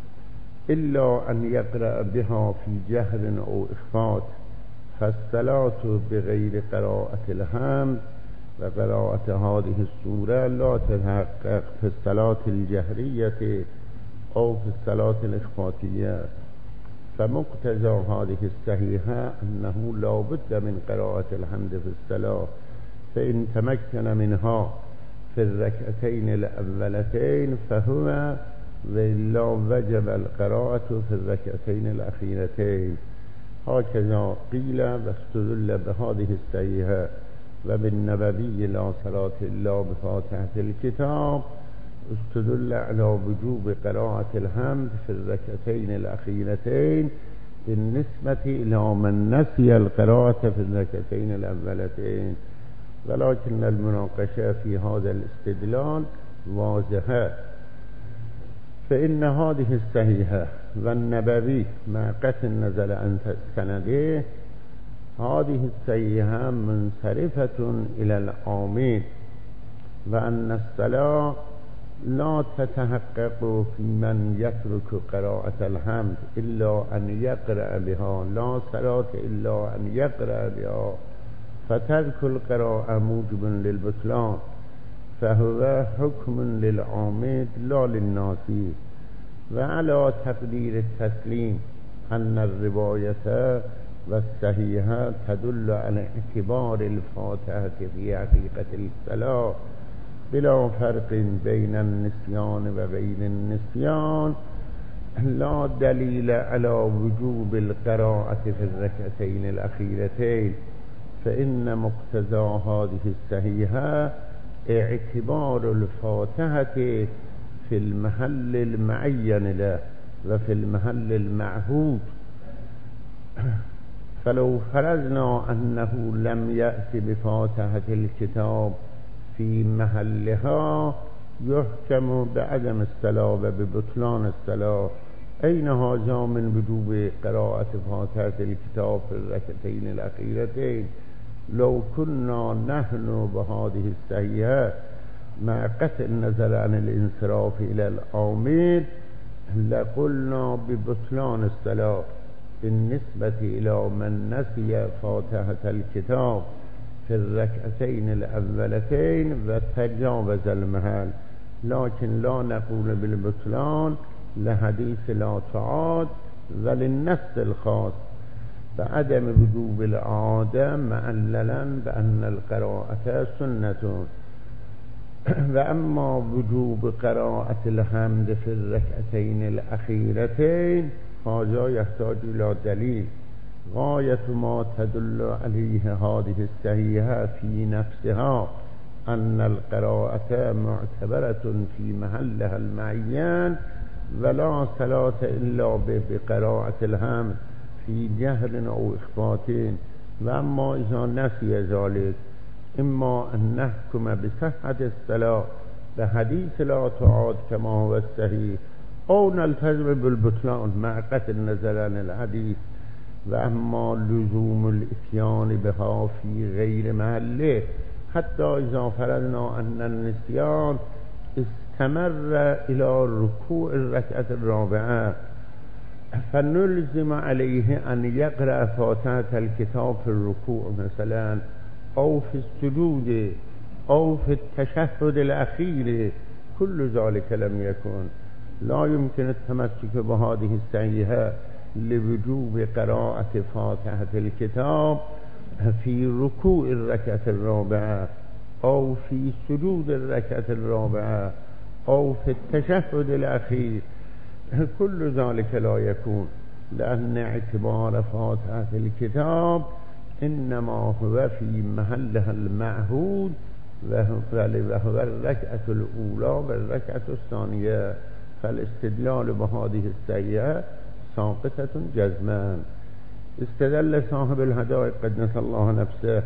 إلا أن يقرأ بها في جهر أو إخفات. فالصلاة بغير قراءة الحمد وقراءة هذه السورة لا تتحقق في الصلاة الجهرية أو في الصلاة الإخفاتية. فمقتضى هذه الصحيحة أنه لا بد من قراءة الحمد في الصلاة، فإن تمكن منها في الركعتين الأولتين فهو، وإلا وجب القراءة في الركعتين الأخيرتين. هكذا قيل واستدل بهذه الصحيحة. وبالنبوي لا صلاة إلا بفاتحة الكتاب استدل على وجوب قراءة الحمد في الركعتين الأخيرتين بالنسبة إلى من نسي القراءة في الركعتين الأولتين. ولكن المناقشة في هذا الاستدلال واضحة. فإن هذه الصحيحة والنبوي مع قطع النظر عن سنده، هذه الصحيحة منصرفة إلى العامل، وأن الصلاة لا تتحقق في من يترك قراءة الحمد إلا أن يقرأ بها، لا صلاة إلا أن يقرأ بها. فترك القراءة موجب للبطلان، فهو حكم للعامد لا للناسي. وعلى تقدير التسليم أن الرواية والصحيحة تدل على اعتبار الفاتحة في حقيقة الصلاة بلا فرق بين النسيان وغير النسيان، لا دليل على وجوب القراءة في الركعتين الأخيرتين. فإن مقتضى هذه الصحيحة اعتبار الفاتحة في المحل المعين له وفي المحل المعهود. فلو فرضنا أنه لم يأتي بفاتحة الكتاب في محلها يحكم بعدم الصلاة وببطلان الصلاة. أين هذا من وجوب قراءة فاتحة الكتاب في الركعتين الأخيرتين؟ لو كنا نحن بهذه الصحيحة مع قطع النظر عن الانصراف إلى العامل لقلنا ببطلان الصلاة بالنسبة إلى من نسي فاتحة الكتاب في الركعتين الأولتين وتجاوز المحل، لكن لا نقول بالبطلان لحديث لا تعاد وللنص الخاص بعدم وجوب العادة معللا بأن القراءة سنة. وأما وجوب قراءة الحمد في الركعتين الأخيرتين هذا يحتاج إلى دليل. غاية ما تدل عليه هذه الصحيحة في نفسها أن القراءة معتبرة في محلها المعين، ولا صلاة إلا بقراءة الحمد في جهر أو إخفات. وأما إذا نسي ذلك إما أن نحكم بصحة الصلاة بحديث لا تعاد كما هو الصحيح، أو نلتزم بالبطلان مع قطع النظر عن الحديث. وأما لزوم الإتيان بها في غير محله، حتى إذا فرضنا أن النسيان استمر إلى ركوع الركعة الرابعة فنلزم عليه أن يقرأ فاتحة الكتاب في الركوع مثلا، أو في السجود، أو في التشهد الأخير. كل ذلك لم يكن. لا يمكن التمسك بهذه الصحيحة لوجوب قراءة فاتحة الكتاب في ركوع الركعة الرابعة، أو في سجود الركعة الرابعة، أو في التشهد الأخير. كل ذلك لا يكون، لأن اعتبار فاتحة الكتاب إنما هو في محلها المعهود، وهو الركعة الأولى والركعة الثانية. فالاستدلال بهذه الصحيحة ساقطة جزما. استدل صاحب الهدائق قدس الله نفسه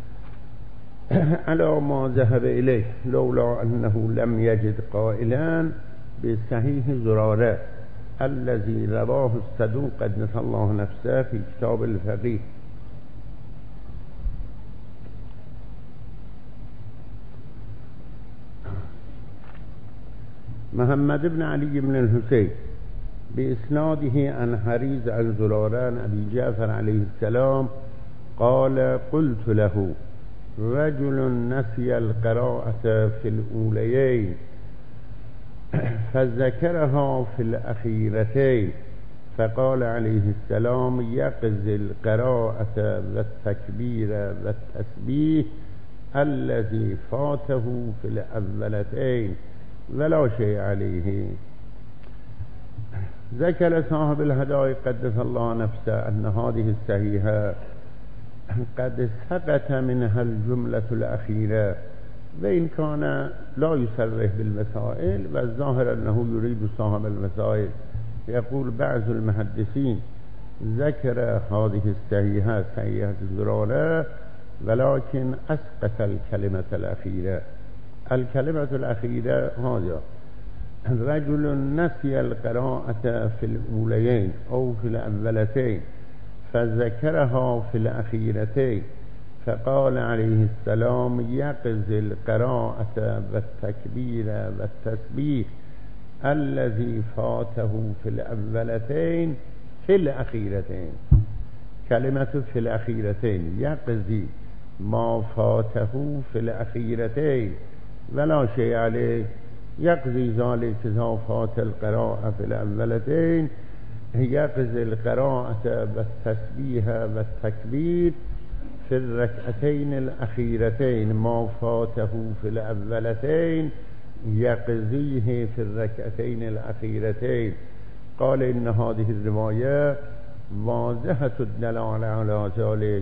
على ما ذهب إليه لولا أنه لم يجد قائلا بصحيح زرارة الذي رواه الصدوق قدس الله نفسه في كتاب الفقيه. محمد بن علي بن الحسين بإسناده عن حريز عن زرارة عن أبي جعفر عليه السلام قال قلت له رجل نسي القراءة في الأوليين فذكرها في الأخيرتين فقال عليه السلام يقضي القراءة والتكبير والتسبيح الذي فاته في الأولتين ولا شيء عليه. ذكر صاحب الهدائق قدس الله نفسه أن هذه الصحيحة قد سقط منها الجملة الأخيرة، وإن كان لا يصرح بالمسائل والظاهر أنه يريد صاحب المسائل. يقول بعض المحدثين ذكر هذه الصحيحة صحيحة زرارة ولكن أسقط الكلمة الأخيرة. الكلمة الأخيرة هذا رجل نسي القراءة في الأوليين أو في الأولتين فذكرها في الأخيرتين فقال عليه السلام يقضي القراءة والتكبير والتسبيح الذي فاته في الأولتين في الأخيرتين. كلمة في الأخيرتين يقضي ما فاته في الأخيرتين ولا شيء عليه. يقضي ذلك إذا فات القراءة في الأولتين يقضي القراءة والتسبيح والتكبير في الركعتين الأخيرتين ما فاته في الأولتين يقضيه في الركعتين الأخيرتين. قال إن هذه الرواية واضحة الدلالة على ذلك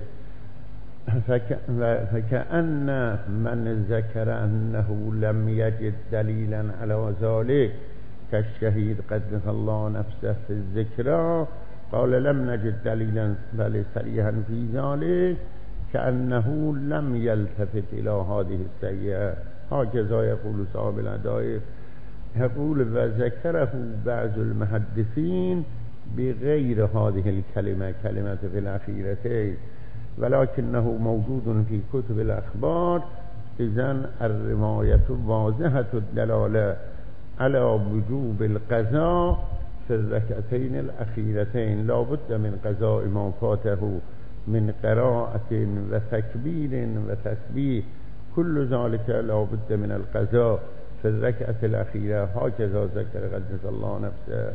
فكأن من ذكر أنه لم يجد دليلا على ذلك كالشهيد قدس الله نفسه في الذكرى قال لم نجد دليلا بل صريحا في ذلك كأنه لم يلتفت إلى هذه السيئة. هكذا يقول صاحب الهدائق. يقول وذكره بعض المحدثين بغير هذه الكلمة كلمة في الأخيرتين ولكنه موجود في كتب الأخبار. إذن الرواية واضحة الدلالة على وجوب القضاء في الركعتين الأخيرتين لا بد من قضاء ما فاته من قراءة وتكبير وتسبيح كل ذلك لا بد من القضاء في الركعة الأخيرة. هكذا ذكر قدس الله نفسه.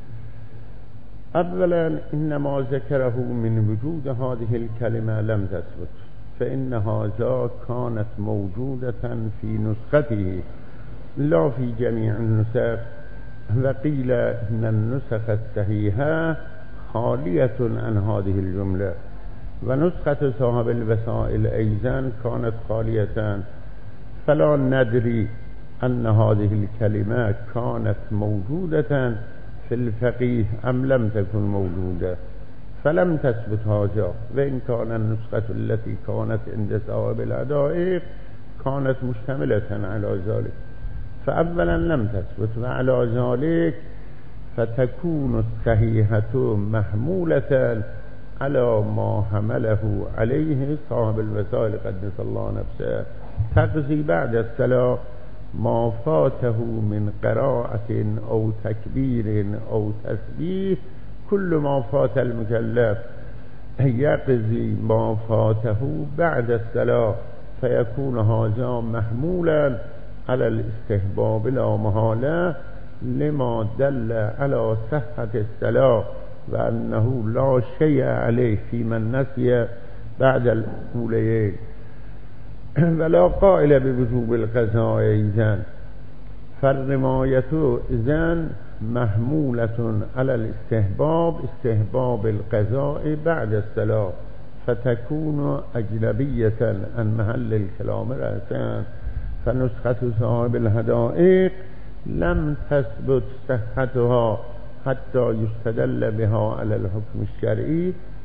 أولا إنما ذكره من وجود هذه الكلمة لم تثبت فإن هذا كانت موجودة في نسخته لا في جميع النسخ. وقيل إن النسخ الصحيحة خالية عن هذه الجملة ونسخة صاحب الوسائل أيضا كانت خالية فلا ندري أن هذه الكلمة كانت موجودة في الفقيه أم لم تكن موجودة فلم تثبت هذا. وإن كان النسخة التي كانت عند صاحب الهدائق كانت مشتملة على ذلك فأولا لم تثبت وعلى ذلك فتكون الصحيحة محمولة على ما حمله عليه صاحب الوسائل قدس الله نفسه تقضي بعد الصلاة ما فاته من قراءة أو تكبير أو تسبيح كل ما فات المكلف يقضي ما فاته بعد الصلاة فيكون هذا محمولا على الاستحباب لا محالة لما دل على صحة الصلاة وأنه لا شيء عليه في من نسي بعد الأوليين ولا قائل بوجوب القضاء إذن. فالرواية إذن محمولة على الاستحباب استحباب القضاء بعد الصلاة فتكون أجنبية عن محل الكلام رأسا. فنسخة صاحب الهدائق لم تثبت صحتها حتى يستدل بها على الحكم الشرعي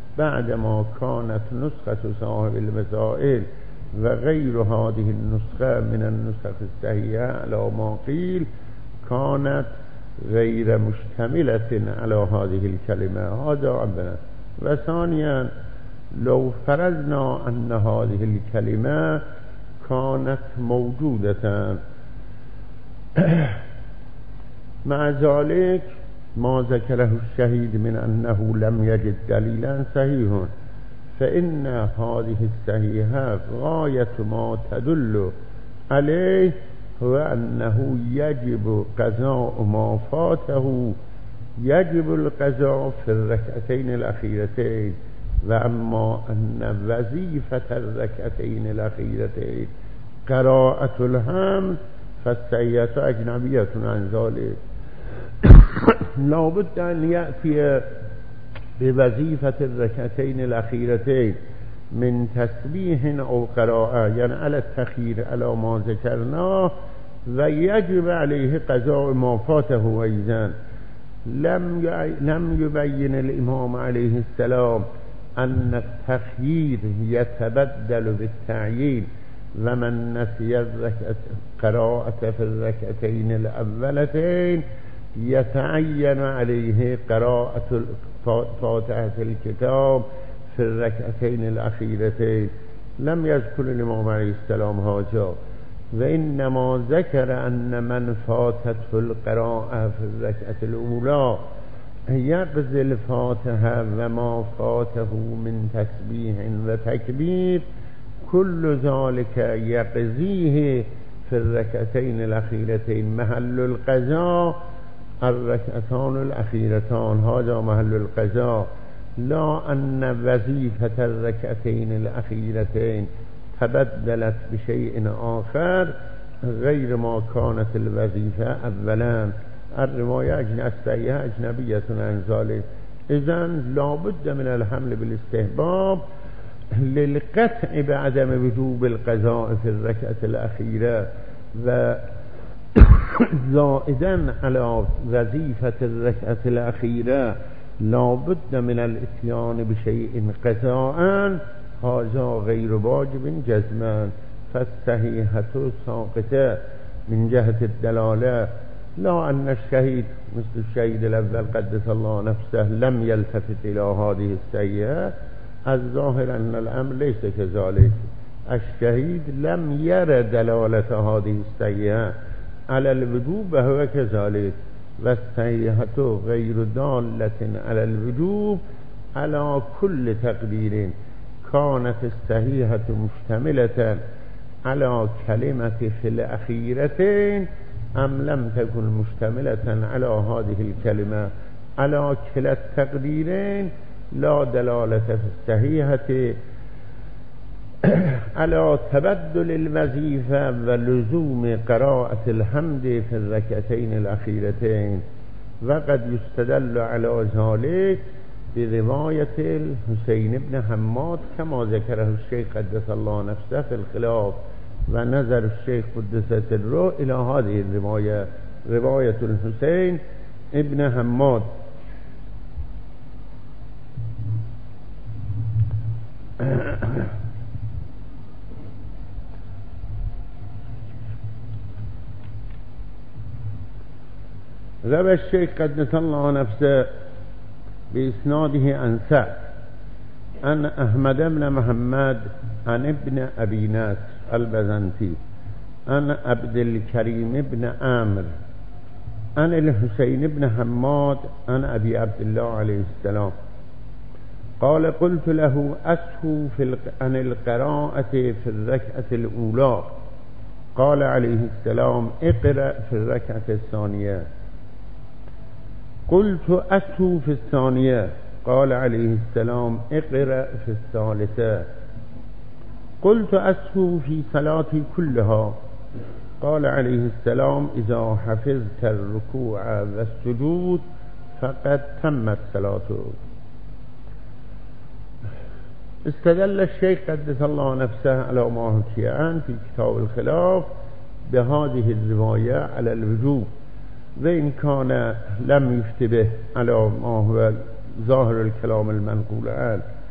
بعدما كانت نسخة صاحب المسائل وغير هذه النسخة من النسخ الصحيحة على ما قيل كانت غير مشتملة على هذه الكلمة. هذا أولا. وثانيا لو فرضنا أن هذه الكلمة كانت موجودة مع ذلك ما ذكره الشهيد من أنه لم يجد دليلا صحيح، فإن هذه الصحيحة غاية ما تدل عليه هو أنه يجب قضاء ما فاته، يجب القضاء في الركعتين الأخيرتين. وأما أن وظيفة الركعتين الأخيرتين قراءة الحمد فالسيئة أجنبية عن ذلك. لابد أن يأتي بوظيفة الركعتين الأخيرتين من تسبيح أو قراءة، يعني على التخيير على ما ذكرناه، ويجب عليه قضاء ما فاته أيضا. لم يبين الإمام عليه السلام أن التخيير يتبدل بالتعيين، ومن نسي قراءة في الركعتين الأولتين يتعين عليه قراءة فاتحة الكتاب في الركعتين الأخيرتين. لم يذكر الإمام عليه السلام هذا، وإنما ذكر أن من فاتته القراءة في الركعة الأولى يقضي الفاتحة وما فاته من تسبيح وتكبير كل ذلك يقضيه في الركعتين الأخيرتين. محل القضاء الركعتان الأخيرتان، هذا محل القضاء، لا أن وظيفة الركعتين الأخيرتين تبدلت بشيء آخر غير ما كانت الوظيفة أولا. الرواية الصحيحة أجنبية عن ذلك. إذن لا بد من الحمل بالاستحباب للقطع بعدم وجوب القضاء في الركعة الأخيرة، وزائدا على وظيفة الركعة الأخيرة لا بد من الاتيان بشيء قضاء، هذا غير واجب جزما. فالصحيحة ساقطة من جهة الدلالة، لا أن الشهيد مثل الشهيد الأول قدس الله نفسه لم يلتفت إلى هذه السيئة. الظاهر أن الأمر ليس كذلك، الشهيد لم ير دلالة هذه السيئة على الوجوب وهو كذلك، والسيئة غير دالة على الوجوب على كل تقدير. كانت الصحيحة مشتملة على كلمة في الأخيرتين أم لم تكن مشتملة على هذه الكلمة؟ على كلا التقديرين لا دلالة في الصحيحة على تبدل الوظيفة ولزوم قراءة الحمد في الركعتين الأخيرتين. وقد يستدل على ذلك برواية الحسين بن حماد كما ذكره الشيخ قدس الله نفسه في الخلاف، ونظر الشيخ قدس سره إلى هذه الرواية، رواية الحسين ابن حماد. روى الشيخ قدس الله نفسه بإسناده عن سعد عن أحمد بن محمد عن ابن أبي ناس البزنطي عن عبد الكريم بن عامر عن الحسين بن حماد عن أبي عبد الله عليه السلام قال قلت له أسهو عن القراءة في الركعة الأولى، قال عليه السلام اقرأ في الركعة الثانية. قلت أسهو في الثانية، قال عليه السلام اقرأ في الثالثة. قلت أسهو في صلاتي كلها، قال عليه السلام إذا حفظت الركوع والسجود فقد تمت صلاته. استدل الشيخ قدس الله نفسه على ما حكي عنه في كتاب الخلاف بهذه الرواية على الوجوب، وإن كان لم يشتبه على ما هو ظاهر الكلام المنقول عنه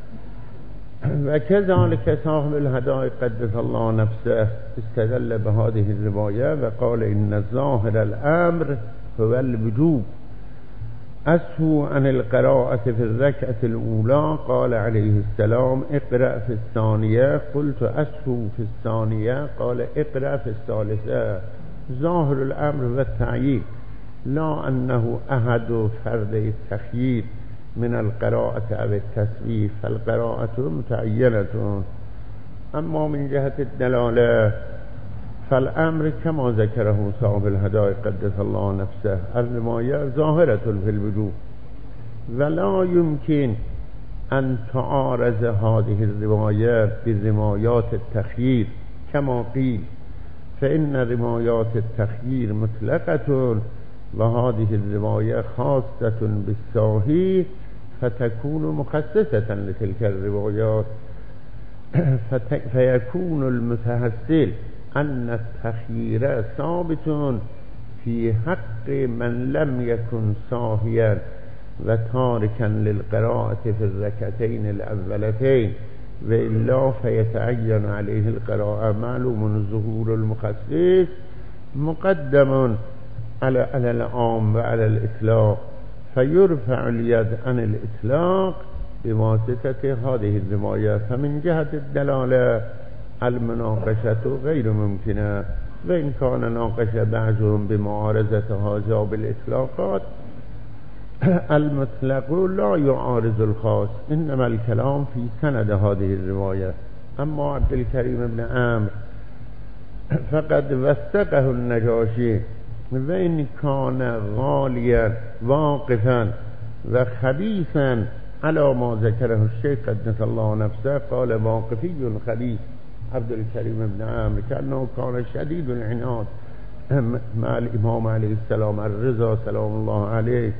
وكذلك صاحب الهدايا قدس الله نفسه استدل بهذه الرواية وقال إن الظاهر الأمر هو الوجوب. أسهو عن القراءة في الركعة الأولى قال عليه السلام اقرأ في الثانية، قلت أسهو في الثانية قال اقرأ في الثالثة. ظاهر الأمر والتعيين، لا أنه أحد فرد التخيير من القراءة أو التسبيح، فالقراءة متعينة. أما من جهة الدلالة فالأمر كما ذكره صاحب الهدايا قدس الله نفسه، الرواية ظاهرة في الوجوب، ولا يمكن أن تعارض هذه الروايات بروايات التخيير كما قيل، فإن روايات التخيير مطلقة وهذه الرواية خاصة بالصحيح فتكون مخصصة لتلك الروايات، فيكون المتحصل أن التخيير ثابت في حق من لم يكن صاحيا وتاركا للقراءة في الركعتين الأولتين، وإلا فيتعين عليه القراءة. معلوم ظهور المخصص مقدم على العام وعلى الإطلاق، فيرفع اليد عن الإطلاق بواسطة هذه الروايات. فمن جهة الدلالة المناقشة غير ممكنة، وإن كان ناقش بعضهم بمعارضة هذا بالإطلاقات، المطلق لا يعارض الخاص، إنما الكلام في سند هذه الرواية. أما عبد الكريم بن عمرو فقد وثقه النجاشي، وإن كان غاليا واقفا وخبيثا على ما ذكره الشيخ قدس الله نفسه، قال واقفي خبيث عبد الكريم بن عمرو، كأنه كان شديد العناد مع الإمام عليه السلام الرضا سلام الله عليه.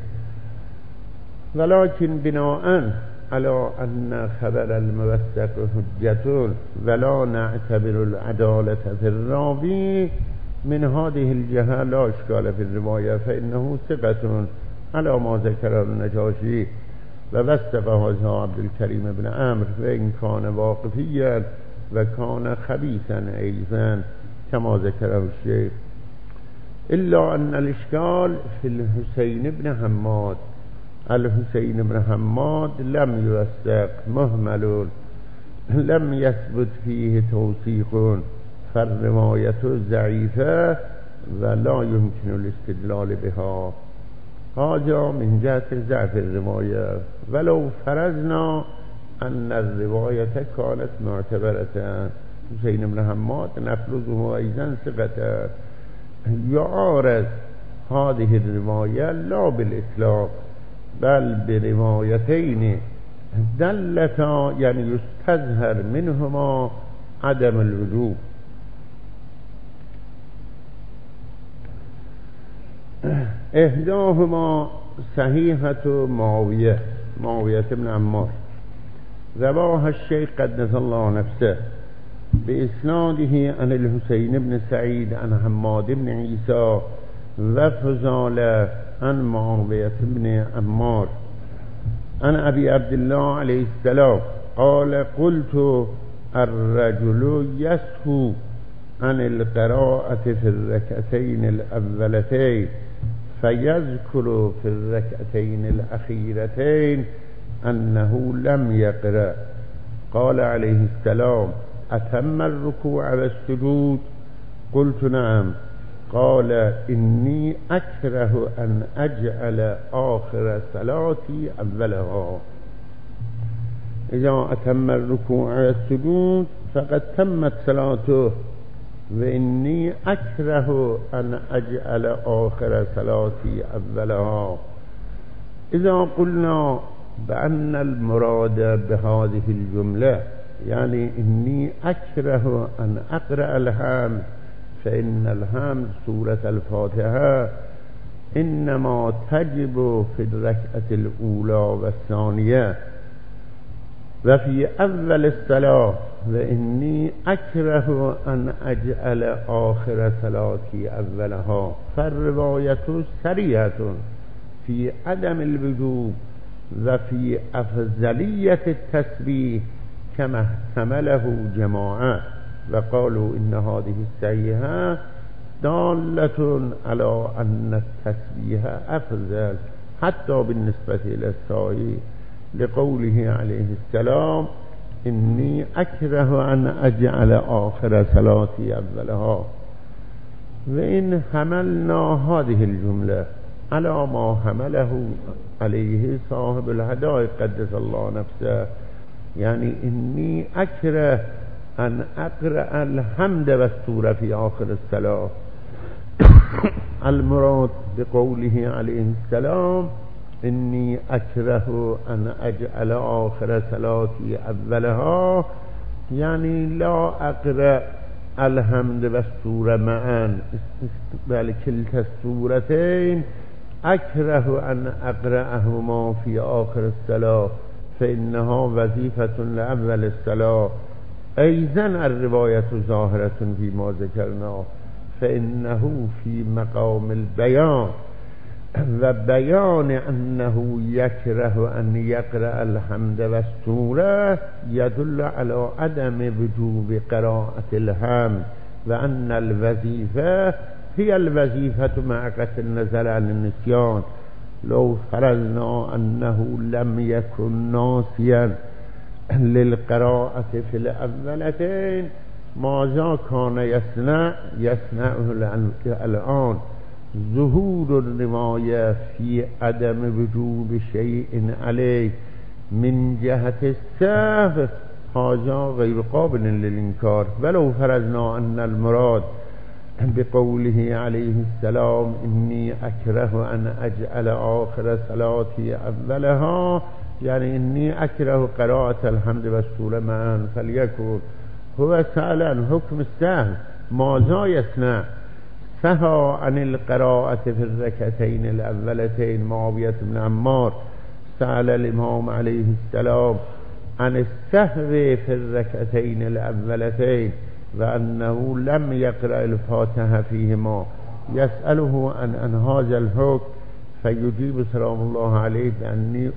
ولكن بناء على أن خبر الموثق حجة ولا نعتبر العدالة في الراوي، من هذه الجهة لا إشكال في الرواية، فإنه ثقة على ما ذكر النجاشي ووثق هذا عبد الكريم بن عمرو، وإن كان واقفيا وكان خبيثا أيضا كما ذكره الشيخ، إلا أن الإشكال في الحسين بن حماد. الحسين بن حماد لم يوثق، مهمل، لم يثبت فيه توثيق، فالرواية ضعيفة ولا يمكن الاستدلال بها. هذا من جهة ضعف الرواية، ولو فرضنا أن الرواية كانت معتبرة، حسين بن حماد نفلذه أيضا ثقة، يعارض هذه الرواية لا بالإطلاق بل بروايتين دلتا، يعني يستظهر منهما عدم الوجوب. إحداهما صحيحة معاوية بن عمار، رواها الشيخ قدس الله نفسه بإسناده عن الحسين بن سعيد عن حماد بن عيسى وفضالة عن معاوية بن عمار عن أبي عبد الله عليه السلام قال قلت الرجل يسهو عن القراءة في الركعتين الأولتين فيذكر في الركعتين الأخيرتين أنه لم يقرأ. قال عليه السلام أتم الركوع والسجود؟ قلت نعم. قال إني أكره أن أجعل آخر صلاتي أولها. إذا أتم الركوع والسجود فقد تمت صلاته، وإني أكره أن أجعل آخر صلاتي أولها. إذا قلنا بأن المراد بهذه الجملة يعني إني أكره أن أقرأ الحمد، فإن الحمد سورة الفاتحة إنما تجب في الركعة الأولى والثانية وفي أول الصلاة، وإني أكره أن أجعل آخر صلاتي أولها. فالرواية سريعة في عدم الوجوب وفي أفضلية التسبيح كما احتمله جماعة وقالوا إن هذه السيئة دالة على أن التسبيح أفضل حتى بالنسبة إلى السائر، لقوله عليه السلام إني أكره أن أجعل آخر صلاتي أولها. وإن حملنا هذه الجملة على ما حمله عليه صاحب الهدايا قدس الله نفسه، يعني إني أكره أن أقرأ الحمد والسورة في آخر الصلاة، المراد بقوله عليه السلام إني أكره أن أجعل آخر صلاتي أولها، يعني لا أقرأ الحمد والسورة معا، بل كلتا السورتين أكره أن أقرأهما في آخر الصلاة فإنها وظيفة لأول الصلاة. أيضا الرواية ظاهرة فيما ذكرنا، فإنه في مقام البيان وبيان أنه يكره أن يقرأ الحمد والسورة يدل على عدم وجوب قراءة الحمد، وأن الوظيفة هي الوظيفة مع قطع النظر عن النسيان. لو فرضنا أنه لم يكن ناسيا للقراءة في الأولتين ماذا كان يصنعه الآن؟ ظهور الرواية في عدم وجوب شيء عليه من جهة السهو هذا غير قابل للإنكار. ولو فرضنا أن المراد بقوله عليه السلام إني أكره أن أجعل آخر صلاتي أولها، يعني إني أكره قراءة الحمد والسورة معا، فليكن هو سأل عن حكم السهو ماذا يصنع؟ سهى عن القراءة في الركعتين الأولتين. معاوية بن عمار سأل الإمام عليه السلام عن السهو في الركعتين الأولتين وأنه لم يقرأ الفاتحة فيهما، يسأله عن هذا الحكم فيجيب سلام الله عليه بأني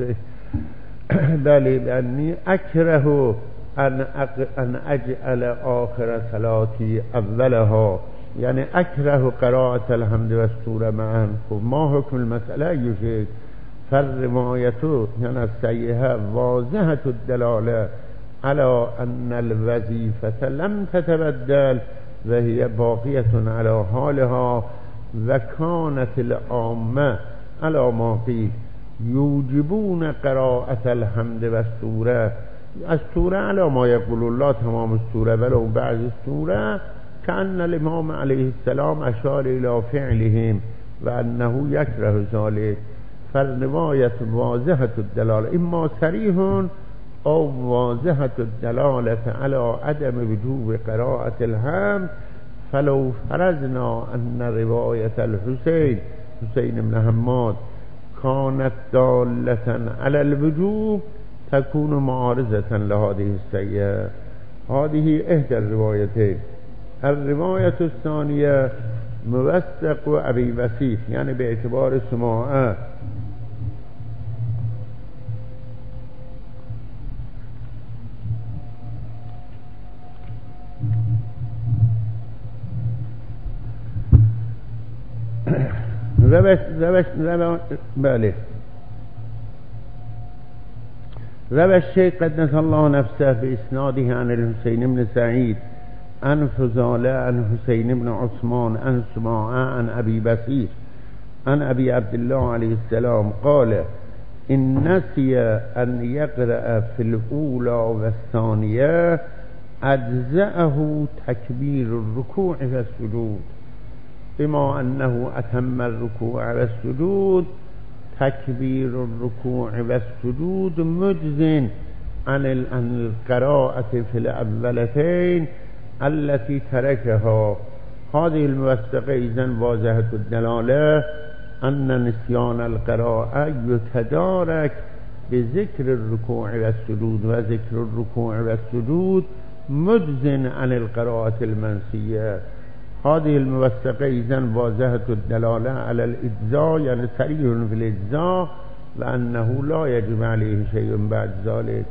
أكره أن أجعل آخر صلاتي أولها، يعني أكره قراءة الحمد والسورة معا. ما حكم المسألة؟ يجيب فالرواية يعني السيئة واضحة الدلالة على أن الوظيفة لم تتبدل وهي باقية على حالها، وكانت العامة على ما قيل يوجبون قراءة الحمد والسورة. السورة على ما يقول الله تمام السورة، ولو بعض السورة كأن الإمام عليه السلام أشار إلى فعلهم وأنه يكره ذلك. فالرواية واضحة الدلالة إما صريح أو واضحة الدلالة على عدم وجوب قراءة الحمد. فلو فرضنا أن رواية حسين بن حماد كانت دالة على الوجوب تكون معارضة لهذه السيئة. هذه إحدى الروايتين. الرواية الثانية موثق أبي وسيف، يعني باعتبار سماعه. روى الشيخ قدس الله نفسه بإسناده عن الحسين بن سعيد عن فضالة عن حسين بن عثمان عن سماعة عن أبي بصير عن أبي عبد الله عليه السلام قال إن نسي أن يقرأ في الأولى والثانية أجزأه تكبير الركوع والسجود، بما أنه أتم الركوع والسجود. تكبير الركوع والسجود مجز عن القراءة في الأولتين التي تركها. هذه الموثقة إذن واضحة الدلالة أن نسيان القراءة يتدارك بذكر الركوع والسجود، وذكر الركوع والسجود مجز عن القراءة المنسية. هذه الموثقة إذن واضحة الدلالة على الإجزاء، يعني صريح في الإجزاء، لأنه لا يجب عليه شيء بعد ذلك.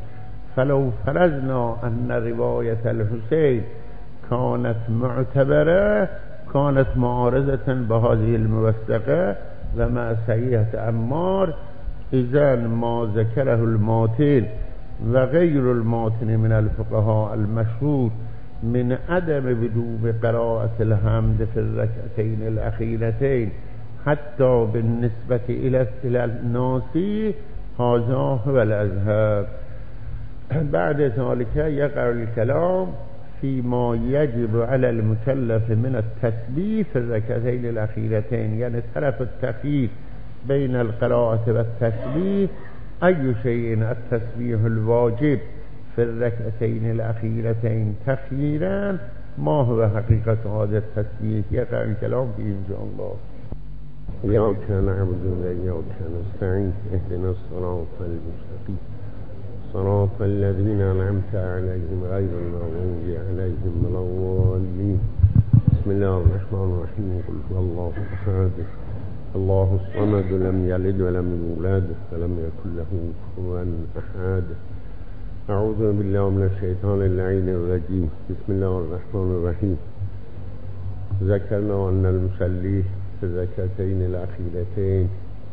فلو فرضنا أن رواية الحسين كانت معتبرة كانت معارضة بهذه الموثقة ومع صحيحة عمار، إذن ما ذكره الماتن وغير الماتن من الفقهاء المشهور من عدم وجوب قراءة الحمد في الركعتين الأخيرتين حتى بالنسبة إلى الناس، هذا هو الأظهر. بعد ذلك يقع الكلام فيما يجب على المكلف من التسبيح في الركعتين الأخيرتين، يعني طرف التخيير بين القراءة والتسبيح. أي شيء التسبيح الواجب في الركعتين الأخيرتين تخييرا، ما هو حقيقة هذا التسبيح؟ يقع الكلام فيه إن شاء الله. إياك نعبد وإياك نستعين، اهدنا الصراط المستقيم صراط الذين أنعمت عليهم غير المغضوب عليهم ولا الضالين. بسم الله الرحمن الرحيم. قل هو الله أحد الله الصمد لم يلد ولم يولد ولم يكن له كفوا أحد. أعوذ بالله من الشيطان اللعين الرجيم. بسم الله الرحمن الرحيم. ذكرنا أن المصلي في الركعتين الأخيرتين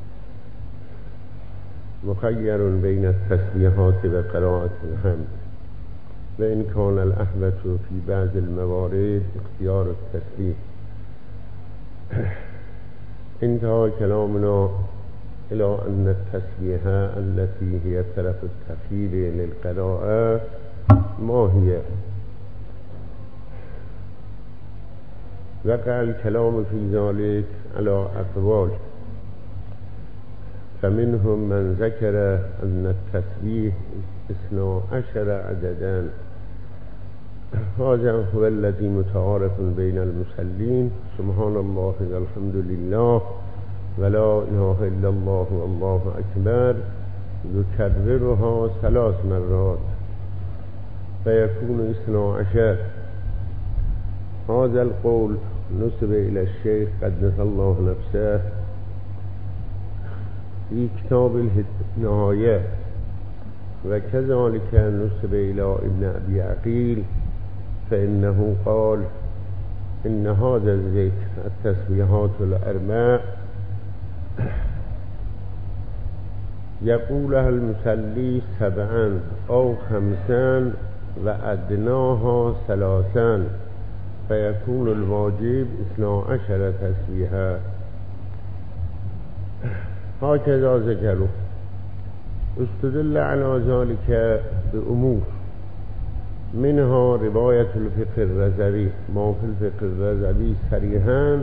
مخير بين التسبيحات وقراءة الحمد، وإن كان الأحوط في بعض الموارد اختيار التسبيح. انتهى كلامنا إلى أن التسبيح التي هي طرف التخيير للقراءة ما هي؟ وقع الكلام في ذلك على أقوال، فمنهم من ذكر أن التسبيح 12 عددا. هذا هو الذي متعارف بين المصلين: سبحان الله والحمد لله ولا إله إلا الله والله أكبر، يكررها 3 مرات فيكون 12. هذا القول نسب إلى الشيخ قدس الله نفسه في كتاب النهاية، وكذلك نسب إلى ابن أبي عقيل، فإنه قال إن هذا الذكر التسبيحات الأربع يقولها المصلي 7 أو 5 وأدناها 3، فيكون الواجب 12 تسبيحا. هكذا ذكروا. استدل على ذلك بأمور، منها رواية الفقه الرزوي. ما في الفقه الرزوي صريحا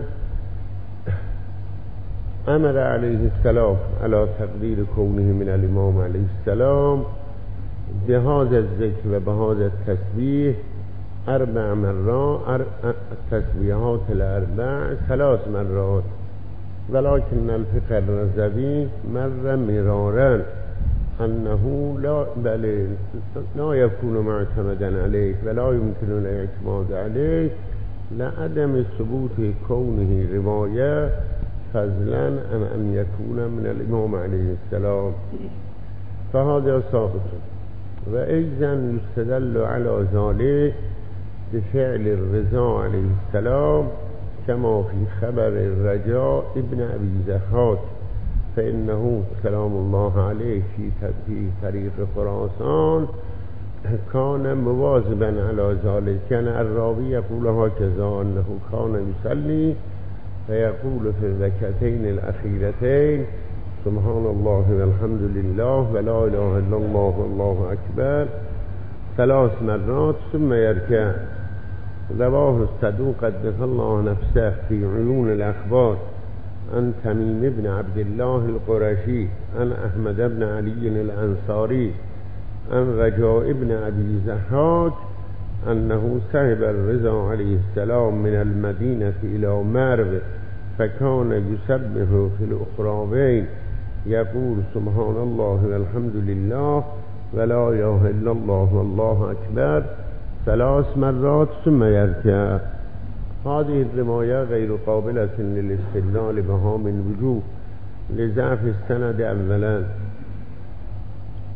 أمر عليه السلام على تقدير كونه من الإمام عليه السلام بهذا الذكر وبهذا التسبيح 4 مرات، التسبيحات الأربع 3 مرات. ولكن الفقه الرزوي مر مرارا أنه لا يكون معتمدا عليه ولا يمكن الاعتماد عليه لعدم ثبوت كونه رواية، فضلا عن أن يكون من الإمام عليه السلام، فهذا ثابت. وأيضا يستدل على ذلك بفعل الرضا عليه السلام كما في خبر الرجاء ابن أبي زهاد، فإنه سلام الله عليه في طريق خراسان كان مواظبا على ذلك. كان الراوي يقول هكذا أنه كان يصلي فيقول في الركعتين الأخيرتين سبحان الله والحمد لله ولا إله إلا الله والله أكبر 3 مرات ثم يركع. رواه الصدوق قدس الله نفسه في عيون الأخبار عن تميم بن عبد الله القرشي عن أحمد بن علي الأنصاري عن رجاء بن أبي زهاد أنه صحب الرضا عليه السلام من المدينة إلى مرو، فكان يسبح في الأخرين يقول سبحان الله والحمد لله ولا إله إلا الله والله أكبر 3 مرات ثم يركع. هذه الرواية غير قابلة للاستدلال بها من وجوه لضعف السند أولا،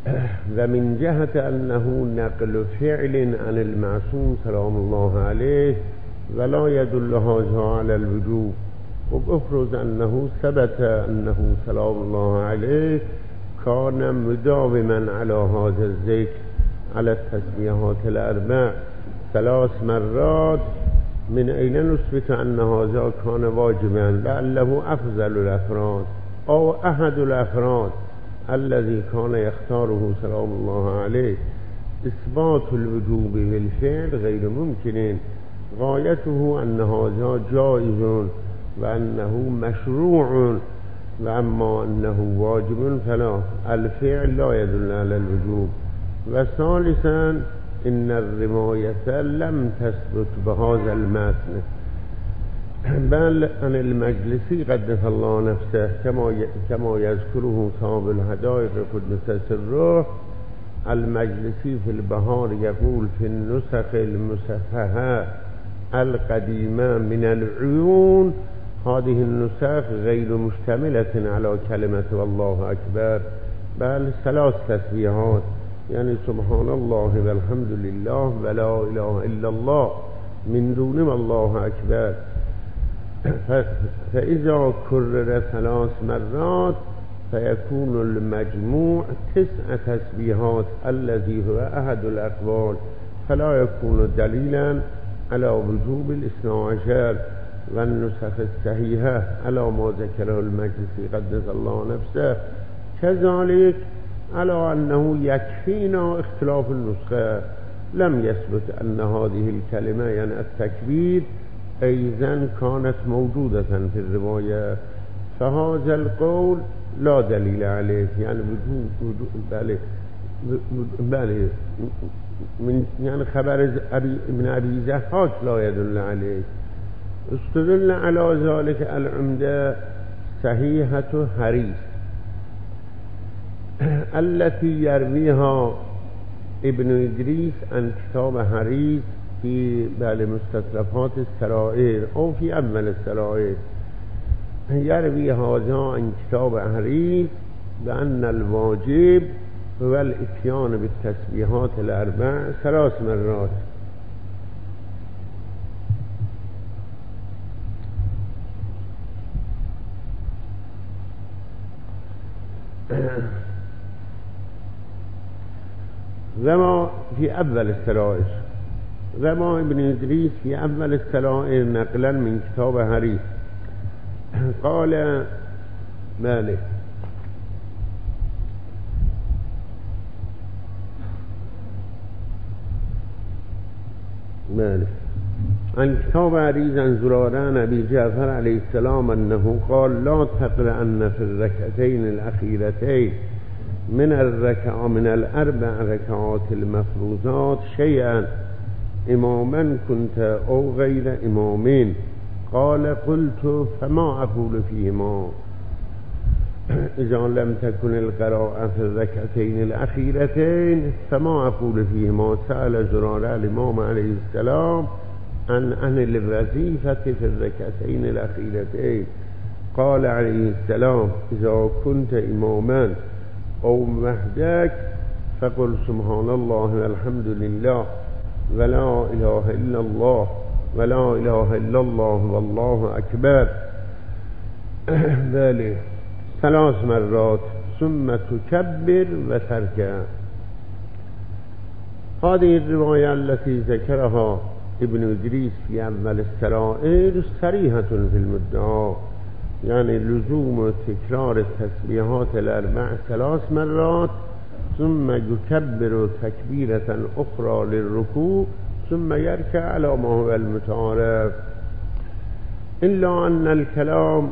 ومن جهة أنه نقل فعل عن المعصوم سلام الله عليه ولا يدل هذا على الوجوب، وبأفرز أنه ثبت أنه سلام الله عليه كان مداوما على هذا الذكر على التسبيحات الأربع 3 مرات. من أين نثبت أن هذا كان واجبا؟ لعله أفضل الأفراد أو أحد الأفراد الذي كان يختاره سلام الله عليه. إثبات الوجوب بالفعل غير ممكن، غايته أن هذا جائز وأنه مشروع، وأما أنه واجب فلا، الفعل لا يدل على الوجوب. وثالثا إن الرواية لم تثبت بهذا المتن، بل عن المجلسي قدس الله نفسه كما يذكره صاحب الحدائق قدس سره. المجلسي في البهار يقول في النسخ المصححة القديمة من العيون هذه النسخ غير مشتملة على كلمة والله أكبر، بل 3 تسبيحات، يعني سبحان الله والحمد لله ولا إله إلا الله من دون الله أكبر. فإذا كرر 3 مرات فيكون المجموع 9 تسبيحات الذي هو أحد الأقوال، فلا يكون دليلا على وجوب 12 والنسخ الصحيحة على ما ذكره المجلسي قدس الله نفسه. كذلك على أنه يكفينا اختلاف النسخة، لم يثبت أن هذه الكلمة يعني التكبير أيضا كانت موجودة في الرواية، فهذا القول لا دليل عليه، يعني بله من يعني خبر ابن أبي زحاك لا يدل عليه. استدل على ذلك العمدة صحيحة حريث التي يرويها ابن إدريس عن كتاب حريث في مستطرفات السرائر أو في أول السرائر. يروي هذا عن كتاب حريث بأن الواجب هو الاتيان بالتسبيحات الأربع 3 مرات. وما في أول السرائر، وما ابن إدريس في أول السرائر نقلا من كتاب حريث قال مالك عن كتاب حريث عن زراران أبي جعفر عليه السلام أنه قال لا تقرأن في الركعتين الأخيرتين من الأربع ركعات المفروضات شيئا إماما كنت أو غير إمامين. قال قلت فما أقول فيهما إذا لم تكن القراءة في الركعتين الأخيرتين فما أقول فيهما؟ سأل زرارة الإمام عليه السلام عن الوظيفة في الركعتين الأخيرتين. قال عليه السلام إذا كنت إماما أو وحدك فقل سبحان الله والحمد لله ولا إله إلا الله ولا إله إلا الله والله أكبر ذلك 3 مرات ثم تكبر وتركع. هذه الرواية التي ذكرها ابن إدريس في أول السرائر صريحة في المدعى، يعني لزوم تكرار التسبيحات الأربع 3 مرات ثم يكبر تكبيرة أخرى للركوع ثم يركع على ما هو المتعارف، إلا أن الكلام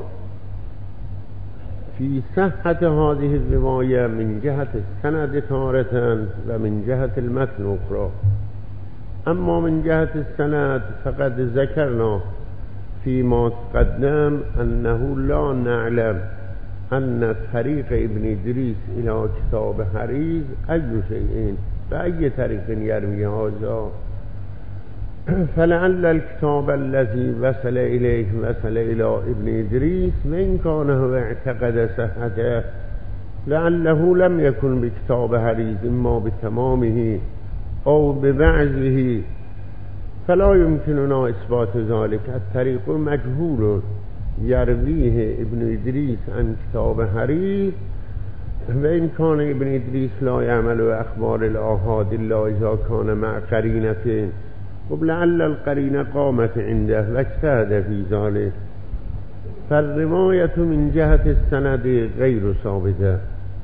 في صحة هذه الرواية من جهة السند تارة ومن جهة المتن أخرى. أما من جهة السند فقد ذكرنا فيما تقدم أنه لا نعلم أن طريق ابن إدريس إلى كتاب حريث أي شيء بأي طريق يروي هذا، فلعل الكتاب الذي وصل إليه وصل إلى ابن إدريس من كان هو اعتقد صحته لعله لم يكن بكتاب حریز اما بتمامه او ببعضه فلا يمكننا اثبات ذلك. الطريق مجهول يرويه ابن ادریس عن كتاب حریز وإن كان ابن ادریس لا يعمل اخبار الآحاد الا اذا كان مع قرينة لعل القرينة قامت عنده واجتهد في ذلك. فالرواية من جهة السند غير ثابتة.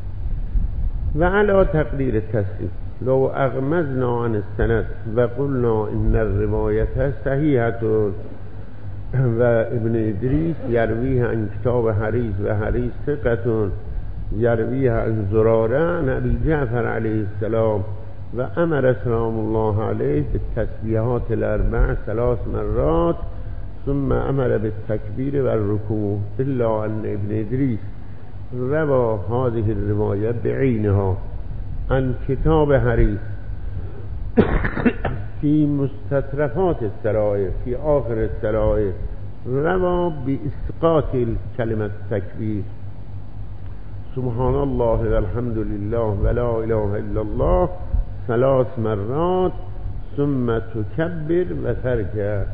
وعلى تقدير التسليم لو أغمزنا عن السند وقلنا إن الرواية صحيحة وابن إدريس يرويها عن كتاب حريز وحريز ثقة يرويها عن زرارة عن أبي جعفر عليه السلام وأمر سلام الله عليه بالتسبيحات الأربع 3 مرات ثم أمر بالتكبير والركوع إلا أن ابن إدريس روى هذه الرواية بعينها عن كتاب حريز في مستطرفات السرائر في آخر السرائر روى بإسقاط كلمة التكبير سبحان الله والحمد لله ولا إله إلا الله 3 مرات ثم تكبر وترجع.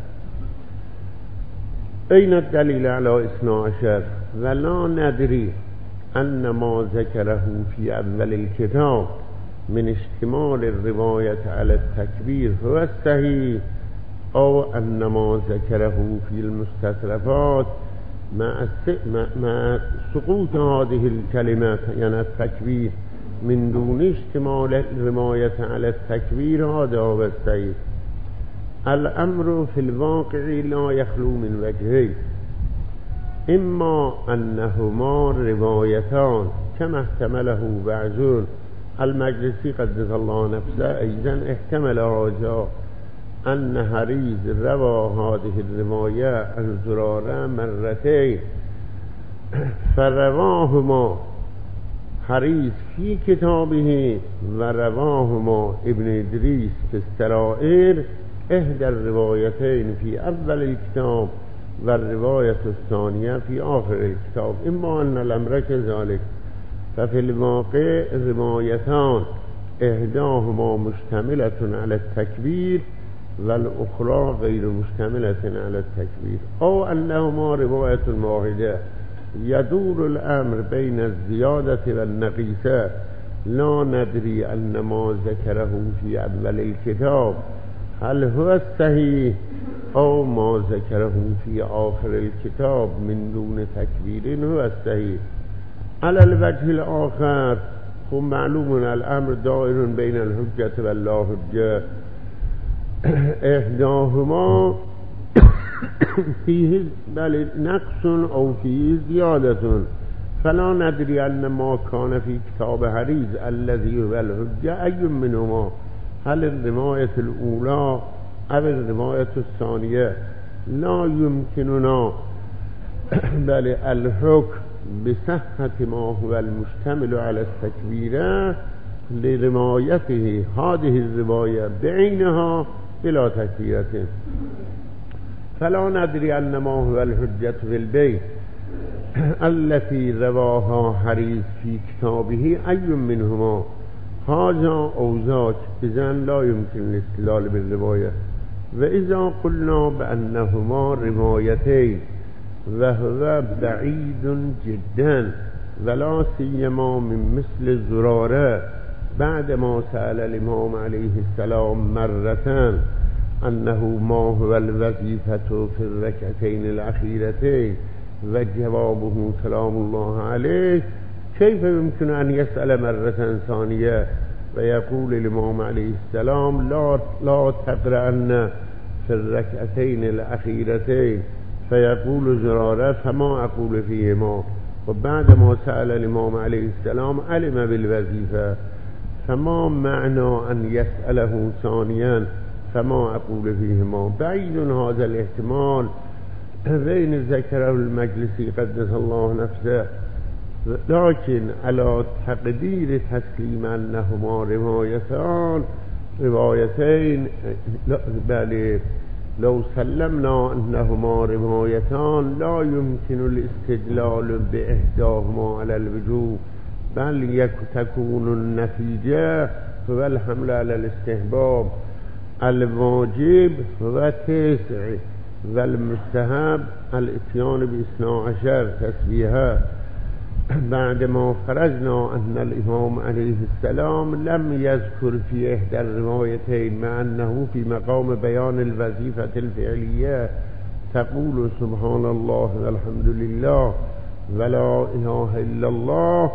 أين الدليل على 12 ولا ندري أن ما ذكره في أول الكتاب من اشتمال الرواية على التكبير هو الصحيح أو أن ما ذكره في المستطرفات مع سقوط هذه الكلمات يعني التكبير من دون اشتمال الرواية على التكبير هذا هو الصحيح. الأمر في الواقع لا يخلو من وجهين إما أنهما روايتان كما احتمله بعض. المجلسي قدس الله نفسه أيضا احتمل هذا أن حريز روى هذه الرواية عن زرارة مرتين فرواهما حريز في كتابه ورواهما ابن إدريس في السرائر إحدى الروايتين في أول الكتاب والرواية الثانية في آخر الكتاب. إما أن الأمر كذلك ففي الواقع روايتان إحداهما مشتملة على التكبير والأخرى غير مشتملة على التكبير أو أنهما رواية واحدة يدور الأمر بين الزيادة والنقيصة. لا ندري أن ما ذكره في أول الكتاب هل هو الصحيح أو ما ذكره في آخر الكتاب من دون تكبير هو الصحيح. على الوجه الآخر هم معلوم الأمر دائر بين الحجة واللا حجة إحداهما فيه بل نقص أو فيه زيادة فلا ندري أن ما كان في كتاب حريز الذي هو الحجة أي منهما هل الرواية الأولى أو الرواية الثانية. لا يمكننا بل الحكم بصحة ما هو المشتمل على التكبير لروايته هذه الرواية بعينها بلا تكبيرة. فلا ندري أن ما هو الحجة في البيت التي رواها حريز في كتابه أي منهما هذا أو ذاك إذن لا يمكن الاستدلال بالرواية. وإذا قلنا بأنهما روايتين وهو بعيد جدا ولا سيما من مثل الزرارة بعدما سأل الإمام عليه السلام مرة أنه ما هو الوظيفة في الركعتين الأخيرتين وجوابه سلام الله عليه كيف يمكن أن يسأل مرة ثانية ويقول الإمام عليه السلام لا تقرأن في الركعتين الأخيرتين فيقول زرارة فما أقول فيهما وبعدما سأل الإمام عليه السلام علم بالوظيفة فما معنى أن يسأله ثانيا فما أقول فيهما. بعيد هذا الاحتمال بين ذكره المجلسي قدس الله نفسه لكن على تقدير تسليم أنهما روايتين بل لو سلمنا أنهما روايتان لا يمكن الاستدلال بإحداهما على الوجوب بل تكون النتيجة هو الحمل على الاستحباب. الواجب هو 9 والمستحب الاتيان ب12 تسبيحة. بعدما فرجنا أن الإمام عليه السلام لم يذكر في إحدى الروايتين مع أنه في مقام بيان الوظيفة الفعلية تقول سبحان الله والحمد لله ولا إله إلا الله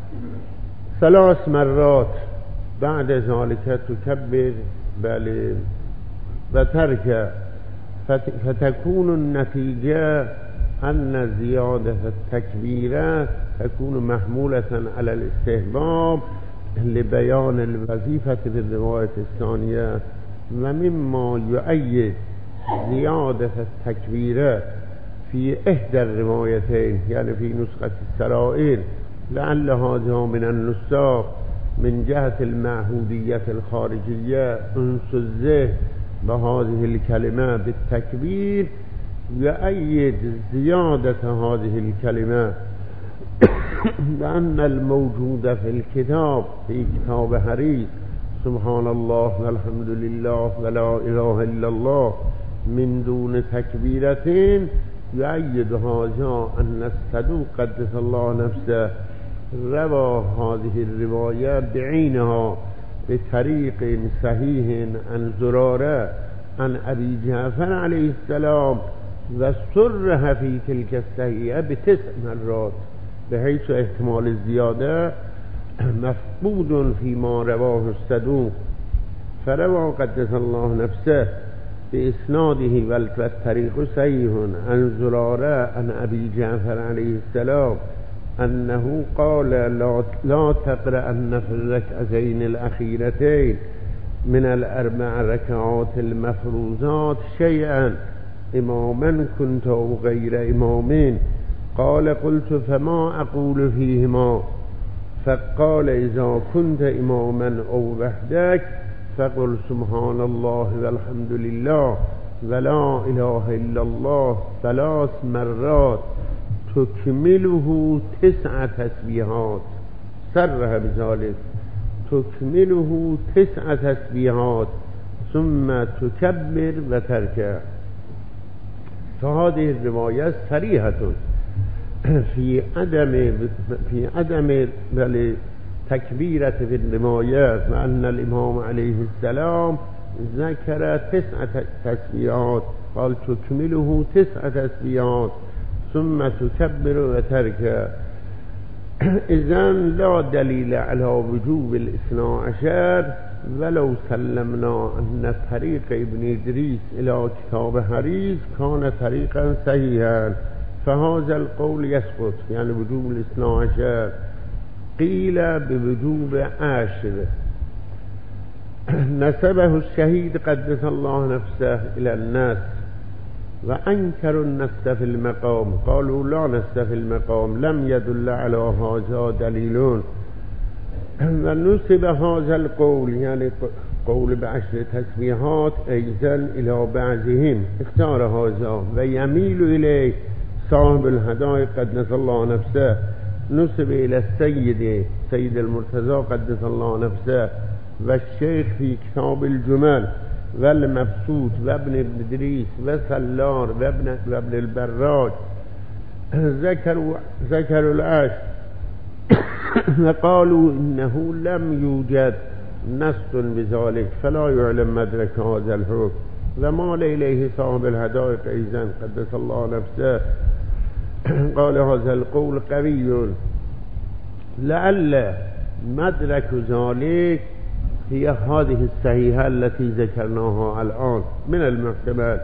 3 مرات، بعد ذلك تكبر بل وترك، فتكون النتيجة أن زيادة التكبيرات تكون محمولة على الاستحباب لبيان الوظيفة في الرواية الثانية. ومما يؤيد زيادة التكبيرات في إحدى الروايتين يعني في نسخة السرائر لعل هذا من النساخ من جهة المعهودية الخارجية أنس الذهن بهذه الكلمة بالتكبير يؤيد زيادة هذه الكلمة لأن الموجود في الكتاب في كتاب حديث سبحان الله والحمد لله ولا إله إلا الله من دون تكبيرتين يؤيد هذا أن الصدوق قدس الله نفسه روى هذه الرواية بعينها بطريق صحيح عن زرارة عن أبي جعفر عليه السلام وصرح في تلك الصحيحة ب9 مرات، بحيث احتمال الزيادة مفقود فيما رواه الصدوق. فروى قدس الله نفسه بإسناده والطريق صحيح عن زرارة عن أبي جعفر عليه السلام أنه قال لا تقرأن في الركعتين الأخيرتين من 4 ركعات المفروضات شيئا إماما كنت أو غير إمام. قال قلت فما أقول فيهما؟ فقال إذا كنت إماما أو وحدك فقل سبحان الله والحمد لله ولا إله إلا الله 3 مرات تكمله 9 تسبيحات. صرح بذلك تكمله 9 تسبيحات ثم تكبر وتركع. فهذه الرواية صريحة في عدم تكبيرة في الروايات، مع أن الإمام عليه السلام ذكر 9 تسبيحات، قال تكمله 9 تسبيحات ثم تكبر وتركع. إذن لا دليل على وجوب 12 ولو سلمنا أن طريق ابن إدريس إلى كتاب حديث كان طريقا صحيحا، فهذا القول يسقط يعني وجوب 12. قيل بوجوب 10 نسبه الشهيد قدس الله نفسه إلى الناس وأنكروا النص في المقام، قالوا لا نص في المقام لم يدل على هذا دليل. ونسب هذا القول يعني قول ب10 تسبيحات أيضا إلى بعضهم، اختار هذا ويميل إليه صاحب الهدايا قدس الله نفسه، نسب إلى سيد المرتضى قدس الله نفسه والشيخ في كتاب الجمل والمبسوط وابن إدريس وسلار وابن البراج ذكروا العشر وقالوا إنه لم يوجد نص بذلك فلا يعلم مدرك هذا الحكم. ومال إليه صاحب الهدايق أيضا قدس الله نفسه قال هذا القول قوي، لعل مدرك ذلك هي هذه الصحيحة التي ذكرناها الآن من المحتمل.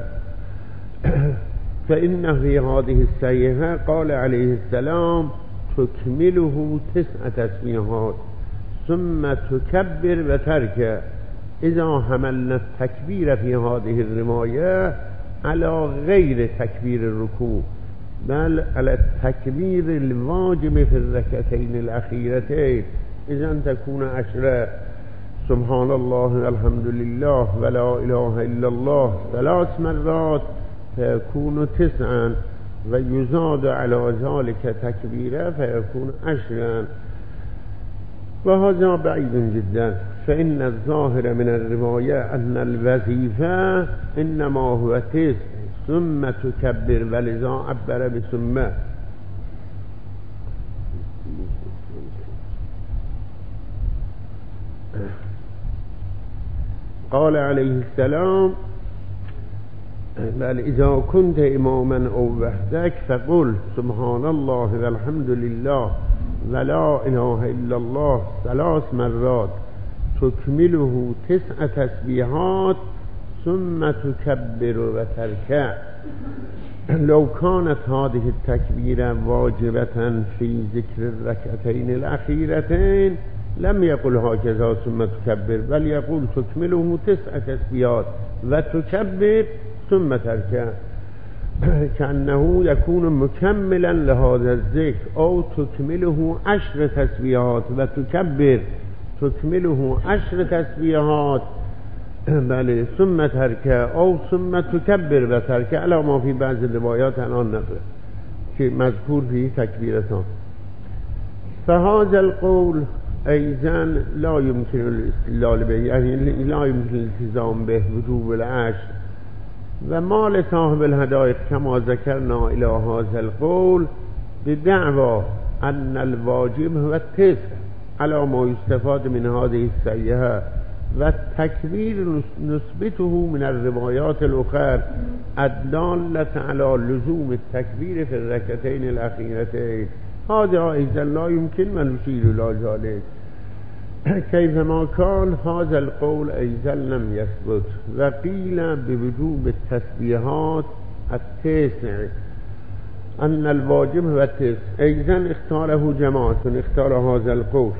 فإن في هذه الصحيحة قال عليه السلام تكمله 9 تسبيحات ثم تكبر وتركع. إذا حملنا التكبير في هذه الرواية على غير تكبير الركوع بل على التكبير الواجب في الركعتين الأخيرتين، إذن تكون 10 سبحان الله والحمد لله ولا إله إلا الله 3 مرات فيكون 9 ويزاد على ذلك تكبيرا فيكون 10. وهذا بعيد جدا، فإن الظاهر من الرواية أن الوظيفة إنما هو تسع ثم تكبر، ولذا عبر بثم. قال عليه السلام: بل إذا كنت إماما أو وحدك فقل سبحان الله والحمد لله ولا إله إلا الله 3 مرات تكمله 9 تسبيحات ثم تكبر وتركع. لو كانت هذه التكبيرة واجبة في ذكر الركعتين الأخيرتين لم يقل هكذا ثم تكبر، بل يقول تكمله 9 تسبيحات وتكبر ثم تركع، كأنه يكون مكملا لهذا الذكر. أو تكمله 10 تسبيحات وتكبر، تكمله 10 تسبيحات بله ثم تركع، أو ثم تكبر وتركع، على ما في بعض الروايات الآن نقل که مذکور فيه تكبيرتان. فهذا القول أيضا لا يمكن الاستدلال به، يعني لا يمكن الالتزام به وجوب العشر. وما لصاحب الهدايق كما ذكرنا إلى هذا القول بدعوى أن الواجب هو التسع على ما يستفاد من هذه السيئة، والتكبير نثبته من الروايات الأخرى الدالة على لزوم التكبير في الركعتين الأخيرتين. هذا أيضا لا يمكن ونشير إلى ذلك. كيفما كان هذا القول أيضا لم يثبت، وقيل بوجوب التسبيحات 9 أن الواجب هو 9. أيضا اختاره جماعة، اختار هذا القول،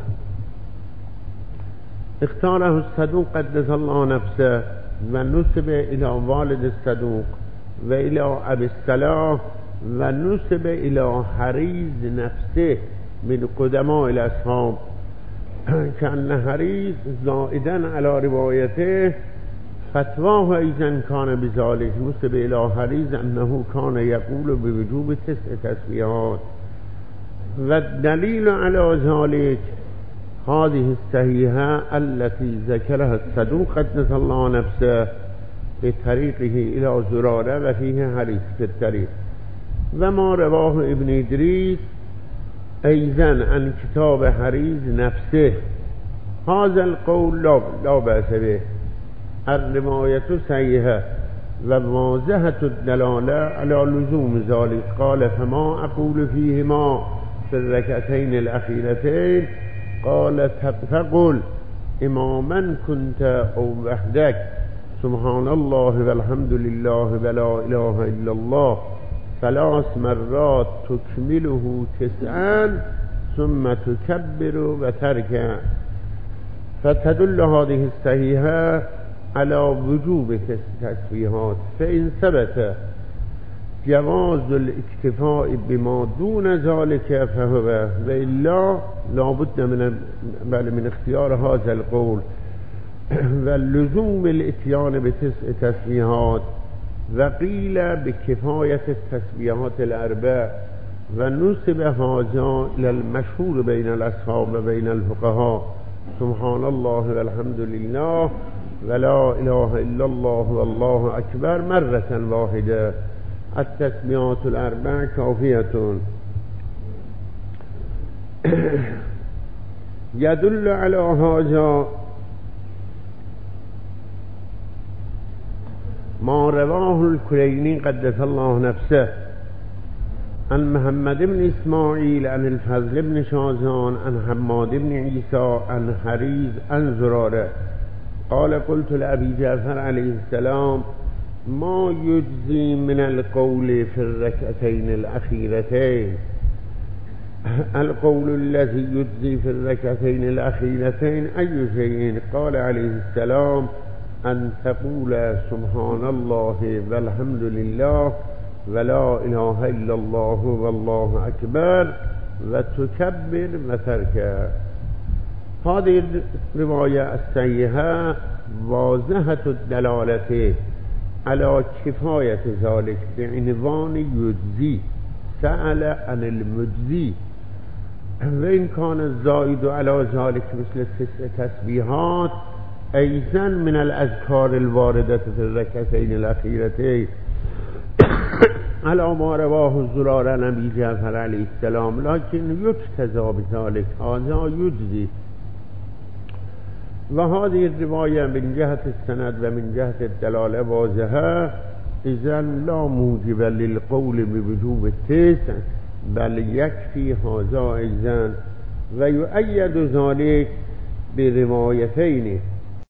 اختاره الصدوق قدس الله نفسه ونسب إلى والد الصدوق وإلى أبي الصلاح ونسب إلى حريز نفسه من قدماء الأصحاب، كأن حريز زائدا على روايته فتواه أيضا كان بذلك، نسب إلى حريز أنه كان يقول بوجوب 9 تسبيحات. والدليل على ذلك هذه الصحيحة التي ذكرها الصدوق قدس الله نفسه بطريقه إلى زرارة وفيه حريز في الطريق، وما رواه ابن إدريس أيضا عن كتاب حريز نفسه. هذا القول لا بأس به، الرواية صحيحة وواضحة الدلالة على لزوم ذلك. قال: فما أقول فيهما في الركعتين الأخيرتين؟ قال: فقل إماما كنت أو وحدك سبحان الله والحمد لله ولا إله إلا الله 3 مرات تكمله 9 ثم تكبر وتركع. فتدل هذه الصحيحة على وجوب التسبيحات، فإن ثبت جواز الاكتفاء بما دون ذلك فهو، وإلا لابد من اختيار هذا القول واللزوم الاتيان ب9 تسبيحات. وقيل بكفاية التسبيحات ال4، ونسب هذا إلى المشهور بين الأصحاب وبين الفقهاء: سبحان الله والحمد لله ولا إله إلا الله والله أكبر مرة واحدة، التسبيحات ال4 كافية. يدل على هذا ما رواه الكليني قدس الله نفسه عن محمد بن إسماعيل عن الفضل بن شازان عن حماد بن عيسى عن حريز عن زرارة قال: قلت لأبي جعفر عليه السلام: ما يجزي من القول في الركعتين الأخيرتين؟ القول الذي يجزي في الركعتين الأخيرتين أي شيء؟ قال عليه السلام: أن تقول سبحان الله والحمد لله ولا إله إلا الله والله أكبر وتكبر وتركع. هذه الرواية الصحيحة واضحة الدلالة على كفاية ذلك بعنوان يجزي، سأل عن المجزي، و این کان الزائد علی ذلك مثل 9 تسبیحات ایضا من الاذکار الوارده فی الرکعتین الاخیرتین على ما رواه زرار نبی جعفر علیه السلام لكن یجتزا بذلك هذا یجزی و هذه الرواية من جهة السند و من جهة الدلالة واضحة إذن لا موجب للقول بوجوب التسع بل يكفي هذا إذن و يؤيد ذلك بروايتين